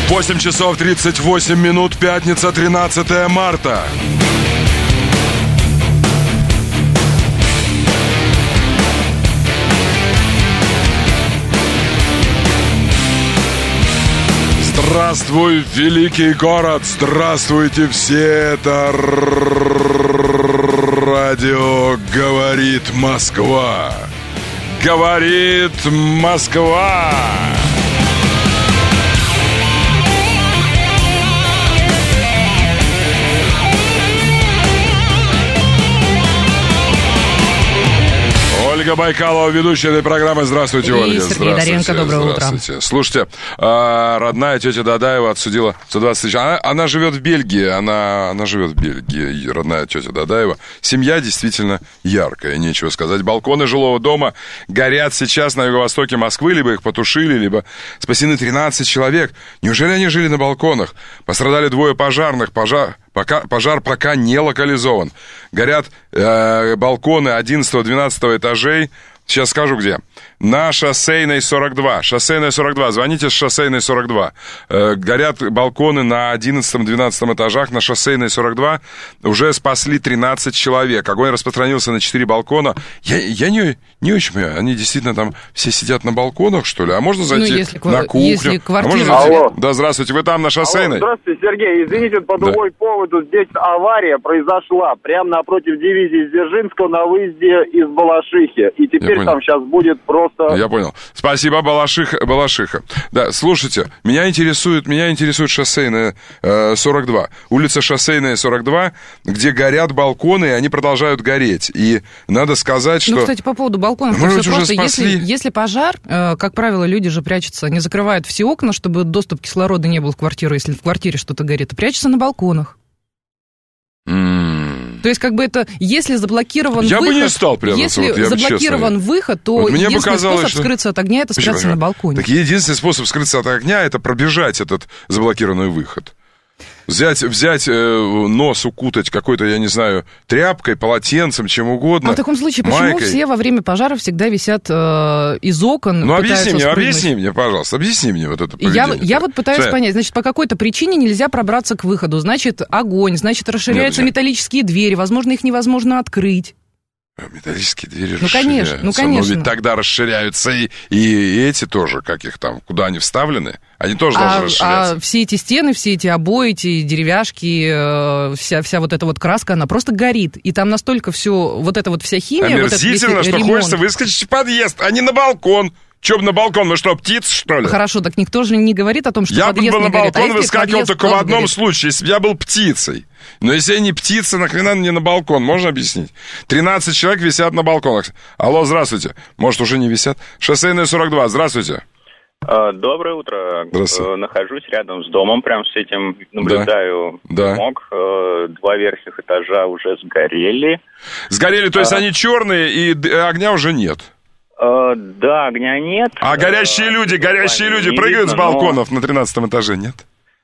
8 часов 38 минут, пятница, 13 марта. Здравствуй, великий город! Здравствуйте все! Это радио «Говорит Москва». Говорит Москва! Ольга Байкалова, ведущая этой программы. Здравствуйте, Ольга. Сергей Доренко, доброе утро. Слушайте, родная тетя Дадаева отсудила 120 тысяч. Она живет в Бельгии, она живет в Бельгии, родная тетя Дадаева. Семья действительно яркая, нечего сказать. Балконы жилого дома горят сейчас на юго-востоке Москвы, либо их потушили, либо спасены 13 человек. Неужели они жили на балконах? Пострадали 2 пожарных, пожар пока не локализован. Горят балконы 11-12 этажей. Сейчас скажу, где. На Шоссейной 42. Шоссейная 42. Звоните с Шоссейной 42. Горят балконы на 11-12 этажах. На Шоссейной 42 уже спасли 13 человек. Огонь распространился на 4 балкона. Я не очень понимаю. Они действительно там все сидят на балконах, что ли? А можно зайти на кухню? Если квартира... Алло. Да, здравствуйте. Вы там на Шоссейной? Алло, здравствуйте, Сергей. Извините, по другой поводу. Здесь авария произошла прямо напротив дивизии Дзержинского на выезде из Балашихи. И теперь там сейчас будет просто... Я понял. Спасибо, Балашиха. Да, слушайте, меня интересует Шоссейная 42. Улица Шоссейная 42, где горят балконы, и они продолжают гореть. И надо сказать, что... Ну, кстати, по поводу балконов, может, все просто. спасли... Если пожар, как правило, люди же прячутся, не закрывают все окна, чтобы доступ кислорода не был в квартиру, если в квартире что-то горит, и прячутся на балконах. То есть, как бы это, если заблокирован выход... Я бы не стал прятаться, если заблокирован выход, то единственный способ скрыться от огня — это спрятаться на балконе. Так единственный способ скрыться от огня — это пробежать этот заблокированный выход. Взять нос, укутать какой-то, я не знаю, тряпкой, полотенцем, чем угодно. А в таком случае, почему все во время пожара всегда висят из окон, объясни мне, пожалуйста, объясни мне вот это поведение. Я вот пытаюсь понять, значит, по какой-то причине нельзя пробраться к выходу, значит, огонь, значит, расширяются металлические двери, возможно, их невозможно открыть. Металлические двери расширяются. Ну, конечно. Но ведь тогда расширяются и эти тоже, как их там, куда они вставлены, они тоже должны расширяться. А все эти стены, все эти обои, эти деревяшки, вся вот эта вот краска, она просто горит. И там настолько все, вот эта вот вся химия... Омерзительно, что ремонт. Хочется выскочить в подъезд, а не на балкон. Чем на балкон? Вы что, птицы, что ли? Хорошо, так никто же не говорит о том, что подъезд не горит. Я бы на балкон выскакивал только в одном случае, если бы я был птицей. Но если я не птица, нахрена мне на балкон? Можно объяснить? 13 человек висят на балконах. Алло, здравствуйте. Может, уже не висят? Шоссейная 42, здравствуйте. Доброе утро. Нахожусь рядом с домом, прям с этим наблюдаю дымок. 2 верхних этажа уже сгорели. Сгорели, то есть они черные, и огня уже нет? Да, огня нет. А горящие люди прыгают с балконов на 13 этаже, нет?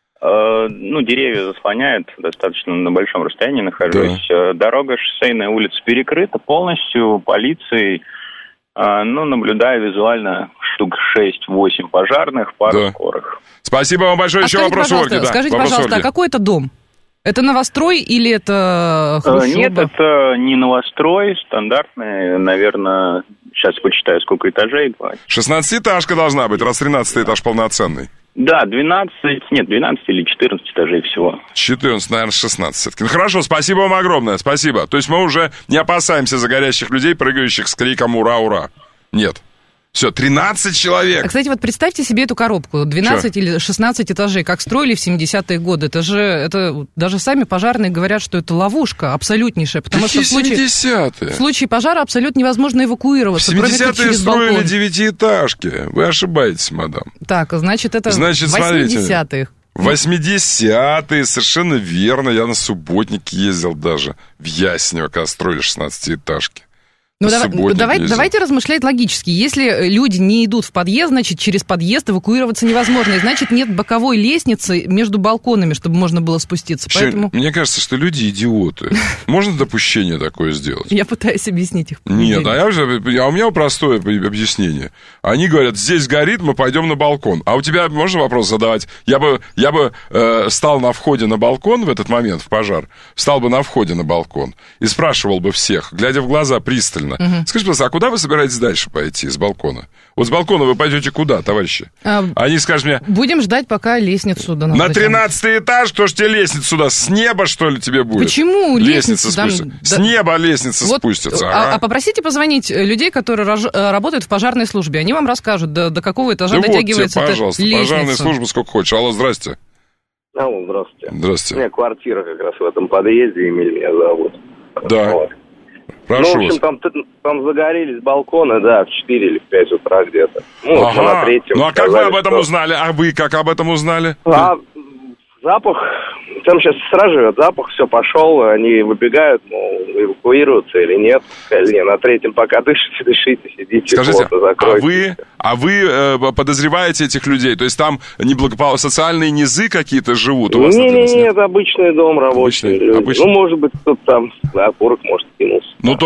Деревья заслоняют, достаточно на большом расстоянии нахожусь. Да. Дорога, Шоссейная улица перекрыта полностью полицией. Наблюдаю визуально штук 6-8 пожарных, пару скорых. Спасибо вам большое. Еще вопрос у Ольги. Скажите, пожалуйста, а какой это дом? Это новострой или это хрущоба? Нет, это не новострой, стандартный, наверное, сейчас почитаю, сколько этажей. 16-этажка должна быть, раз 13 этаж полноценный. Да, 12 или 14 этажей всего. 14, наверное, 16 все-таки. Хорошо, спасибо вам огромное, спасибо. То есть мы уже не опасаемся за горящих людей, прыгающих с криком «Ура, ура!». Нет. Все, 13 человек. Кстати, вот представьте себе эту коробку. 12 или 16 этажей, как строили в 70-е годы. Это даже сами пожарные говорят, что это ловушка абсолютнейшая. Потому что в случае пожара абсолютно невозможно эвакуироваться. В 70-е строили 9-этажки. Вы ошибаетесь, мадам. Так, значит, это 80-х. 80-е, совершенно верно. Я на субботнике ездил даже в Яснево, когда строили 16-этажки. Давайте размышлять логически. Если люди не идут в подъезд, значит, через подъезд эвакуироваться невозможно. И значит, нет боковой лестницы между балконами, чтобы можно было спуститься. Поэтому... Мне кажется, что люди идиоты. Можно допущение такое сделать? Я пытаюсь объяснить их поведение. Нет, у меня простое объяснение. Они говорят, здесь горит, мы пойдем на балкон. А у тебя можно вопрос задавать? Я бы стал на входе на балкон в этот момент, в пожар, встал бы на входе на балкон и спрашивал бы всех, глядя в глаза пристально. Скажите, пожалуйста, а куда вы собираетесь дальше пойти с балкона? Вот с балкона вы пойдете куда, товарищи? Они скажут мне... Будем ждать, пока лестницу до нас на 13-й этаж? Кто ж тебе лестницу сюда? С неба, что ли, тебе будет? Почему лестница спустится? С неба лестница спустится. А попросите позвонить людей, которые работают в пожарной службе. Они вам расскажут, до какого этажа дотягивается эта лестница. Пожалуйста, пожарная служба сколько хочешь. Алло, здрасте. Алло, здравствуйте. Здравствуйте. У меня квартира как раз в этом подъезде, Эмиль меня зовут. Да. Прошу в общем, там загорелись балконы, да, в 4 или в 5 утра где-то. На третьем. Ну, а как вы об этом узнали? А вы как об этом узнали? Запах, там сейчас сразу же запах, все пошел, они выбегают, эвакуируются или нет. Сказали, не, на третьем пока дышите, сидите. Скажите, а вы подозреваете этих людей? То есть там социальные низы какие-то живут у вас? Нет, обычный дом, рабочий. Обычный. Может быть, кто-то там окурок, может, кинулся.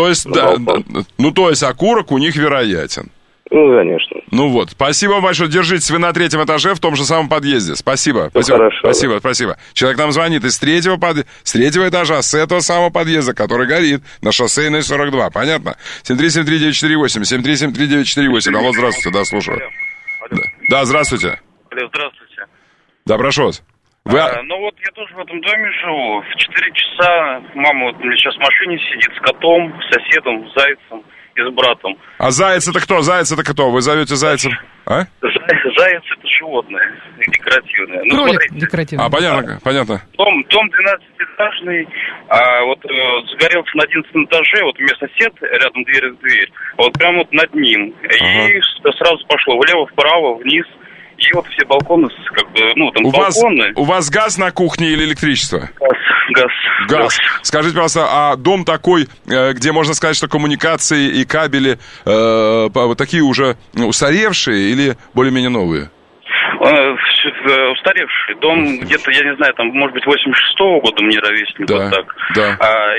То есть окурок у них вероятен. Конечно. Вот. Спасибо вам большое. Держитесь, вы на 3-м этаже в том же самом подъезде. Спасибо. Хорошо. Спасибо. Человек нам звонит из 3-го этажа, с этого самого подъезда, который горит на Шоссейной 42. Понятно? 7373948, 7373948. Алло, здравствуйте. Да, слушаю. Да, здравствуйте. Здравствуйте. Да, прошу вас. я тоже в этом доме живу. В 4 часа мама у меня сейчас в машине сидит с котом, с соседом, с зайцем и с братом. А заяц это кто? Заяц это кто? Вы зовете зайцем? А? Заяц это животное декоративное. Кролик декоративный. Понятно. Дом 12-этажный, загорелся на 11 этаже, у меня сосед, рядом дверь в дверь, прямо над ним. И сразу пошло влево, вправо, вниз. И все балконы, балконы. У вас газ на кухне или электричество? Газ. Скажите, пожалуйста, а дом такой, где можно сказать, что коммуникации и кабели такие уже устаревшие или более-менее новые? Устаревший. Дом где-то, я не знаю, может быть, 86-го года мне ровесник, Да.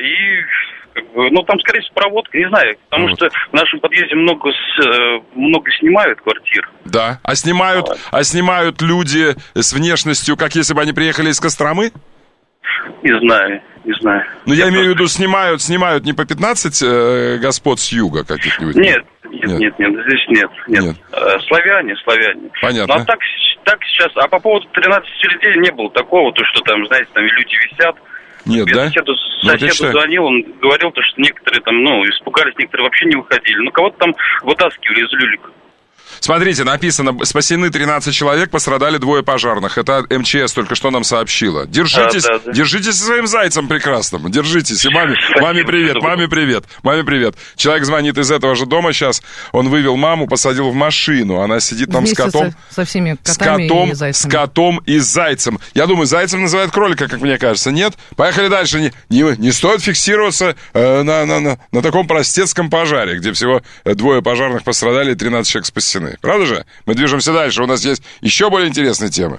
Там, скорее всего, проводка, не знаю, потому что в нашем подъезде много снимают квартир. Да, а снимают люди с внешностью, как если бы они приехали из Костромы? Не знаю. Я имею в виду, снимают не по 15 господ с юга каких-нибудь? Нет, здесь нет. Славяне. Понятно. Ну, а так сейчас, по поводу 13 людей не было такого, что там люди висят. Нет, да? Соседу звонил, он говорил, что некоторые испугались, некоторые вообще не выходили. Кого-то там вытаскивали из люлек. Смотрите, написано, спасены 13 человек, пострадали 2 пожарных. Это МЧС только что нам сообщила. Держитесь со своим зайцем прекрасным. Держитесь. И маме привет. Человек звонит из этого же дома сейчас. Он вывел маму, посадил в машину. Она сидит там вместе с котом. Со всеми котами и зайцами. С котом и зайцем. Я думаю, зайцем называют кролика, как мне кажется. Нет? Поехали дальше. Не стоит фиксироваться на таком простецком пожаре, где всего 2 пожарных пострадали и 13 человек спасены. Правда же? Мы движемся дальше. У нас есть еще более интересные темы.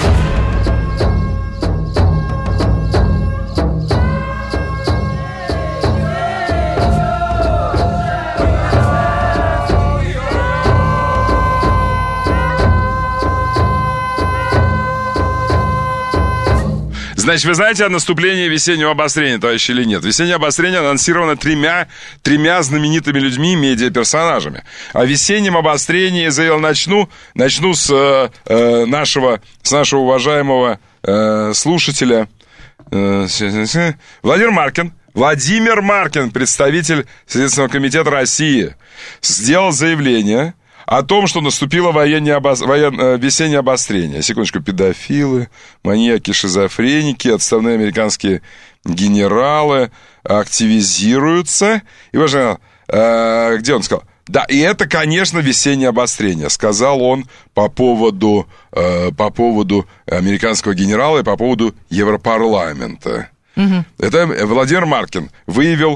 Значит, вы знаете о наступлении весеннего обострения, товарищи, или нет? Весеннее обострение анонсировано тремя знаменитыми людьми, медиаперсонажами. О весеннем обострении заявил, начну с нашего уважаемого слушателя Владимир Маркин, представитель Следственного комитета России, сделал заявление о том, что наступило весеннее обострение. Секундочку, педофилы, маньяки, шизофреники, отставные американские генералы активизируются. И, где он сказал? Да, и это, конечно, весеннее обострение, сказал он по поводу американского генерала и по поводу Европарламента. Это Владимир Маркин выявил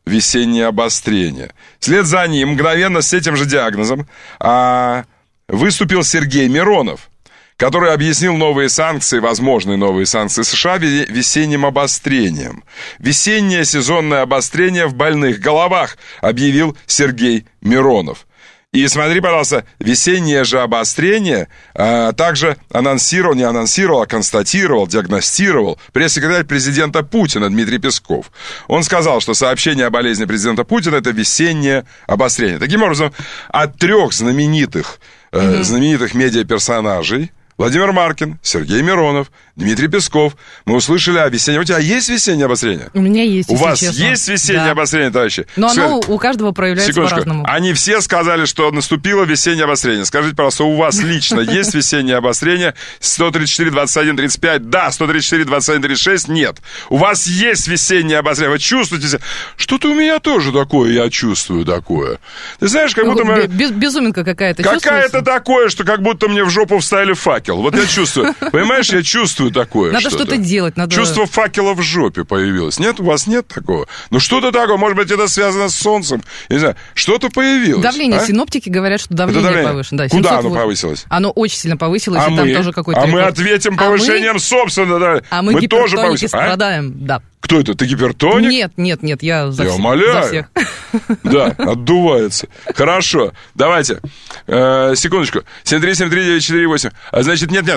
весеннее обострение. Вслед за ним, мгновенно с этим же диагнозом, выступил Сергей Миронов, который объяснил новые санкции, возможные новые санкции США весенним обострением. Весеннее сезонное обострение в больных головах, объявил Сергей Миронов. И смотри, пожалуйста, весеннее же обострение также констатировал, диагностировал пресс-секретарь президента Путина Дмитрий Песков. Он сказал, что сообщение о болезни президента Путина – это весеннее обострение. Таким образом, от 3 знаменитых медиаперсонажей Владимир Маркин, Сергей Миронов, Дмитрий Песков. Мы услышали о весеннем. У тебя есть весеннее обострение? У меня есть, У вас есть весеннее обострение, товарищи? Но оно у каждого проявляется по-разному. Они все сказали, что наступило весеннее обострение. Скажите, пожалуйста, у вас лично есть весеннее обострение? 134, 21, 35? Да. 134, 21, 36? Нет. У вас есть весеннее обострение? Вы чувствуете себя? Что-то у меня тоже такое, я чувствую такое. Ты знаешь, как будто... Безуминка какая-то. Какая-то такое, что как будто мне в жопу вставили факел. Вот я чувствую. Понимаешь, я чувствую такое. Надо что-то делать. Чувство факела в жопе появилось. Нет, у вас нет такого? Ну, что-то такое. Может быть, это связано с солнцем. Я не знаю. Что-то появилось. Давление. Синоптики говорят, что давление повышено. Да, куда оно повысилось? Оно очень сильно повысилось. И там тоже какой-то мы ответим повышением собственного давления. Мы тоже повысим. Страдаем, да. Кто это? Ты гипертоник? Нет, я за умоляю. Да, отдувается. Хорошо, давайте. Секундочку. 7373948. Значит, нет.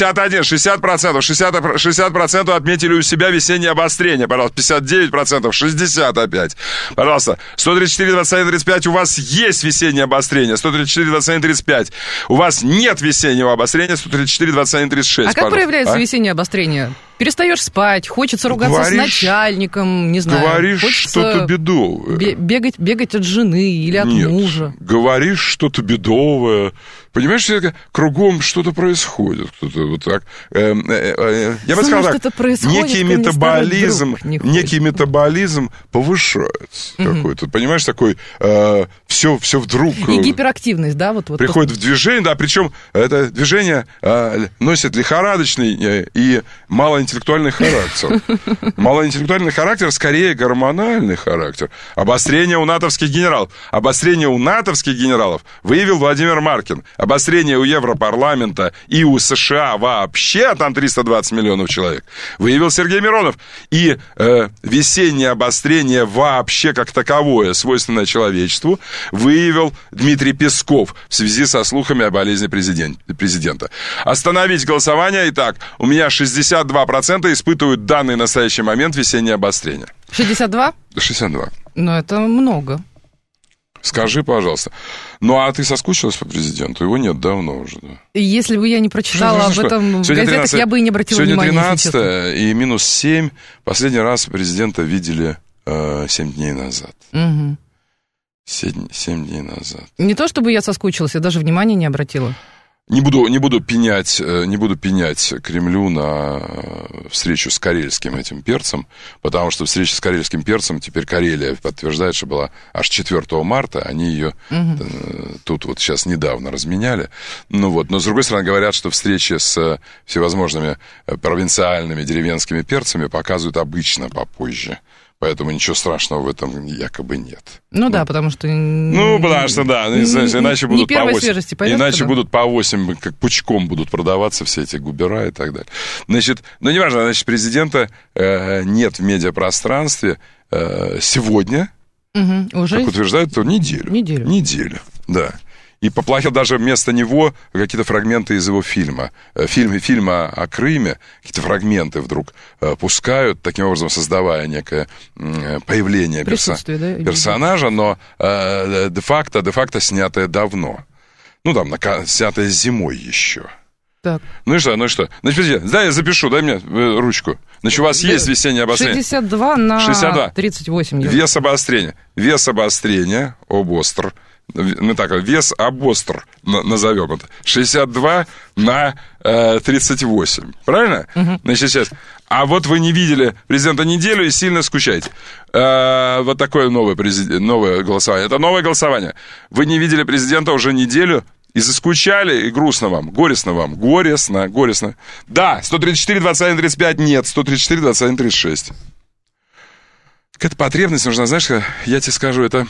60% отметили у себя весеннее обострение. Пожалуйста, 59%, 60 опять. Пожалуйста, 134, 21, 35. У вас есть весеннее обострение. 134, 21, 35. У вас нет весеннего обострения. 134, 21, 36. А как проявляется весеннее обострение? Перестаешь спать, хочется ругаться с начальником, не знаю. Говоришь что-то бедовое. Бегать от жены или от мужа. Говоришь что-то бедовое. Понимаешь, кругом что-то происходит. Кто-то вот так. Я бы сказал так, некий метаболизм повышается какой-то. Понимаешь, такой все вдруг... И гиперактивность, да? Вот приходит в движение, да, причем это движение носит лихорадочный и малоинтеллектуальный характер. Малоинтеллектуальный характер, скорее гормональный характер. Обострение у натовских генералов. Обострение у натовских генералов выявил Владимир Маркин. Обострение у Европарламента и у США вообще, а там 320 миллионов человек, выявил Сергей Миронов. И весеннее обострение вообще как таковое, свойственное человечеству, выявил Дмитрий Песков в связи со слухами о болезни президента. Остановить голосование. Итак, у меня 62% испытывают в данный настоящий момент весеннее обострение. 62? 62. Ну, это много. Скажи, пожалуйста. Ну, а ты соскучилась по президенту? Его нет давно уже, да? Если бы я не прочитала об этом в газетах, я бы и не обратила внимания. Сегодня 13 и минус 7. Последний раз президента видели 7 дней назад. Угу. 7 дней назад. Не то, чтобы я соскучилась, я даже внимания не обратила. Не буду пенять Кремлю на встречу с карельским этим перцем, потому что встреча с карельским перцем, теперь Карелия подтверждает, что была аж 4 марта, они ее тут вот сейчас недавно разменяли. Ну вот, но с другой стороны говорят, что встречи с всевозможными провинциальными деревенскими перцами показывают обычно попозже. Поэтому ничего страшного в этом якобы нет. Ну да, потому что... потому что, да, иначе будут по 8. Свежести, иначе будут по 8, как пучком будут продаваться все эти губера и так далее. Значит, неважно, президента нет в медиапространстве сегодня, уже? Как утверждают, то неделю, да. И поплохело даже вместо него какие-то фрагменты из его фильма. Фильма о Крыме, какие-то фрагменты вдруг пускают, таким образом создавая некое появление персонажа, но де-факто снятое давно. Ну, там, снятое зимой еще. Так. Ну и что? Значит, дай я запишу, дай мне ручку. Значит, у вас есть весеннее обострение? 62 на 62. 38. Вес обострения, обостр. Мы так, вес обостр назовем это. 62 на 38. Правильно? Значит, сейчас. А вот вы не видели президента неделю и сильно скучаете. Вот такое новое голосование. Это новое голосование. Вы не видели президента уже неделю и заскучали, и грустно вам, горестно вам. Горестно. Да, 134, 21, 35, нет, 134, 21, 36. какая-то потребность нужна, знаешь, я тебе скажу, это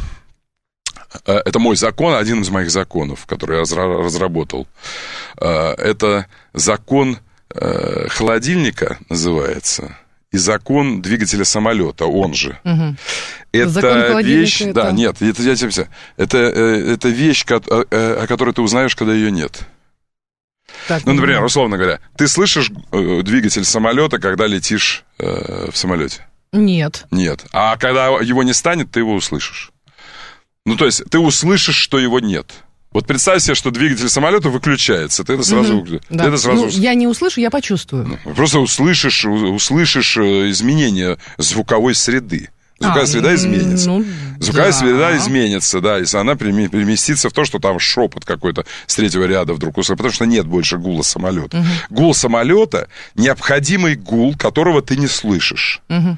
мой закон, один из моих законов, который я разработал. Это закон холодильника называется, и закон двигателя самолета, он же. Угу. Это вещь... Это... Да, нет, это вещь, о которой ты узнаешь, когда ее нет. Так, ну, например, условно говоря, ты слышишь двигатель самолета, когда летишь в самолете? Нет. Нет. А когда его не станет, ты его услышишь. Ну, то есть, ты услышишь, что его нет. Вот представь себе, что двигатель самолета выключается. Ты это сразу... Да. Это сразу... Ну, я не услышу, я почувствую. Просто услышишь изменения звуковой среды. Звуковая среда изменится. Звуковая среда изменится, да, если она переместится в то, что там шепот какой-то с третьего ряда вдруг услышит, потому что нет больше гула самолета. Гул самолета — необходимый гул, которого ты не слышишь.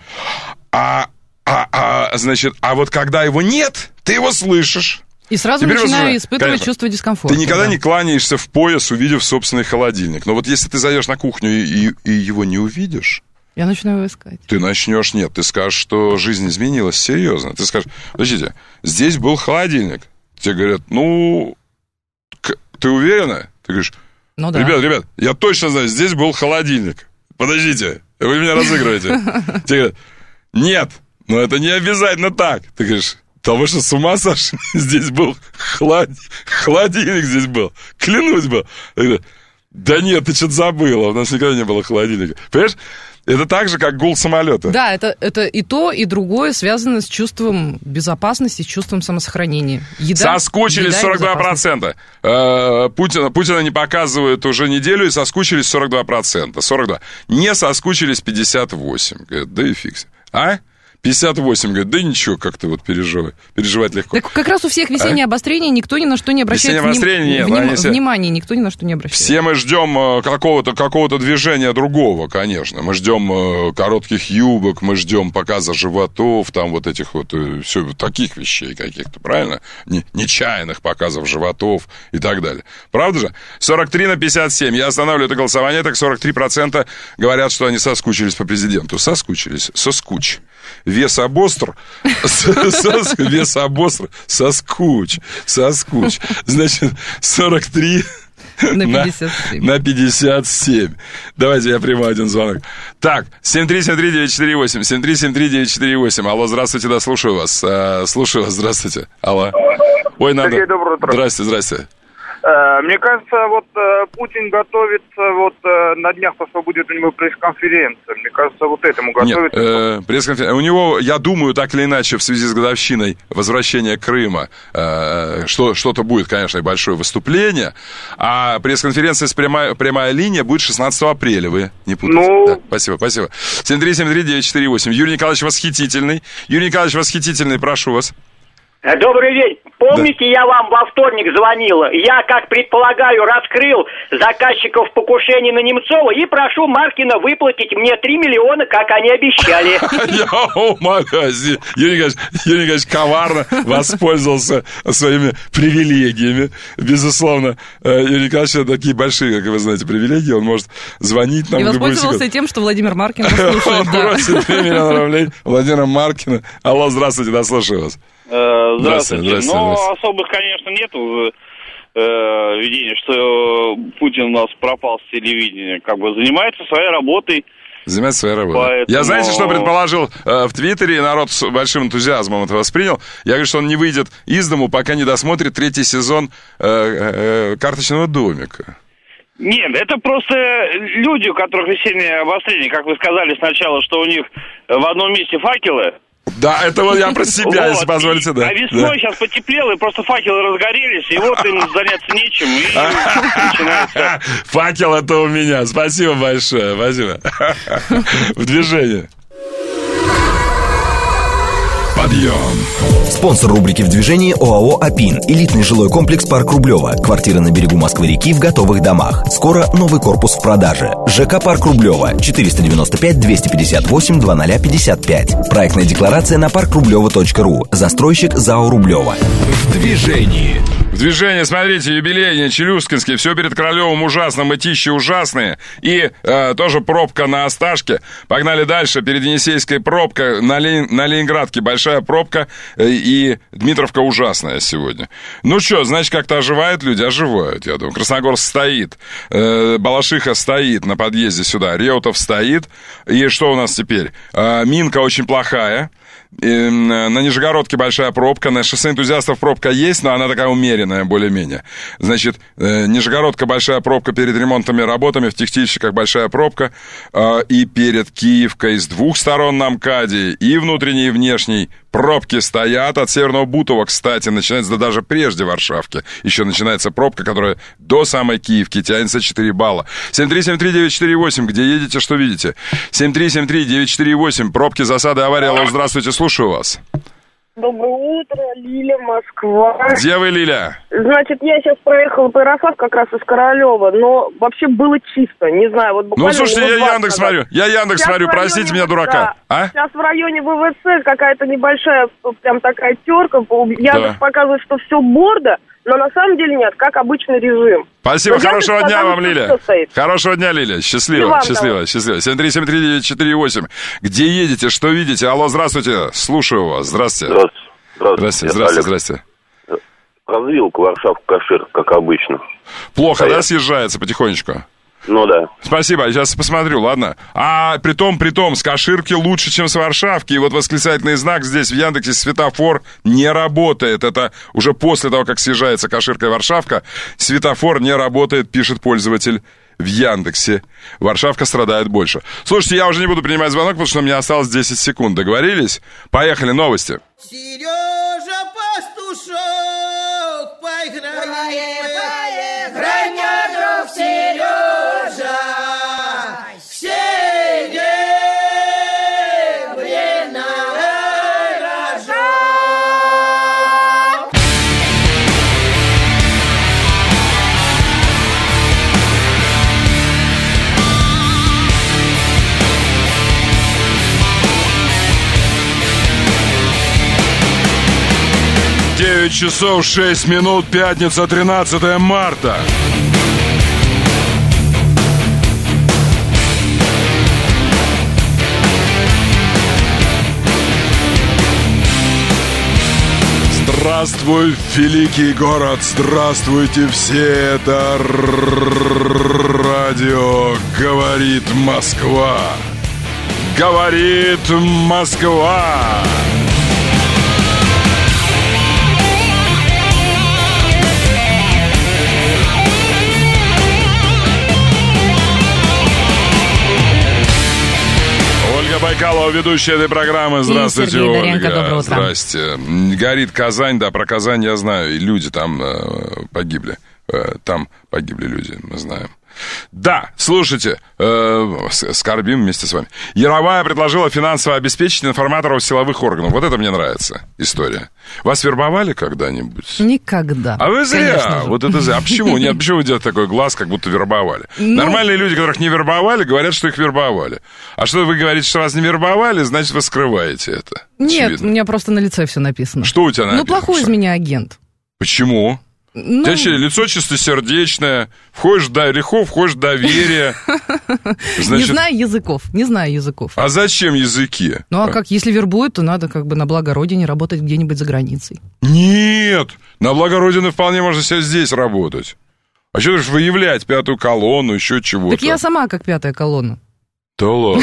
Значит, вот когда его нет, ты его слышишь. И сразу начинаю испытывать чувство дискомфорта. Ты никогда не кланяешься в пояс, увидев собственный холодильник. Но вот если ты зайдешь на кухню и его не увидишь... Я начну его искать. Ты начнешь, нет, ты скажешь, что жизнь изменилась серьезно. Ты скажешь, подождите, здесь был холодильник. Тебе говорят, ты уверена? Ты говоришь, ну, да. Ребят, я точно знаю, здесь был холодильник. Подождите, вы меня разыгрываете. Тебе говорят, нет, но это не обязательно так. Ты говоришь, да вы что, с ума сошли? Здесь был холодильник здесь был. Клянусь был. Да нет, ты что-то забыла, у нас никогда не было холодильника. Понимаешь? Это так же, как гул самолета. Да, это и то, и другое связано с чувством безопасности, с чувством самосохранения. Соскучились 42%. Путина не показывают уже неделю, и соскучились 42%. 42. Не соскучились 58%. Говорят, да и фиг себе. 58, говорит, да ничего, как-то вот переживать легко. Так как раз у всех весеннее обострение, никто ни на что не обращает внимания, никто ни на что не обращает. Все мы ждем какого-то движения другого, конечно. Мы ждем коротких юбок, мы ждем показа животов, там вот этих вот, все, таких вещей каких-то, правильно? Нечаянных показов животов и так далее. Правда же? 43-57. Я останавливаю это голосование, так 43% говорят, что они соскучились по президенту. Соскучились. Соскуч. Вес обостр, соскуч. Значит, 43 на 57. Давайте я приму один звонок. Так, 7373948, 7373948. Алло, здравствуйте, да, слушаю вас, здравствуйте. Алло. Ой, надо. Сергей, доброе утро. Здрасте. Мне кажется, вот Путин готовится, на днях будет у него пресс-конференция. Мне кажется, вот этому готовится. Нет, пресс-конференция. У него, я думаю, так или иначе, в связи с годовщиной возвращения Крыма, что-то будет, конечно, большое выступление, а пресс-конференция с прямая линия будет 16 апреля, вы не путайте. Да, спасибо. 7373948. Юрий Николаевич Восхитительный, прошу вас. Добрый день. Помните, я вам во вторник звонила? Я, как предполагаю, раскрыл заказчиков покушений на Немцова и прошу Маркина выплатить мне 3 миллиона, как они обещали. Я умоляю. Юрий Николаевич коварно воспользовался своими привилегиями. Безусловно, Юрий Николаевич такие большие, как вы знаете, привилегии. Он может звонить нам в любой секунду. И воспользовался тем, что Владимир Маркин слушает. Просит 3 миллиона рублей Владимира Маркина. Алло, здравствуйте, да, слушаю вас. Здравствуйте. Особых, конечно, нету видения, что Путин у нас пропал с телевидения. Занимается своей работой. Поэтому... Я, знаете, что предположил в Твиттере, и народ с большим энтузиазмом это воспринял. Я говорю, что он не выйдет из дому, пока не досмотрит 3-й сезон «Карточного домика». Нет, это просто люди, у которых весеннее обострение, как вы сказали сначала, что у них в одном месте факелы. Да, это вот я про себя, если позволите, да. А весной сейчас потеплело, и просто факелы разгорелись, и вот им заняться нечем, и начинается... Факел это у меня, спасибо большое, спасибо. В движении. Подъем. Спонсор рубрики «В движении» ОАО «Апин». Элитный жилой комплекс «Парк Рублева». Квартиры на берегу Москвы-реки в готовых домах. Скоро новый корпус в продаже. ЖК «Парк Рублева». 495-258-2055. Проектная декларация на parkrublevo.ru. Застройщик ЗАО «Рублева». В движении. В движении, смотрите, юбилейные, Челюскинские, все перед Королевым ужасно, мытищи ужасные. И тоже пробка на Осташке. Погнали дальше, перед Енисейской пробка, на Ленинградке большая пробка, и Дмитровка ужасная сегодня. Ну что, значит, как-то оживают люди? Оживают, я думаю. Красногорск стоит, Балашиха стоит на подъезде сюда, Реутов стоит. И что у нас теперь? Минка очень плохая. На Нижегородке большая пробка, на шоссе энтузиастов пробка есть, но она такая умеренная, более-менее. Значит, Нижегородка большая пробка перед ремонтными работами, в Текстильщиках большая пробка, и перед Киевкой с двух сторон на МКАДе, и внутренней, и внешней, пробки стоят. От Северного Бутова, кстати, начинается, да даже прежде Варшавки, еще начинается пробка, которая до самой Киевки тянется 4 балла. 7373948, где едете, что видите? 7373948, пробки, засады, авария. Алло, здравствуйте, слушаю вас. Доброе утро, Лиля, Москва. Где вы, Лиля? Значит, я сейчас проехала по Ярослав как раз из Королева, но вообще было чисто, не знаю, вот буквально... Ну, слушайте, я Яндекс смотрю, простите меня, дурака. Да, а? Сейчас в районе ВВЦ какая-то небольшая, прям такая терка, Яндекс показывает, что все бордо, но на самом деле нет, как обычный режим. Спасибо, хорошего дня вам, Лиля. Хорошего дня, Лиля. Счастливо. 7373948. Где едете, что видите? Алло, здравствуйте, слушаю вас. Здравствуйте. Здравствуйте. Развилка Варшавка-Кашир, как обычно. Плохо, да, съезжается потихонечку? Ну да. Спасибо, сейчас посмотрю, ладно. А притом, с Каширки лучше, чем с Варшавки. И вот восклицательный знак здесь в Яндексе, светофор не работает. Это уже после того, как съезжается Каширка и Варшавка, светофор не работает, пишет пользователь в Яндексе. Варшавка страдает больше. Слушайте, я уже не буду принимать звонок, потому что у меня осталось 10 секунд. Договорились? Поехали, новости. Сережа Пастушок, поиграй, мне друг Сережа, серебряный рожок. Девять часов 6 минут, пятница, 13 марта. Здравствуй, великий город, здравствуйте все, это радио «Говорит Москва». Говорит Москва. Байкалова, ведущая этой программы. Здравствуйте, Ольга. Здрасте. Горит Казань, да, про Казань я знаю. И люди там погибли. Там погибли люди, мы знаем. Да, слушайте, скорбим вместе с вами. Яровая предложила финансово обеспечить информаторов силовых органов. Вот это мне нравится история. Вас вербовали когда-нибудь? Никогда. А вы зря. Вот это зря. А почему? Нет, почему вы делаете такой глаз, как будто вербовали? Нормальные люди, которых не вербовали, говорят, что их вербовали. А что вы говорите, что вас не вербовали, значит, вы скрываете это? Нет, очевидно. У меня просто на лице все написано. Что у тебя написано? Ну, плохой из меня агент. Почему? Ну... У тебя лицо чистосердечное, входишь в доверие. Значит... Не знаю языков. А зачем языки? Ну, а как, если вербуют, то надо как бы на благо Родине работать где-нибудь за границей. Нет, на благо Родины вполне можно себя здесь работать. А что ты выявлять пятую колонну, еще чего-то? Так я сама как пятая колонна. Да ладно.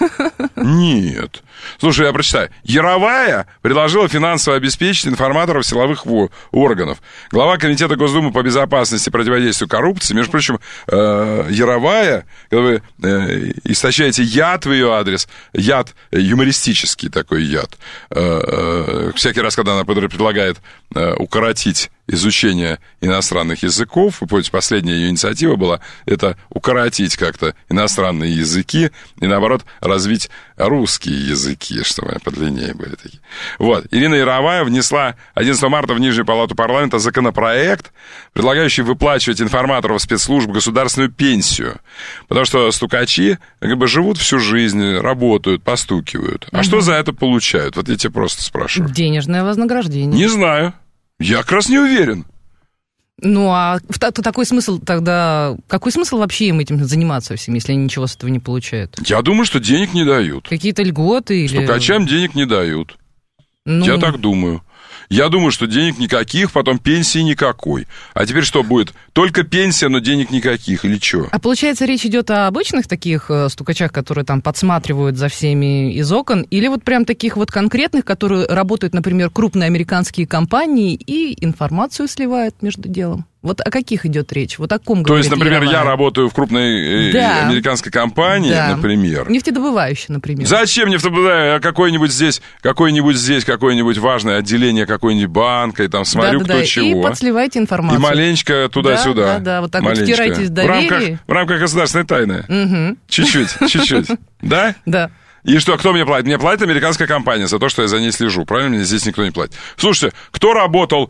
Нет. Слушай, я прочитаю. Яровая предложила финансово обеспечить информаторов силовых органов. Глава Комитета Госдумы по безопасности и противодействию коррупции. Между прочим, Яровая, когда вы истощаете яд в ее адрес, яд, юмористический такой яд, всякий раз, когда она предлагает укоротить изучение иностранных языков, вы помните, последняя ее инициатива была, это укоротить как-то иностранные языки и, наоборот, развить русские языки, чтобы они подлиннее были такие. Вот. Ирина Яровая внесла 11 марта в Нижнюю палату парламента законопроект, предлагающий выплачивать информаторам спецслужб государственную пенсию. Потому что стукачи как бы живут всю жизнь, работают, постукивают. А что за это получают? Вот я тебя просто спрашиваю. Денежное вознаграждение. Не знаю. Я как раз не уверен. Ну, а такой смысл тогда... Какой смысл вообще им этим заниматься всем, если они ничего с этого не получают? Я думаю, что денег не дают. Какие-то льготы или... Стукачам денег не дают. Я так думаю. Я думаю, что денег никаких, потом пенсии никакой. А теперь что будет? Только пенсия, но денег никаких, или что? А получается, речь идет о обычных таких стукачах, которые там подсматривают за всеми из окон, или вот прям таких вот конкретных, которые работают, например, крупные американские компании и информацию сливают между делом? Вот о каких идет речь? Вот о ком говорит То есть, например, Яровая? я работаю в крупной американской компании, например. Нефтедобывающей, например. Зачем нефтедобывающей? Какое-нибудь какое-нибудь важное отделение какой-нибудь банка, и там смотрю, кто чего. И подсливайте информацию. И маленечко туда-сюда. Да, вот так вот втирайтесь в доверие. В рамках государственной тайны. Угу. Чуть-чуть. Да? Да. И что, кто мне платит? Мне платит американская компания за то, что я за ней слежу. Правильно? Мне здесь никто не платит. Слушайте, кто работал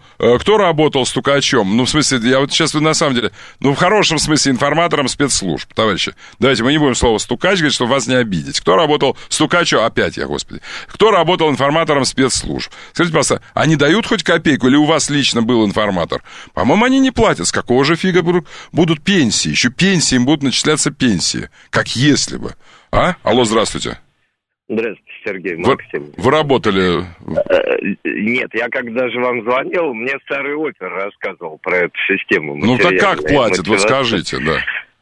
стукачом? Ну, в смысле, я вот сейчас на самом деле, в хорошем смысле информатором спецслужб, товарищи. Давайте мы не будем слово стукач говорить, чтобы вас не обидеть. Кто работал стукачом? Опять я, господи. Кто работал информатором спецслужб? Скажите, пожалуйста, они дают хоть копейку или у вас лично был информатор? По-моему, они не платят. С какого же фига будут пенсии? Еще пенсии, им будут начисляться пенсии. Как если бы. А? Алло, здравствуйте. Здравствуйте, Сергей, Максим. Вы работали? Нет, я когда же вам звонил, мне старый опер рассказывал про эту систему. Ну так как платят, вот скажите, да.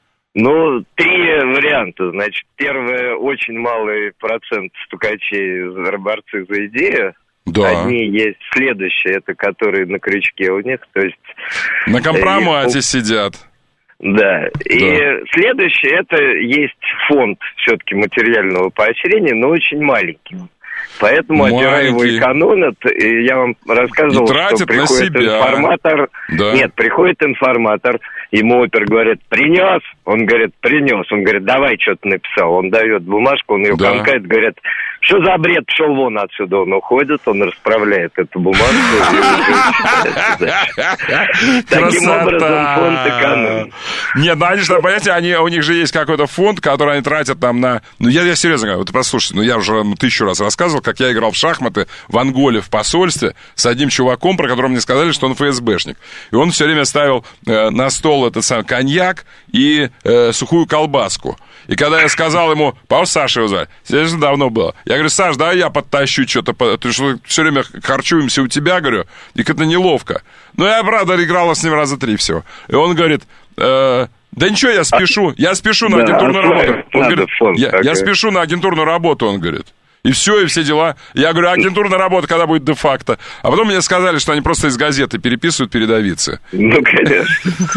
Ну, 3 варианта. Значит, первое, очень малый процент стукачей, борцы за идею. Да. Одни есть следующие, это которые на крючке у них, то есть... На компромате сидят. Да, и следующее, это есть фонд все-таки материального поощрения, но очень маленький. Поэтому опера его экономят, и я вам рассказывал, что приходит информатор. Да. Нет, приходит информатор, ему опер говорит, принес? Он говорит, принес. Он говорит, давай, что ты написал. Он дает бумажку, он ее комкает, говорит, что за бред, пошел вон отсюда. Он уходит, он расправляет эту бумажку. Таким образом фонд экономит. Нет, ну они же, понимаете, у них же есть какой-то фонд, который они тратят там на... Ну, я серьезно говорю, вот послушайте, я уже 1000 раз рассказывал, как я играл в шахматы в Анголе в посольстве с одним чуваком, про которого мне сказали, что он ФСБшник. И он все время ставил на стол этот самый коньяк и сухую колбаску. И когда я сказал ему, по-моему, Саша его звали, это же давно было. Я говорю, Саш, давай я подтащу что-то, ты что, все время харчуемся у тебя, говорю, и это неловко. Но я, правда, играла с ним раза 3 всего. И он говорит, да ничего, я спешу на агентурную работу. Он говорит, я спешу на агентурную работу, он говорит. И все, и все дела. Я говорю, агентурная работа, когда будет де-факто? А потом мне сказали, что они просто из газеты переписывают передовицы. Ну, конечно.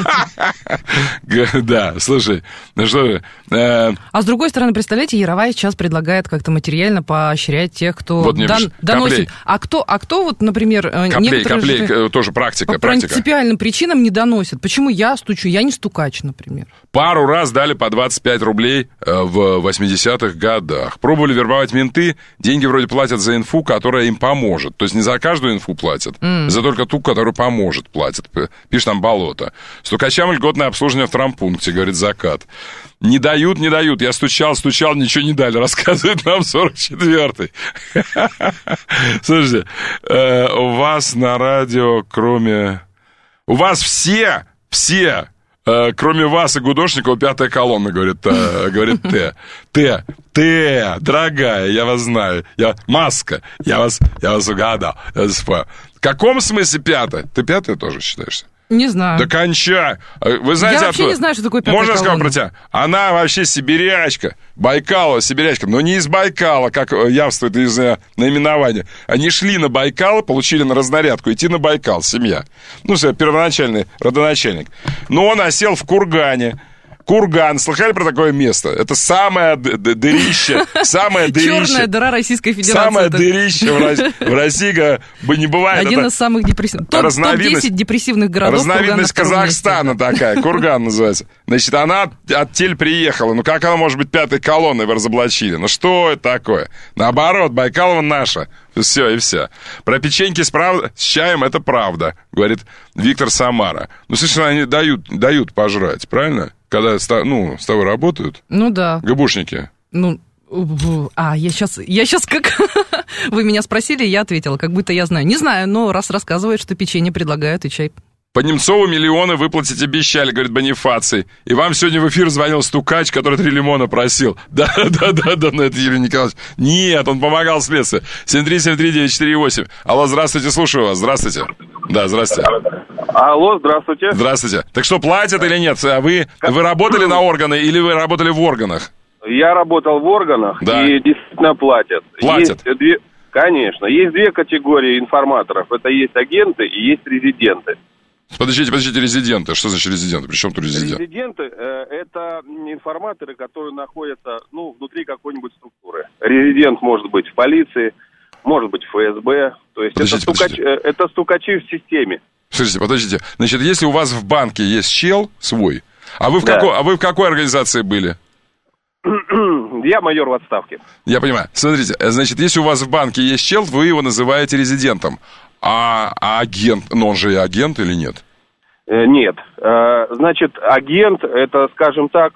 Да, слушай, ну что вы... А с другой стороны, представляете, Яровая сейчас предлагает как-то материально поощрять тех, кто доносит. А кто вот, например... Коплей, тоже практика. По принципиальным причинам не доносит. Почему я стучу? Я не стукач, например. Пару раз дали по 25 рублей в 80-х годах. Пробовали вербовать менты. Деньги вроде платят за инфу, которая им поможет. То есть не за каждую инфу платят, за только ту, которая поможет, платят. Пишет там Болото. Стукачам льготное обслуживание в травмпункте, говорит Закат. Не дают. Я стучал, ничего не дали. Рассказывает нам 44-й. Слушайте, у вас на радио, кроме... У вас все... Кроме вас и Гудошникова, 5-я колонна, говорит Т, дорогая, я вас знаю. Маска, я вас угадал. В каком смысле 5-я? Ты 5-я тоже считаешься? Не знаю. Да кончай. Вы знаете, я вообще не знаю, что такое 5-я колонна. Можно сказать про тебя? Она вообще сибирячка. Байкала, сибирячка. Но не из Байкала, как явствует из наименования. Они шли на Байкал, получили на разнарядку. Идти на Байкал, семья. Ну, первоначальный родоначальник. Но он осел в Кургане. Курган. Слыхали про такое место? Это самое дырище. Черная дыра Российской Федерации. Самое дырище в России не бывает. Один из самых депрессивных. Топ-10 депрессивных городов. Разновидность Казахстана такая. Курган называется. Значит, она от Тель приехала. Ну, как она может быть 5-й колонной, вы разоблачили? Ну, что это такое? Наоборот, Байкалова наша. Все и все. Про печеньки с чаем это правда, говорит Виктор Самара. Ну, слушай, они дают пожрать, правильно? Когда с тобой работают? Ну да. ГБУшники. Я сейчас как... Вы меня спросили, я ответила, как будто я знаю. Не знаю, но раз рассказывают, что печенье предлагают и чай. По Немцову миллионы выплатить обещали, говорит Бонифаций. И вам сегодня в эфир звонил стукач, который 3 лимона просил. Да, но это Юрий Николаевич. Нет, он помогал следствию. 7373948. Алло, здравствуйте, слушаю вас. Здравствуйте. Да, здравствуйте. Алло, здравствуйте. Здравствуйте. Так что, платят или нет? Вы работали на органы или вы работали в органах? Я работал в органах, да. И действительно платят. Платят? Конечно. Есть 2 категории информаторов. Это есть агенты и есть резиденты. Подождите, резиденты. Что значит резиденты? При чем тут резиденты? Резиденты это информаторы, которые находятся внутри какой-нибудь структуры. Резидент может быть в полиции, может быть в ФСБ. То есть это стукачи в системе. Подождите. Значит, если у вас в банке есть чел свой, а вы в какой организации были? Я майор в отставке. Я понимаю. Смотрите, значит, если у вас в банке есть чел, вы его называете резидентом. А агент, но он же и агент или нет? Нет. Значит, агент, это, скажем так,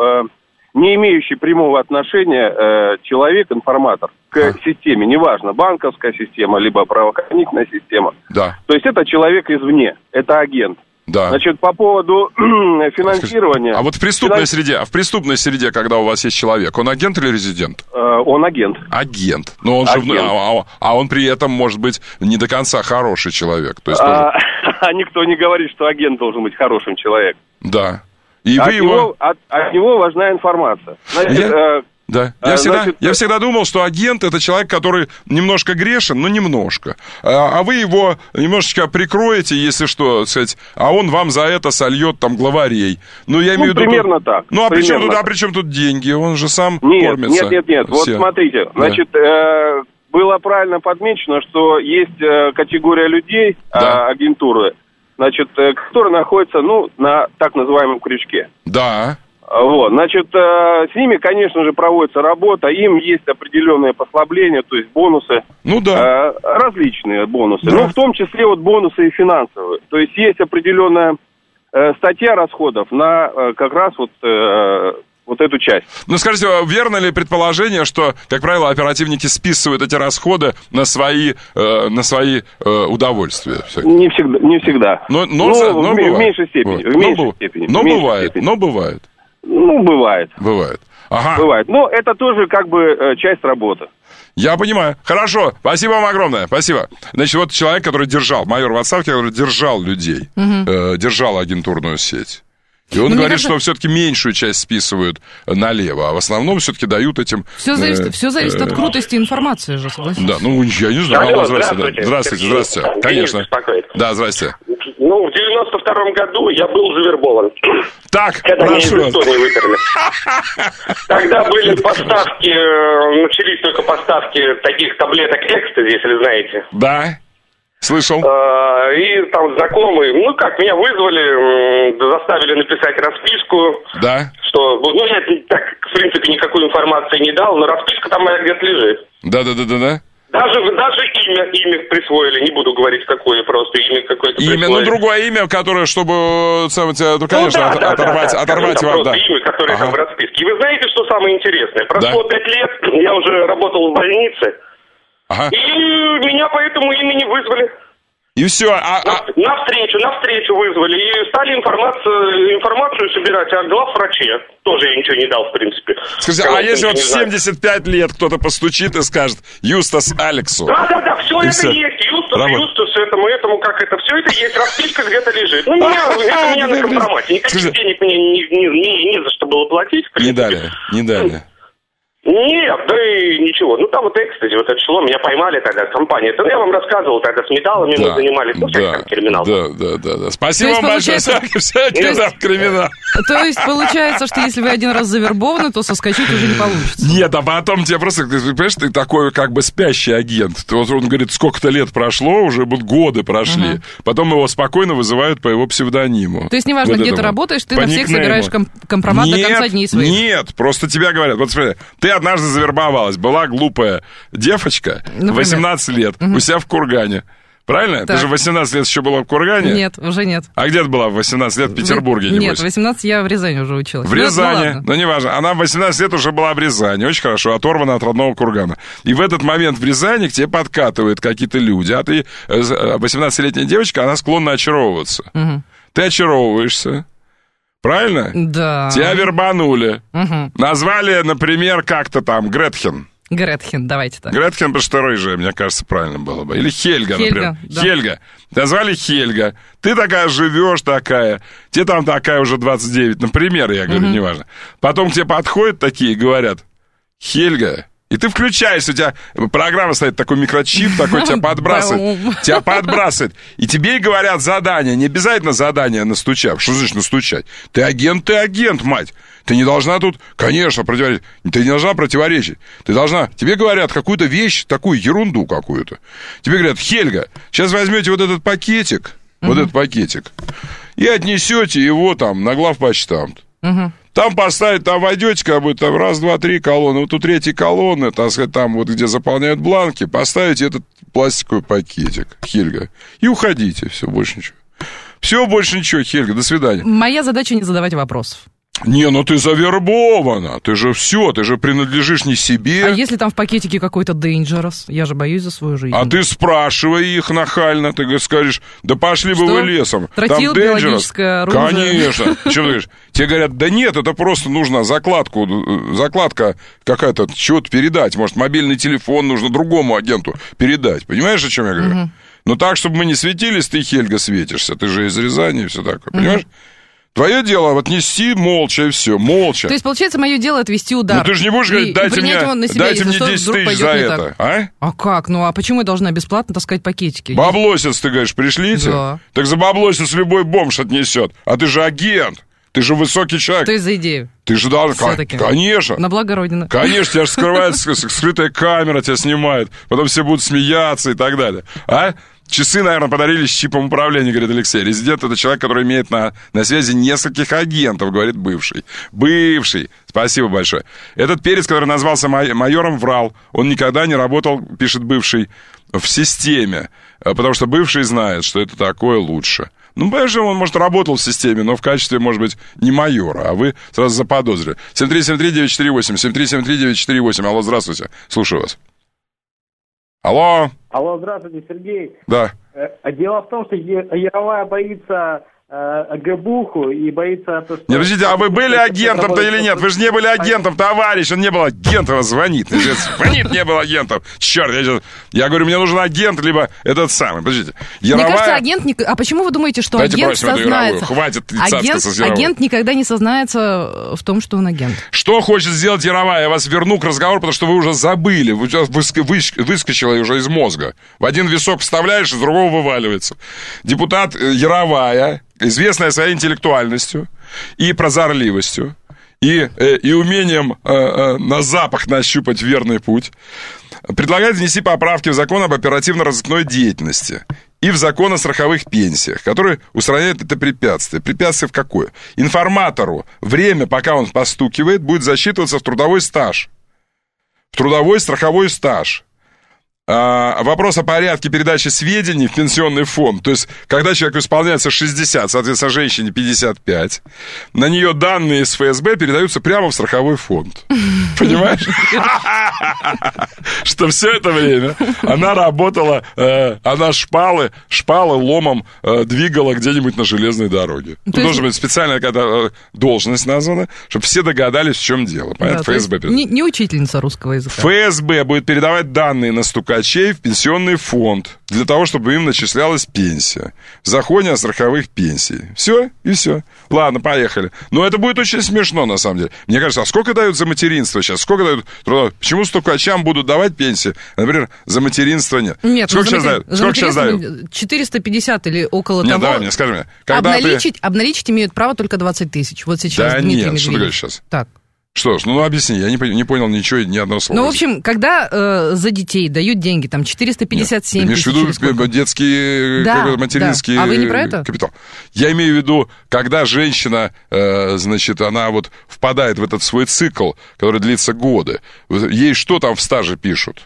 не имеющий прямого отношения человек, информатор, к системе. Неважно, банковская система, либо правоохранительная система. Да. То есть это человек извне, это агент. Да. Значит, по поводу финансирования... А вот в преступной среде, когда у вас есть человек, он агент или резидент? Он агент. Агент. Но он агент. же, он при этом может быть не до конца хороший человек. То есть никто не говорит, что агент должен быть хорошим человеком. Да. И от него важна информация. Значит, Да, я всегда думал, что агент — это человек, который немножко грешен, но немножко. А вы его немножечко прикроете, если что, сказать, а он вам за это сольет там главарей. Я имею в виду... примерно так. А при чем тут деньги? Он же сам кормится. Нет. Вот смотрите, значит, было правильно подмечено, что есть категория людей, агентуры, значит, которые находятся, на так называемом крючке. Да. Вот, значит, с ними, конечно же, проводится работа, им есть определенные послабления, то есть бонусы, различные бонусы, в том числе бонусы и финансовые. То есть есть определенная статья расходов на как раз вот эту часть. Скажите, верно ли предположение, что, как правило, оперативники списывают эти расходы на свои удовольствия? Не всегда. Но в меньшей степени. Но бывает. Бывает. Ага. Бывает. Но это тоже часть работы. Я понимаю. Хорошо. Спасибо вам огромное. Спасибо. Значит, вот человек, который майор в отставке, который держал людей, держал агентурную сеть. И он говорит, что все-таки меньшую часть списывают налево, а в основном все-таки дают этим... Все зависит от крутости информации же, согласен? Да, я не знаю. Здравствуйте. Конечно. Да, здравствуйте. В 92-м году я был завербован. Так, когда меня из Эстонии выперли. Тогда были поставки, начались только поставки таких таблеток экстази, если знаете. Да, слышал. И там знакомые, меня вызвали, заставили написать расписку. Да. Что, я так, в принципе, никакой информации не дал, но расписка там моя где-то лежит. Да. Даже имя присвоили, не буду говорить какое, просто имя какое-то присвоили. Имя, другое имя, которое, чтобы, конечно, оторвать вам, да. Имя, которое там в расписке. И вы знаете, что самое интересное? Прошло 5 лет, я уже работал в больнице, и меня по этому имени вызвали. И все. Навстречу вызвали. И стали информацию собирать о главвраче. Тоже я ничего не дал, в принципе. Скажите, если в 75 лет кто-то постучит и скажет Юстас Алексу? Да, все это есть. Юстас, этому, как это, все это есть. Расписка где-то лежит. Это меня на компромате. Никаких денег мне не за что было платить. Не дали. Нет, да и ничего. Там экстази, это число, меня поймали тогда, компания. Это я вам рассказывал, тогда с металлами мы занимались, криминал. Да. Спасибо вам большое, криминал. То есть получается, что если вы один раз завербованы, то соскочить уже не получится. Нет, а потом тебе просто, понимаешь, ты такой спящий агент. Он говорит, сколько-то лет прошло, уже годы прошли. Потом его спокойно вызывают по его псевдониму. То есть неважно, где ты работаешь, ты на всех собираешь компромат до конца дней своих. Нет, просто тебя говорят, вот смотри, ты однажды завербовалась, была глупая девочка, 18 лет, у себя в кургане. Правильно? Так. Ты же в 18 лет еще была в Кургане? Нет, уже нет. А где ты была в 18 лет в Петербурге, небось? Нет, в 18 я в Рязани уже училась. В Рязани, ну неважно. Она в 18 лет уже была в Рязани, очень хорошо, оторвана от родного Кургана. И в этот момент в Рязани к тебе подкатывают какие-то люди, а ты, 18-летняя девочка, она склонна очаровываться. Угу. Ты очаровываешься. Правильно? Да. Тебя вербанули. Угу. Назвали, например, как-то там Гретхен. Гретхен, давайте так. Гретхен, потому что рыжая, мне кажется, правильно было бы. Или Хельга, например. Да. Хельга. Назвали Хельга. Ты такая живешь такая. Тебе там такая уже 29. Например, я говорю, неважно. Потом к тебе подходят такие и говорят: Хельга. И ты включаешься, у тебя программа стоит, такой микрочип, такой тебя подбрасывает. Тебя подбрасывает. И тебе и говорят задание. Не обязательно задание настучать. Что значит настучать? Ты агент, мать. Ты не должна тут, конечно, противоречить. Ты не должна противоречить. Ты должна... Тебе говорят какую-то вещь, такую ерунду какую-то. Тебе говорят: Хельга, сейчас возьмете вот этот пакетик, этот пакетик, и отнесете его там на главпочтамт. Там поставить, там войдете, как бы, там раз, два, три колонны. Вот у третьей колонны, так сказать, там вот где заполняют бланки, поставите этот пластиковый пакетик, Хельга, и уходите. Все, больше ничего. Все, больше ничего, Хельга, до свидания. Моя задача не задавать вопросов. Не, ну ты завербована, ты же все, ты же принадлежишь не себе. А если там в пакетике какой-то dangerous? Я же боюсь за свою жизнь. А ты спрашивай их нахально, ты скажешь: да пошли бы вы лесом. Тротил, там биологическое оружие. Конечно. Что ты говоришь? Тебе говорят: да нет, это просто нужно закладка какая-то, чего-то передать. Может, мобильный телефон нужно другому агенту передать. Понимаешь, о чем я говорю? Но так, чтобы мы не светились, ты, Хельга, светишься. Ты же из Рязани и все такое, понимаешь? Твое дело отнести молча и все, молча. То есть, получается, мое дело отвести удар. Ну, ты же не будешь говорить: дайте мне 10 тысяч за это, а? А как? Ну, а почему я должна бесплатно таскать пакетики? Баблосец, ты говоришь, пришлите? Да. Так за баблосец любой бомж отнесет. А ты же агент, ты же высокий человек. То есть за идею? Ты же должен... Конечно. На благо Родины. Конечно, тебя же скрывает скрытая камера, тебя снимает. Потом все будут смеяться и так далее. А? Часы, наверное, подарили с чипом управления, говорит Алексей. Резидент — это человек, который имеет на связи нескольких агентов, говорит бывший. Бывший. Спасибо большое. Этот перец, который назвался майором, врал. Он никогда не работал, пишет бывший, в системе. Потому что бывший знает, что это такое лучше. Ну, понимаешь, он, может, работал в системе, но в качестве, может быть, не майора, а вы сразу заподозрили. 7373948, 7373948. Алло, здравствуйте. Слушаю вас. Алло. Алло, здравствуйте, Сергей. Да. Дело в том, что Яровая боится ГБУху и боится... То, что... Не, подождите, а вы были агентом-то или нет? Вы же не были агентом, товарищ, он не был агентом, звонит. Звонит, не был агентом. Черт, я говорю, мне нужен агент, либо этот самый. Подождите. Яровая... Мне кажется, агент... А почему вы думаете, что агент сознается? Хватит цацкаться с Яровой. Агент никогда не сознается в том, что он агент. Что хочет сделать Яровая? Я вас верну к разговору, потому что вы уже забыли. Вы выскочила уже из мозга. В один висок вставляешь, из другого вываливается. Депутат Яровая, известная своей интеллектуальностью и прозорливостью, и умением на запах нащупать верный путь, предлагает внести поправки в закон об оперативно-розыскной деятельности и в закон о страховых пенсиях, который устраняет это препятствие. Препятствие в какое? Информатору время, пока он постукивает, будет засчитываться в трудовой стаж. В трудовой страховой стаж. Вопрос о порядке передачи сведений в пенсионный фонд. То есть, когда человеку исполняется 60, соответственно, женщине 55, на нее данные из ФСБ передаются прямо в страховой фонд. Понимаешь? Что все это время она работала, она шпалы ломом двигала где-нибудь на железной дороге. Тут должна быть специальная какая-то должность названа, чтобы все догадались, в чем дело. Понятно? ФСБ. Не учительница русского языка. ФСБ будет передавать данные на стукачей в пенсионный фонд для того, чтобы им начислялась пенсия. В законе о страховых пенсиях. Все и все. Ладно, поехали. Но это будет очень смешно, на самом деле. Мне кажется, а сколько дают за материнство сейчас? Сколько дают труда? Почему стукачам будут давать пенсии? Например, за материнство нет. Нет, сколько сейчас дают? Сколько сейчас дают? 450 или около того. Нет, давай мне, скажи мне. Обналичить имеют право только 20 тысяч. Вот сейчас да Дмитрий нет, Медведев. что ты говоришь сейчас? Так. Что ж, ну объясни, я не понял ничего, ни одного слова. Ну, в общем, когда за детей дают деньги, там, 457 тысяч... Ты имеешь в виду детский, материнский А вы не про это? Капитал? Я имею в виду, когда женщина, значит, она вот впадает в этот свой цикл, который длится годы, ей что там в стаже пишут?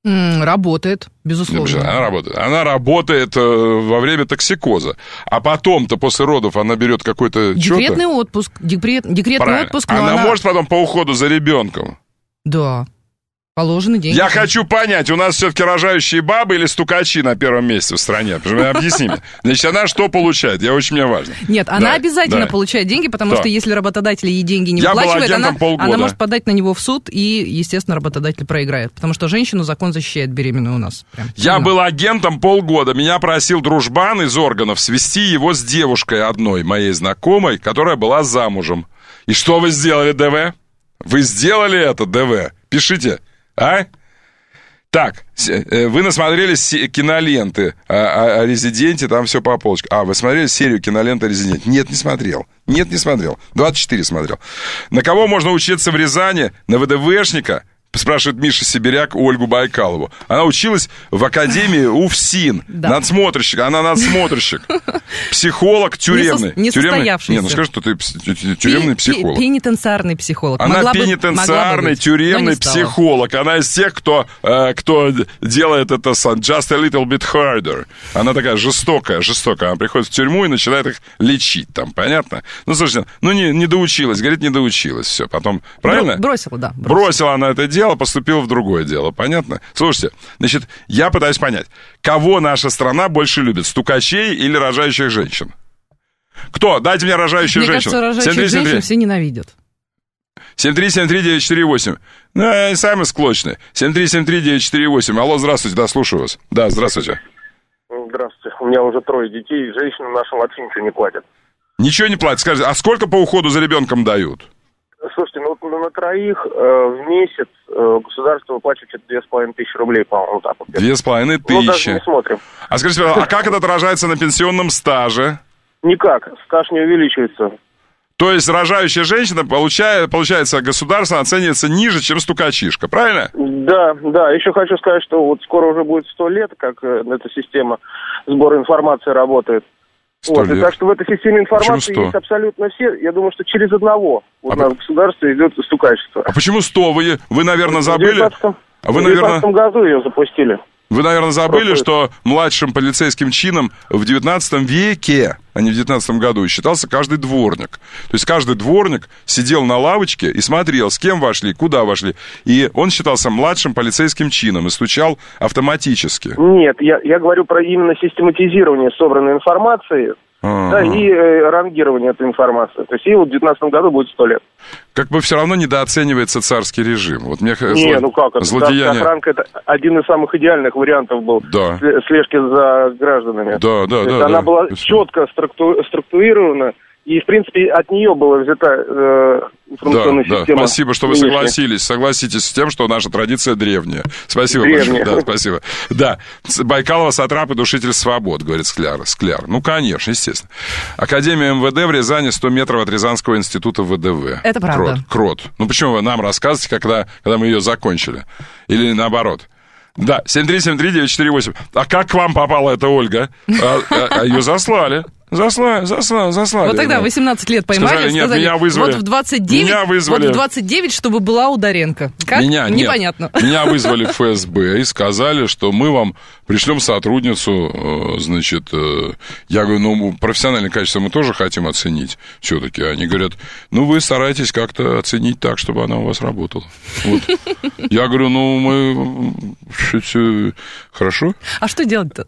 Работает, безусловно. Она работает во время токсикоза. А потом-то после родов она берет какой-то... Декретный отпуск. Декретный отпуск. Она может потом по уходу за ребенком? Да. Положены деньги. Я хочу понять, у нас все-таки рожающие бабы или стукачи на первом месте в стране? Объясни мне. Значит, она что получает? Очень мне важно. Нет, она обязательно получает деньги, потому что если работодатель ей деньги не выплачивает, она может подать на него в суд, и, естественно, работодатель проиграет. Потому что женщину закон защищает беременную у нас. Я был агентом полгода. Меня просил дружбан из органов свести его с девушкой одной, моей знакомой, которая была замужем. И что вы сделали, ДВ? Вы сделали это, ДВ? Пишите. Так, вы насмотрелись киноленты о «Резиденте», там все по полочкам. Вы смотрели серию киноленты о «Резиденте»? Нет, не смотрел. 24 смотрел. На кого можно учиться в Рязани? На ВДВшника? Спрашивает Миша Сибиряк Ольгу Байкалову. Она училась в академии УФСИН. Да. Надсмотрщик. Она надсмотрщик. Психолог тюремный. Несостоявшийся. Нет, скажи, что ты тюремный психолог. Пенитенциарный психолог. Она пенитенциарный тюремный психолог. Она из тех, кто делает это just a little bit harder. Она такая жестокая. Она приходит в тюрьму и начинает их лечить там, понятно? Слушайте, не доучилась. Говорит, не доучилась. Все, потом, правильно? Бросила она это дело, поступила в другое дело, понятно? Слушайте, значит, я пытаюсь понять, кого наша страна больше любит, стукачей или рожающих женщин? Кто? Дайте мне рожающую женщину. Мне кажется, рожающих женщин все ненавидят. 7373948. Ну, сами склочны. 7373948. Алло, здравствуйте, да, слушаю вас. Да, здравствуйте. Здравствуйте. У меня уже 3 детей, женщины наши вообще ничего не платят. Ничего не платят? Скажите, а сколько по уходу за ребенком дают? Слушайте, на 3 в месяц государство выплачивает 2500 рублей, по-моему, так вот. 2500. Ну, даже не смотрим. А скажите, а как это отражается на пенсионном стаже? Никак, стаж не увеличивается. То есть рожающая женщина, получается, государство оценивается ниже, чем стукачишка, правильно? Да. Еще хочу сказать, что вот скоро уже будет 100 лет, как эта система сбора информации работает. И так что в этой системе информации есть абсолютно все. Я думаю, что через одного у нас в государстве идет стукачество. А почему 100? Вы наверное, забыли? В 2019 году ее запустили. Вы, наверное, забыли, что младшим полицейским чином в 19 веке, а не в 19 году, считался каждый дворник. То есть каждый дворник сидел на лавочке и смотрел, с кем вошли, куда вошли. И он считался младшим полицейским чином и стучал автоматически. Нет, я говорю про именно систематизирование собранной информации. Да, и рангирование этой информации. То есть ей вот в 2019 году будет 100 лет. Как бы все равно недооценивается царский режим. Вот мне ну как это? Злодеяние... Охранка — это один из самых идеальных вариантов был слежки за гражданами. Да. Она была четко структурирована, и, в принципе, от нее была взята информационная система. Спасибо, что вы согласитесь с тем, что наша традиция древняя. Спасибо большое. Да, спасибо. Да, Байкалова сатрап и душитель свобод, говорит Скляр. Ну, конечно, естественно. Академия МВД в Рязани 100 метров от Рязанского института ВДВ. Это правда. Крот. Ну, почему вы нам рассказываете, когда мы ее закончили? Или наоборот? Да, 7373948. А как к вам попала эта Ольга? Ее заслали. Заслали. Вот тогда 18 лет поймали, сказали, меня вызвали. Вот в 29, чтобы была Ударенко. Как? Непонятно. Меня вызвали в ФСБ и сказали, что мы вам пришлем сотрудницу, значит, я говорю, профессиональное качество мы тоже хотим оценить все-таки. Они говорят, вы старайтесь как-то оценить так, чтобы она у вас работала. Вот. Я говорю, мы... Хорошо? А что делать-то?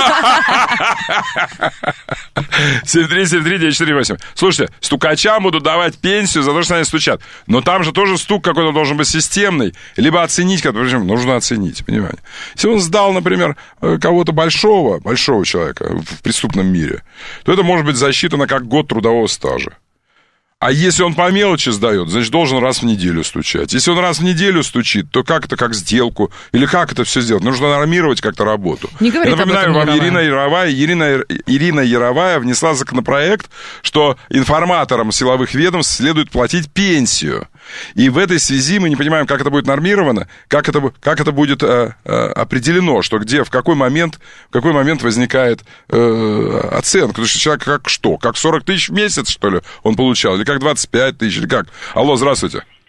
7373948. Слушайте, стукачам будут давать пенсию за то, что они стучат. Но там же тоже стук какой-то должен быть системный. Либо оценить, причем нужно оценить, понимаете. Если он сдал, например, кого-то большого человека в преступном мире, то это может быть засчитано как год трудового стажа. А если он по мелочи сдает, значит, должен раз в неделю стучать. Если он раз в неделю стучит, то как это, как сделку? Или как это все сделать? Нужно нормировать как-то работу. Не говорит. Я напоминаю вам, Ирина Яровая внесла законопроект, что информаторам силовых ведомств следует платить пенсию. И в этой связи мы не понимаем, как это будет нормировано, как это будет определено, что где, в какой момент возникает оценка. Потому что человек как 40 тысяч в месяц, что ли, он получал, или как 25 тысяч, или как? Алло, здравствуйте.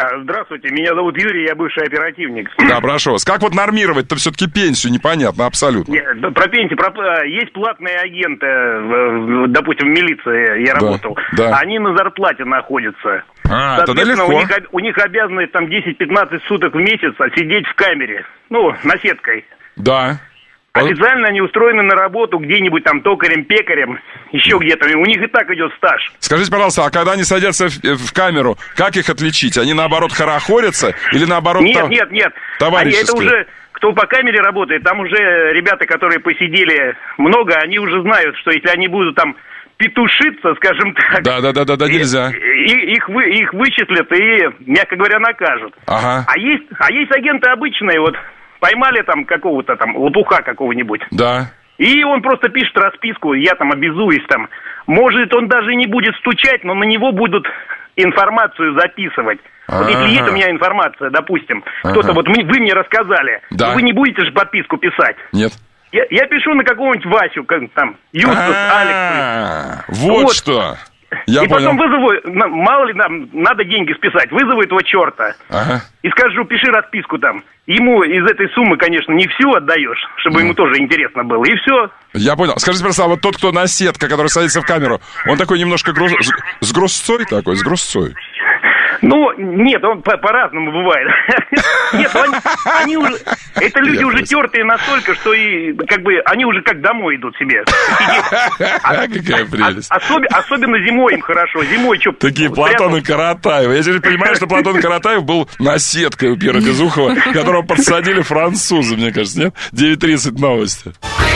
Здравствуйте, меня зовут Юрий, я бывший оперативник. Да, прошу вас. Как вот нормировать-то все-таки пенсию? Непонятно, абсолютно. Нет, про пенсию, есть платные агенты, допустим, в милиции я работал. Да. Они на зарплате находятся. Тогда легко. У них обязанность там 10-15 суток в месяц сидеть в камере, наседкой. Да. Официально они устроены на работу где-нибудь там токарем-пекарем, еще где-то. У них и так идет стаж. Скажите, пожалуйста, а когда они садятся в камеру, как их отличить? Они, наоборот, хорохорятся или, наоборот, Нет. Товарищеские? Это уже, кто по камере работает, там уже ребята, которые посидели много, они уже знают, что если они будут там петушиться, скажем так... Да, нельзя. Их вычислят и, мягко говоря, накажут. Ага. А есть агенты обычные, вот... Поймали там какого-то там лопуха какого-нибудь. Да. И он просто пишет расписку, я там обязуюсь там. Может, он даже не будет стучать, но на него будут информацию записывать. Вот если есть у меня информация, допустим, кто-то, вот вы мне рассказали, вы не будете же подписку писать. Нет. Я пишу на какого-нибудь Васю, там, Юстус, Алекс. Вот что. Я понял. Потом вызову, мало ли нам надо деньги списать, вызову этого черта и скажу, пиши расписку там. Ему из этой суммы, конечно, не всю отдаешь, чтобы ему тоже интересно было, и все. Я понял. Скажите, просто, а вот тот, кто наседка, который садится в камеру, он такой немножко с грустцой такой, с грустцой? Нет, он по-разному бывает. Нет, они уже... Это люди уже тертые настолько, что и как бы они уже как домой идут себе. Какая прелесть. Особенно зимой им хорошо. Зимой что... Такие Платон и Каратаев. Я теперь понимаю, что Платон Каратаев был наседкой у Пьера Безухова, которого подсадили французы, мне кажется, нет? 9:30 новости.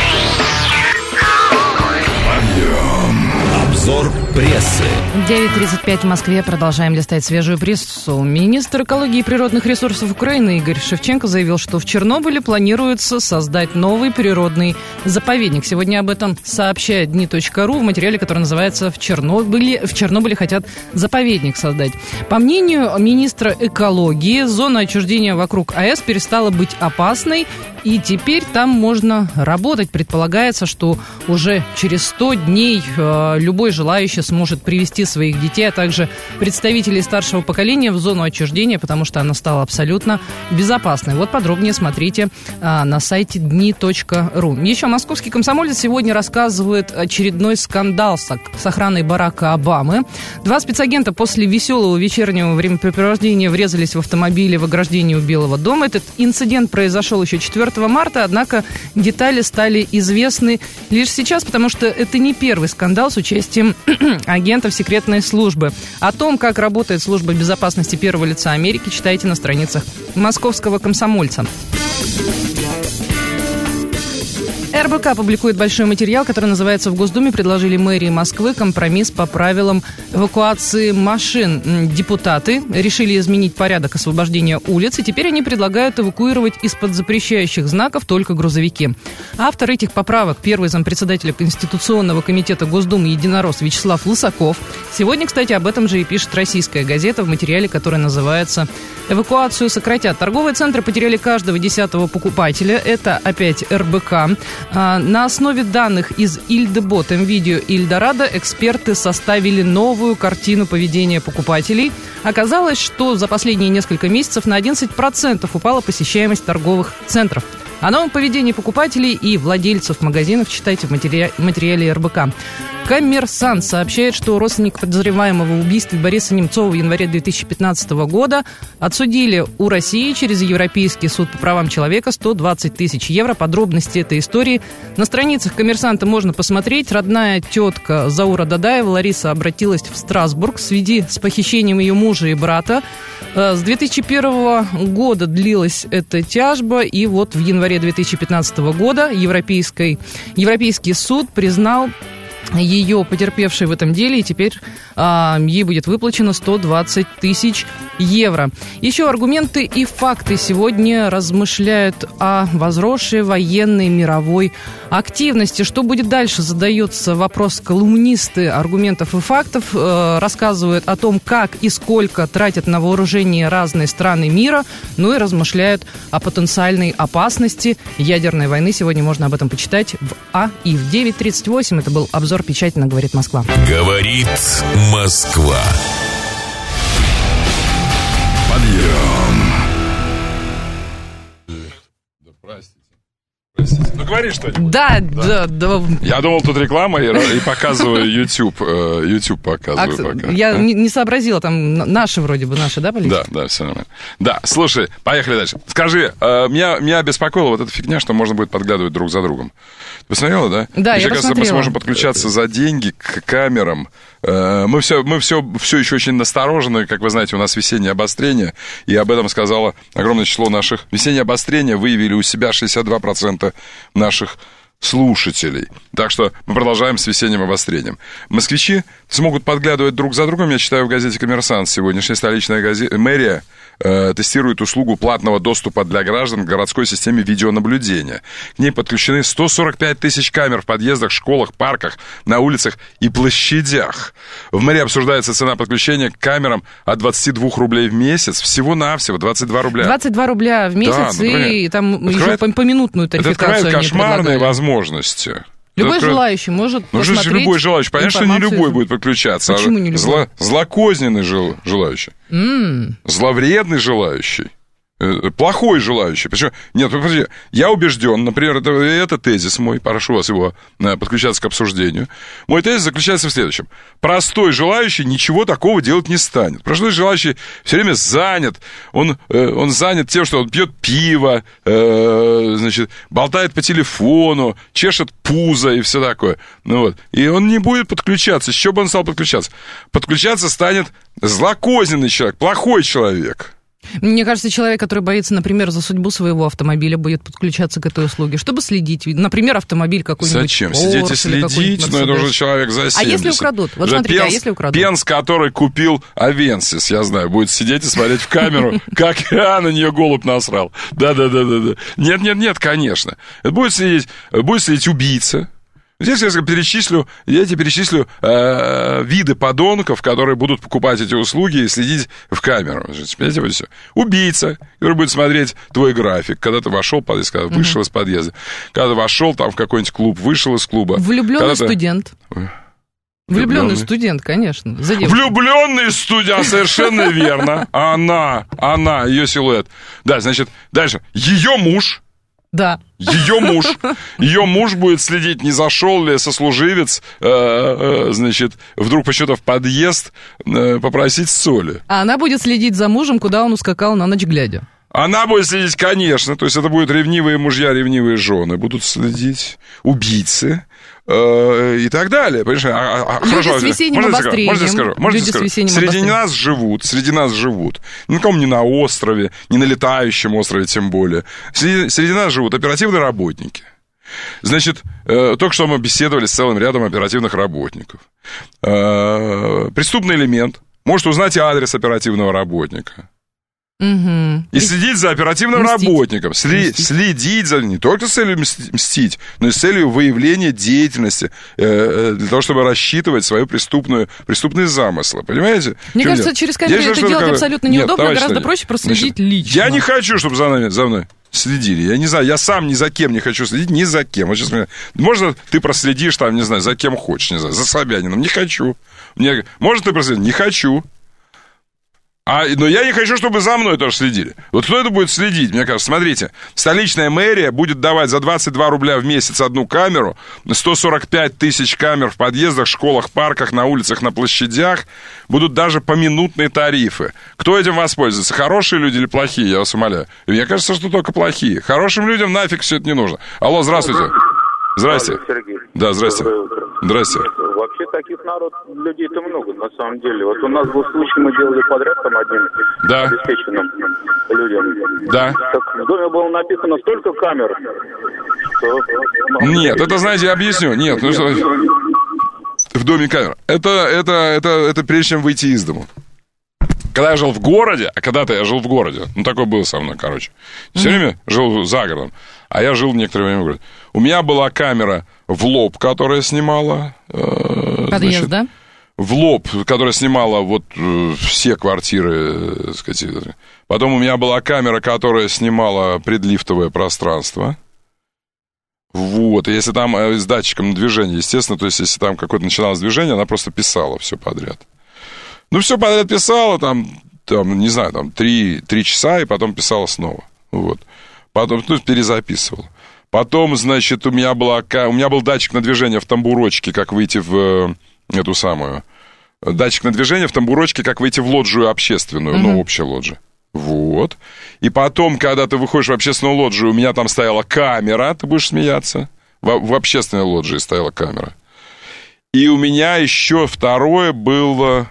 Обзор прессы. 9:35 в Москве. Продолжаем листать свежую прессу. Министр экологии и природных ресурсов Украины Игорь Шевченко заявил, что в Чернобыле планируется создать новый природный заповедник. Сегодня об этом сообщает дни.ру в материале, который называется «В Чернобыле хотят заповедник создать». По мнению министра экологии, зона отчуждения вокруг АЭС перестала быть опасной, и теперь там можно работать. Предполагается, что уже через 100 дней любой желающий сможет привести своих детей, а также представителей старшего поколения в зону отчуждения, потому что она стала абсолютно безопасной. Вот подробнее смотрите на сайте дни.ру. Еще московский комсомолец сегодня рассказывает очередной скандал с охраной Барака Обамы. 2 спецагента после веселого вечернего времяпрепровождения врезались в автомобиле в ограждении у Белого дома. Этот инцидент произошел еще 4 марта, однако детали стали известны лишь сейчас, потому что это не первый скандал с участием агентов секретной службы. О том, как работает служба безопасности первого лица Америки, читайте на страницах московского комсомольца. РБК публикует большой материал, который называется «В Госдуме предложили мэрии Москвы компромисс по правилам эвакуации машин». Депутаты решили изменить порядок освобождения улиц, и теперь они предлагают эвакуировать из-под запрещающих знаков только грузовики. Автор этих поправок, первый зампредседателя Конституционного комитета Госдумы «Единорос» Вячеслав Лысаков. Сегодня, кстати, об этом же и пишет «Российская газета» в материале, который называется «Эвакуацию сократят». Торговые центры потеряли каждого 10-го покупателя. Это опять РБК. На основе данных из Ильдебот, МВидео и Эльдорадо эксперты составили новую картину поведения покупателей. Оказалось, что за последние несколько месяцев на 11% упала посещаемость торговых центров. О новом поведении покупателей и владельцев магазинов читайте в материале РБК. Коммерсант сообщает, что родственник подозреваемого в убийстве Бориса Немцова в январе 2015 года отсудили у России через Европейский суд по правам человека 120 тысяч евро. Подробности этой истории на страницах «Коммерсанта» можно посмотреть. Родная тетка Заура Дадаева, Лариса, обратилась в Страсбург в связи с похищением ее мужа и брата. С 2001 года длилась эта тяжба, и вот в январе 2015 года Европейский суд признал ее потерпевшей в этом деле, и теперь ей будет выплачено 120 тысяч евро. Еще аргументы и факты сегодня размышляют о возросшей военной мировой активности. Что будет дальше, задается вопрос. Колумнисты аргументов и фактов рассказывают о том, как и сколько тратят на вооружение разные страны мира, ну и размышляют о потенциальной опасности ядерной войны. Сегодня можно об этом почитать в АИ. В 9:38 это был обзор «Печатно говорит Москва». Говорит Москва. простите. Ну, говори что-нибудь. Да. Я думал, тут реклама, и показываю YouTube. YouTube показываю пока. Я не сообразила, там наши вроде бы, да, политики? Да, все нормально. Да, слушай, поехали дальше. Скажи, меня беспокоила вот эта фигня, что можно будет подглядывать друг за другом. Ты посмотрела, да? Да, я посмотрела. Мы сможем подключаться за деньги к камерам. Мы все еще очень насторожены. Как вы знаете, у нас весеннее обострение, и об этом сказало огромное число наших. Весеннее обострение выявили у себя 62% наших слушателей. Так что мы продолжаем с весенним обострением. Москвичи смогут подглядывать друг за другом. Я читаю в газете «Коммерсант» сегодняшняя столичная мэрия тестирует услугу платного доступа для граждан к городской системе видеонаблюдения. К ней подключены 145 тысяч камер в подъездах, школах, парках, на улицах и площадях. В мэрии обсуждается цена подключения к камерам от 22 рублей в месяц. Всего-навсего 22 рубля. 22 рубля в месяц, да, и там еще поминутную тарификацию. Это открывает кошмарные возможности. Любой желающий может посмотреть. Любой желающий. Понятно, что не любой будет подключаться. Почему не любой? Злокозненный желающий. Зловредный желающий. Плохой желающий. Почему? Нет, подожди. Я убежден, например, это тезис мой, прошу вас его подключаться к обсуждению. Мой тезис заключается в следующем. Простой желающий ничего такого делать не станет. Простой желающий все время занят. Он занят тем, что он пьет пиво, значит, болтает по телефону, чешет пузо и все такое. Ну вот. И он не будет подключаться. С чего бы он стал подключаться? Подключаться станет злокозненный человек, плохой человек. Мне кажется, человек, который боится, например, за судьбу своего автомобиля, будет подключаться к этой услуге, чтобы следить. Например, автомобиль какой-нибудь. Зачем? Сидеть и следить? Ну, это уже человек за 70. А если украдут? Вот смотрите, если украдут? Пенс, который купил Авенсис, я знаю, будет сидеть и смотреть в камеру, как я на нее голубь насрал. Да. Нет, конечно. Это будет следить убийца. Здесь я тебе перечислю виды подонков, которые будут покупать эти услуги и следить в камеру. Понимаете, вот все. Убийца, который будет смотреть твой график, когда ты вошел, когда вышел из подъезда, когда ты вошел там в какой-нибудь клуб, вышел из клуба. Влюбленный студент. Влюбленный студент, конечно. Влюбленный студент, совершенно верно. Она, ее силуэт. Да, значит, дальше. Ее муж. Да. Ее муж будет следить, не зашел ли сослуживец, значит, вдруг почему-то в подъезд попросить соли. А она будет следить за мужем, куда он ускакал на ночь глядя. Она будет следить, конечно, то есть это будут ревнивые мужья, ревнивые жены, будут следить убийцы и так далее. Понимаешь? Люди с весенним обострением. Можно скажу? Среди нас живут. Никому не на острове, не на летающем острове тем более. Среди нас живут оперативные работники. Значит, только что мы беседовали с целым рядом оперативных работников. Преступный элемент может узнать и адрес оперативного работника. И следить за оперативным работником. Следить за... Не только с целью мстить, но и с целью выявления деятельности, для того, чтобы рассчитывать свои преступные замыслы. Понимаете? Мне кажется, через камеру это делать абсолютно неудобно, гораздо проще проследить лично. Я не хочу, чтобы за мной следили. Я не знаю, я сам ни за кем не хочу следить, ни за кем. Вот сейчас, можно ты проследишь там, не знаю, за кем хочешь, не знаю, за Собянином. Не хочу. Может ты проследить? Не хочу. Но я не хочу, чтобы за мной тоже следили. Вот кто это будет следить, мне кажется? Смотрите, столичная мэрия будет давать за 22 рубля в месяц одну камеру, 145 тысяч камер в подъездах, школах, парках, на улицах, на площадях. Будут даже поминутные тарифы. Кто этим воспользуется? Хорошие люди или плохие, я вас умоляю? Мне кажется, что только плохие. Хорошим людям нафиг все это не нужно. Алло, здравствуйте. Здрасте. Сергей. Да, здрасте. Здрасте. Вообще таких людей-то много, на самом деле. Вот у нас был случай, мы делали подряд там одним обеспеченным людям. Да. Так в доме было написано столько камер, что... Нет, это, знаете, я объясню. Нет, ну что... В доме камер. Это прежде чем выйти из дома. Когда я жил в городе, а когда-то я жил в городе, такое было со мной, короче. Все время жил за городом, а я жил некоторое время в городе. У меня была камера в лоб, которая снимала... Подъезд, да? В лоб, которая снимала вот все квартиры, так сказать. Потом у меня была камера, которая снимала предлифтовое пространство. Вот, и если там с датчиком движения, естественно, то есть если там какое-то начиналось движение, она просто писала все подряд. Все подряд писала, там, не знаю, 3 часа, и потом писала снова. Вот. Потом перезаписывала. Потом, значит, у меня был датчик на движение в тамбурочке, как выйти в эту самую... Датчик на движение в тамбурочке, как выйти в лоджию общественную, ну, общая лоджия. Вот. И потом, когда ты выходишь в общественную лоджию, у меня там стояла камера, ты будешь смеяться. В общественной лоджии стояла камера. И у меня еще второе было...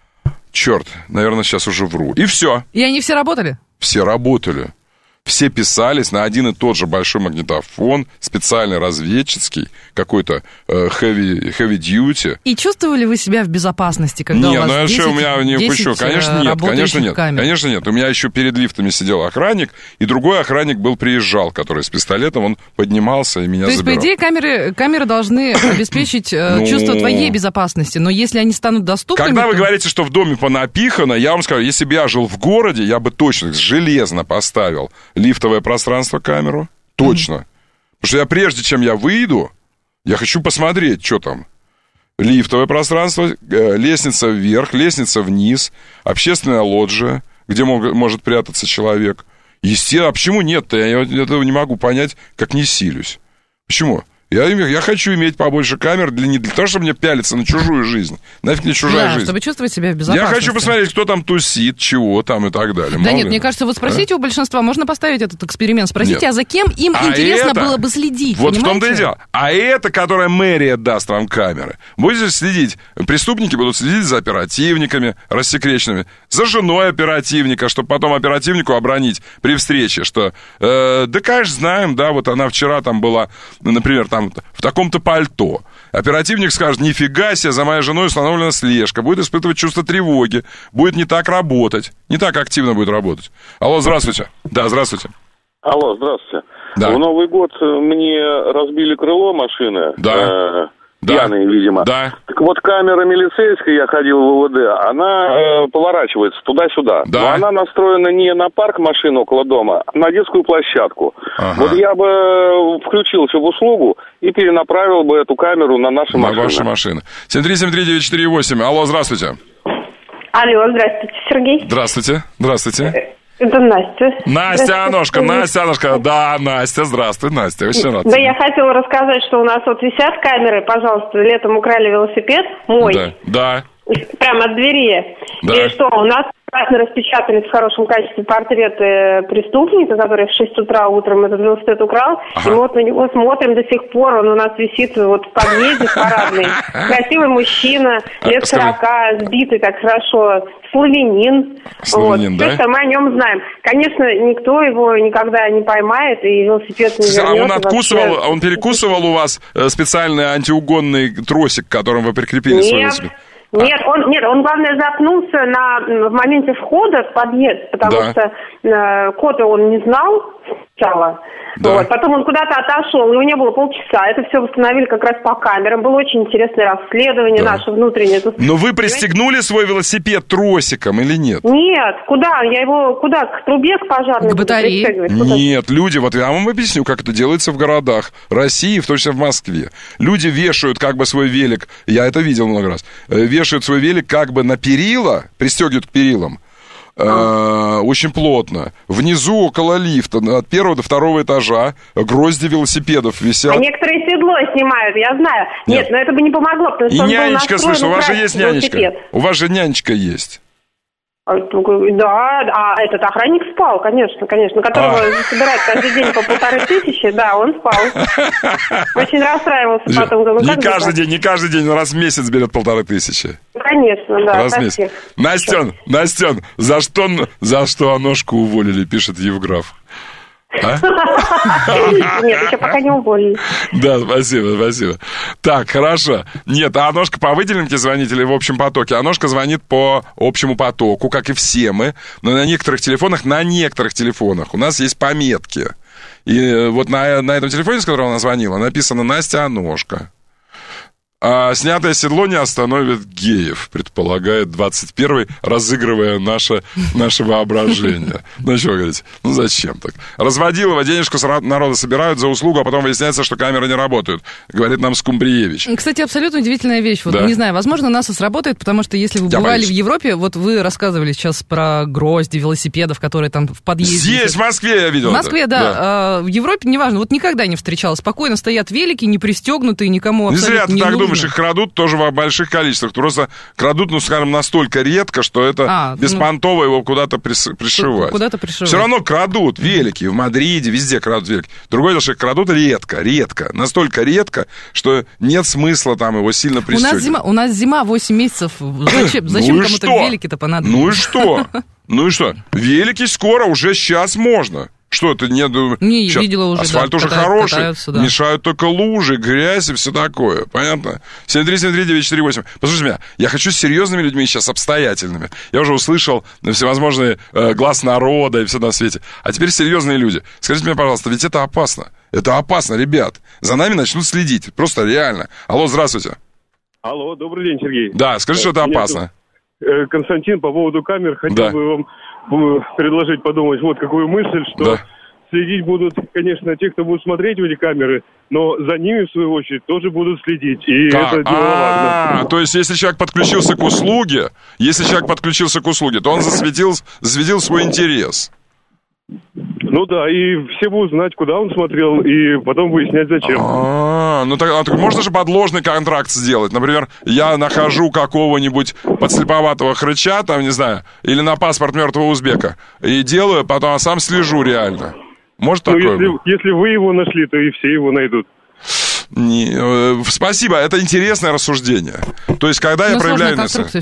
Черт, наверное, сейчас уже вру. И все. И они все работали? Все работали. Все писались на один и тот же большой магнитофон, специальный разведческий, какой-то heavy duty. И чувствовали вы себя в безопасности, когда у вас 10 у меня не пущу. Конечно, нет. Камер? Конечно, нет. У меня еще перед лифтами сидел охранник, и другой охранник приезжал, который с пистолетом, он поднимался и меня забирал. То есть, по идее, камеры должны обеспечить чувство твоей безопасности, но если они станут доступными... Когда вы говорите, что в доме понапихано, я вам скажу, если бы я жил в городе, я бы точно железно поставил лифтовое пространство камеру. Точно. Потому что прежде чем я выйду, я хочу посмотреть, что там. Лифтовое пространство, лестница вверх, лестница вниз, общественная лоджия, где может прятаться человек. Естественно, а почему нет-то? Я этого не могу понять, как не силюсь. Почему? Я хочу иметь побольше камер не для того, чтобы мне пялиться на чужую жизнь. Нафиг мне чужая жизнь. Чтобы чувствовать себя в безопасности. Я хочу посмотреть, кто там тусит, чего там и так далее. Да нет, мне кажется, вот спросите у большинства, можно поставить этот эксперимент, спросите, а за кем им интересно было бы следить, вот понимаете? В том-то и дело. А это, которое мэрия даст вам камеры. Будете следить, преступники будут следить за оперативниками рассекреченными, за женой оперативника, чтобы потом оперативнику обронить при встрече, что, да, конечно, знаем, да, вот она вчера там была, например, там в таком-то пальто. Оперативник скажет, нифига себе, за моей женой установлена слежка. Будет испытывать чувство тревоги. Будет не так работать. Не так активно будет работать. Алло, здравствуйте. Да, здравствуйте. Алло, здравствуйте. Да. В Новый год мне разбили крыло машины. Да. Пьяные, видимо. Да. Так вот, камера милицейская, я ходил в УВД, она поворачивается туда-сюда. Да. Но она настроена не на парк машин около дома, а на детскую площадку. Ага. Вот я бы включился в услугу и перенаправил бы эту камеру на наши машины. На ваши машины. 7373948. Алло, здравствуйте. Алло, здравствуйте, Сергей. Здравствуйте. Здравствуйте. Это Настя. Настя Аношка, Настя Аношка. Да, Настя, здравствуй, Настя, очень рад. Да, я хотела рассказать, что у нас вот висят камеры, пожалуйста, летом украли велосипед мой. Да. Прямо от двери. Да. И что, у нас прекрасно распечатались в хорошем качестве портреты преступника, который в 6 утра утром этот велосипед украл. Ага. И вот на него смотрим до сих пор, он у нас висит вот в подъезде в парадной. Красивый мужчина, лет 40, сбитый так хорошо, славянин. Славянин, вот. да? Что мы о нем знаем. Конечно, никто его никогда не поймает, и велосипед не вернет. А он откусывал, он перекусывал у вас специальный антиугонный тросик, к которому вы прикрепили свой велосипед? Нет, он, главное, запнулся в моменте входа в подъезд, потому что кода он не знал сначала. Да. Вот, потом он куда-то отошел, его не было полчаса. Это все восстановили как раз по камерам. Было очень интересное расследование наше внутреннее. Но вы пристегнули свой велосипед тросиком или нет? Нет, куда? Я его к трубе, к пожарной? К батарее? Нет, люди, вот я вам объясню, как это делается в городах России, в том числе в Москве. Люди вешают как бы свой велик, я это видел много раз, вешают свой велик как бы на перила, пристегивают к перилам, очень плотно. Внизу, около лифта, от 1 до 2 этажа, грозди велосипедов висят. А некоторые седло снимают, я знаю. Нет, но это бы не помогло, потому что и нянечка, слушай, у вас же есть нянечка. У вас же нянечка есть. Да, а этот охранник спал, конечно, которого собирают каждый день по 1500, да, он спал. Очень расстраивался потом. Не каждый день, но раз в месяц берет 1500. Конечно, да. Раз в месяц. Настен, за что Аношку уволили, пишет Евграф. Нет, еще пока не уволили. Да, спасибо. Так, хорошо. Нет, а Аношка по выделенке звонит или в общем потоке? Аношка звонит по общему потоку, как и все мы. Но на некоторых телефонах у нас есть пометки. И вот на этом телефоне, с которого она звонила, написано Настя Аношка. Снятое седло не остановит геев, предполагает 21-й, разыгрывая наше воображение. Ну, что вы говорите? Ну, зачем так? Разводилово денежку с народа собирают за услугу, а потом выясняется, что камеры не работают, говорит нам Скумбриевич. Кстати, абсолютно удивительная вещь. Вот, не знаю, возможно, НАСА сработает, потому что если вы бывали в Европе, вот вы рассказывали сейчас про грозди велосипедов, которые там в подъезде. Здесь, в Москве я видел. В Москве, да. В Европе, неважно, вот никогда не встречал. Спокойно стоят велики, не пристегнутые, никому абсолютно не нужны. Не зря ты так думаешь, их крадут тоже в больших количествах. Просто крадут, ну, скажем, настолько редко, что это беспонтово его куда-то пришивать. Куда-то пришивать. Все равно крадут велики. В Мадриде, везде крадут велики. Другое дело, что их крадут редко. Настолько редко, что нет смысла там его сильно пристегивать. У нас зима 8 месяцев. Зачем кому-то велики-то понадобились? Ну и что? Велики скоро, уже сейчас можно. Что это не видела уже. Асфальт уже хороший, мешают только лужи, грязь и все такое. Понятно? 7373948. Послушайте меня, я хочу с серьезными людьми сейчас, обстоятельными. Я уже услышал всевозможные глаз народа и все на свете. А теперь серьезные люди. Скажите мне, пожалуйста, ведь это опасно. Это опасно, ребят. За нами начнут следить. Просто реально. Алло, здравствуйте. Алло, добрый день, Сергей. Да, скажи, что это опасно. Константин, по поводу камер, хотел бы вам предложить подумать вот какую мысль, что следить будут, конечно, те, кто будут смотреть в эти камеры, но за ними, в свою очередь, тоже будут следить. И это немаловажно. То есть, если человек подключился к услуге, то он засветил свой интерес. Ну да, и все будут знать, куда он смотрел, и потом выяснять, зачем. Ну так можно же подложный контракт сделать. Например, я нахожу какого-нибудь подслеповатого хрыча, там, не знаю, или на паспорт мертвого узбека, и делаю, потом сам слежу реально. Может такое быть? Если вы его нашли, то и все его найдут. Спасибо, это интересное рассуждение. То есть, когда я проявляю...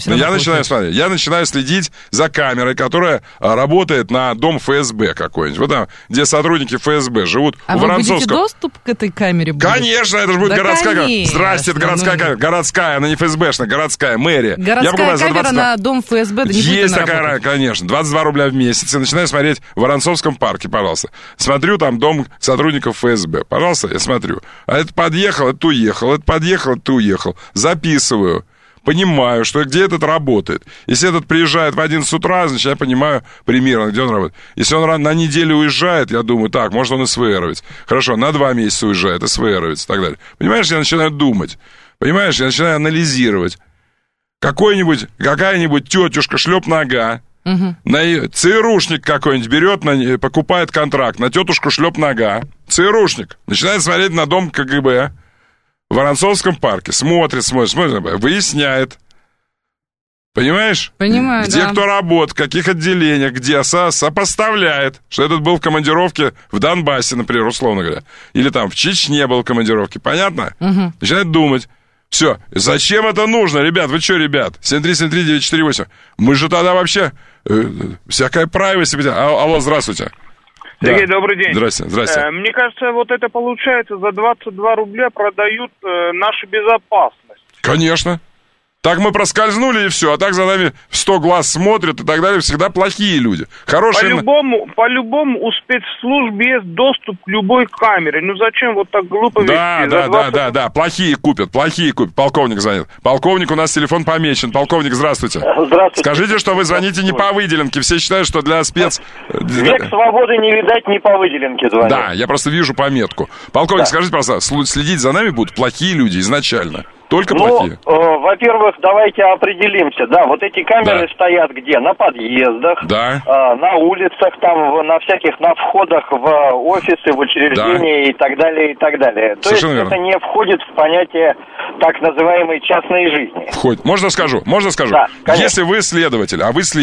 Я начинаю следить за камерой, которая работает на дом ФСБ какой-нибудь. Вот там, где сотрудники ФСБ живут у Воронцовского. А вы будете доступ к этой камере? Конечно, это же будет городская камера. Здрасте, это городская камера. Городская, она не ФСБшная, городская, мэрия. Городская камера на дом ФСБ, да не будет она Есть такая, конечно, 22 рубля в месяц. Я начинаю смотреть в Воронцовском парке, пожалуйста. Смотрю там дом сотрудников ФСБ. Пожалуйста, я смотрю. А это подъехал, это уехал, это подъехал, это уехал. Записываю. Понимаю, что где этот работает. Если этот приезжает в 11 утра, значит, я понимаю примерно, где он работает. Если он на неделю уезжает, я думаю, так, может, он СВРовец. Хорошо, на 2 месяца уезжает, СВРовец и так далее. Понимаешь, я начинаю думать. Понимаешь, я начинаю анализировать. Какая-нибудь тетюшка шлеп-нога, ЦРУшник какой-нибудь берет, покупает контракт, на тетушку шлеп-нога. ЦРУшник начинает смотреть на дом КГБ в Воронцовском парке, смотрит, выясняет. Понимаешь? Понимаю, где кто работает, в каких отделениях, где сопоставляет, что этот был в командировке в Донбассе, например, условно говоря. Или там в Чечне был в командировке. Понятно? Начинает думать. Все. Зачем это нужно, ребят? Вы что, ребят? 7373948. Мы же тогда вообще... всякая privacy. Алло, здравствуйте. Сергей, добрый день. Здрасте. Мне кажется, вот это получается, за 22 рубля продают нашу безопасность. Конечно. Так мы проскользнули и все, а так за нами 100 глаз смотрят и так далее. Всегда плохие люди. Хорошие... По-любому у спецслужб есть доступ к любой камере. Ну зачем вот так глупо вести? Да. Плохие купят. Полковник звонит. Полковник, у нас телефон помечен. Полковник, здравствуйте. Здравствуйте. Скажите, что вы звоните не по выделенке. Все считают, что для спец... Век свободы не видать, не по выделенке звонит. Да, я просто вижу пометку. Полковник, скажите, пожалуйста, следить за нами будут плохие люди изначально. Только плохие? Во-первых, давайте определимся. Да, вот эти камеры стоят где? На подъездах, на улицах, там, на всяких, на входах в офисы, в учреждения и так далее, и так далее. То есть это не входит в понятие так называемой частной жизни. Входит. Можно скажу? Да, конечно. Если вы следователь,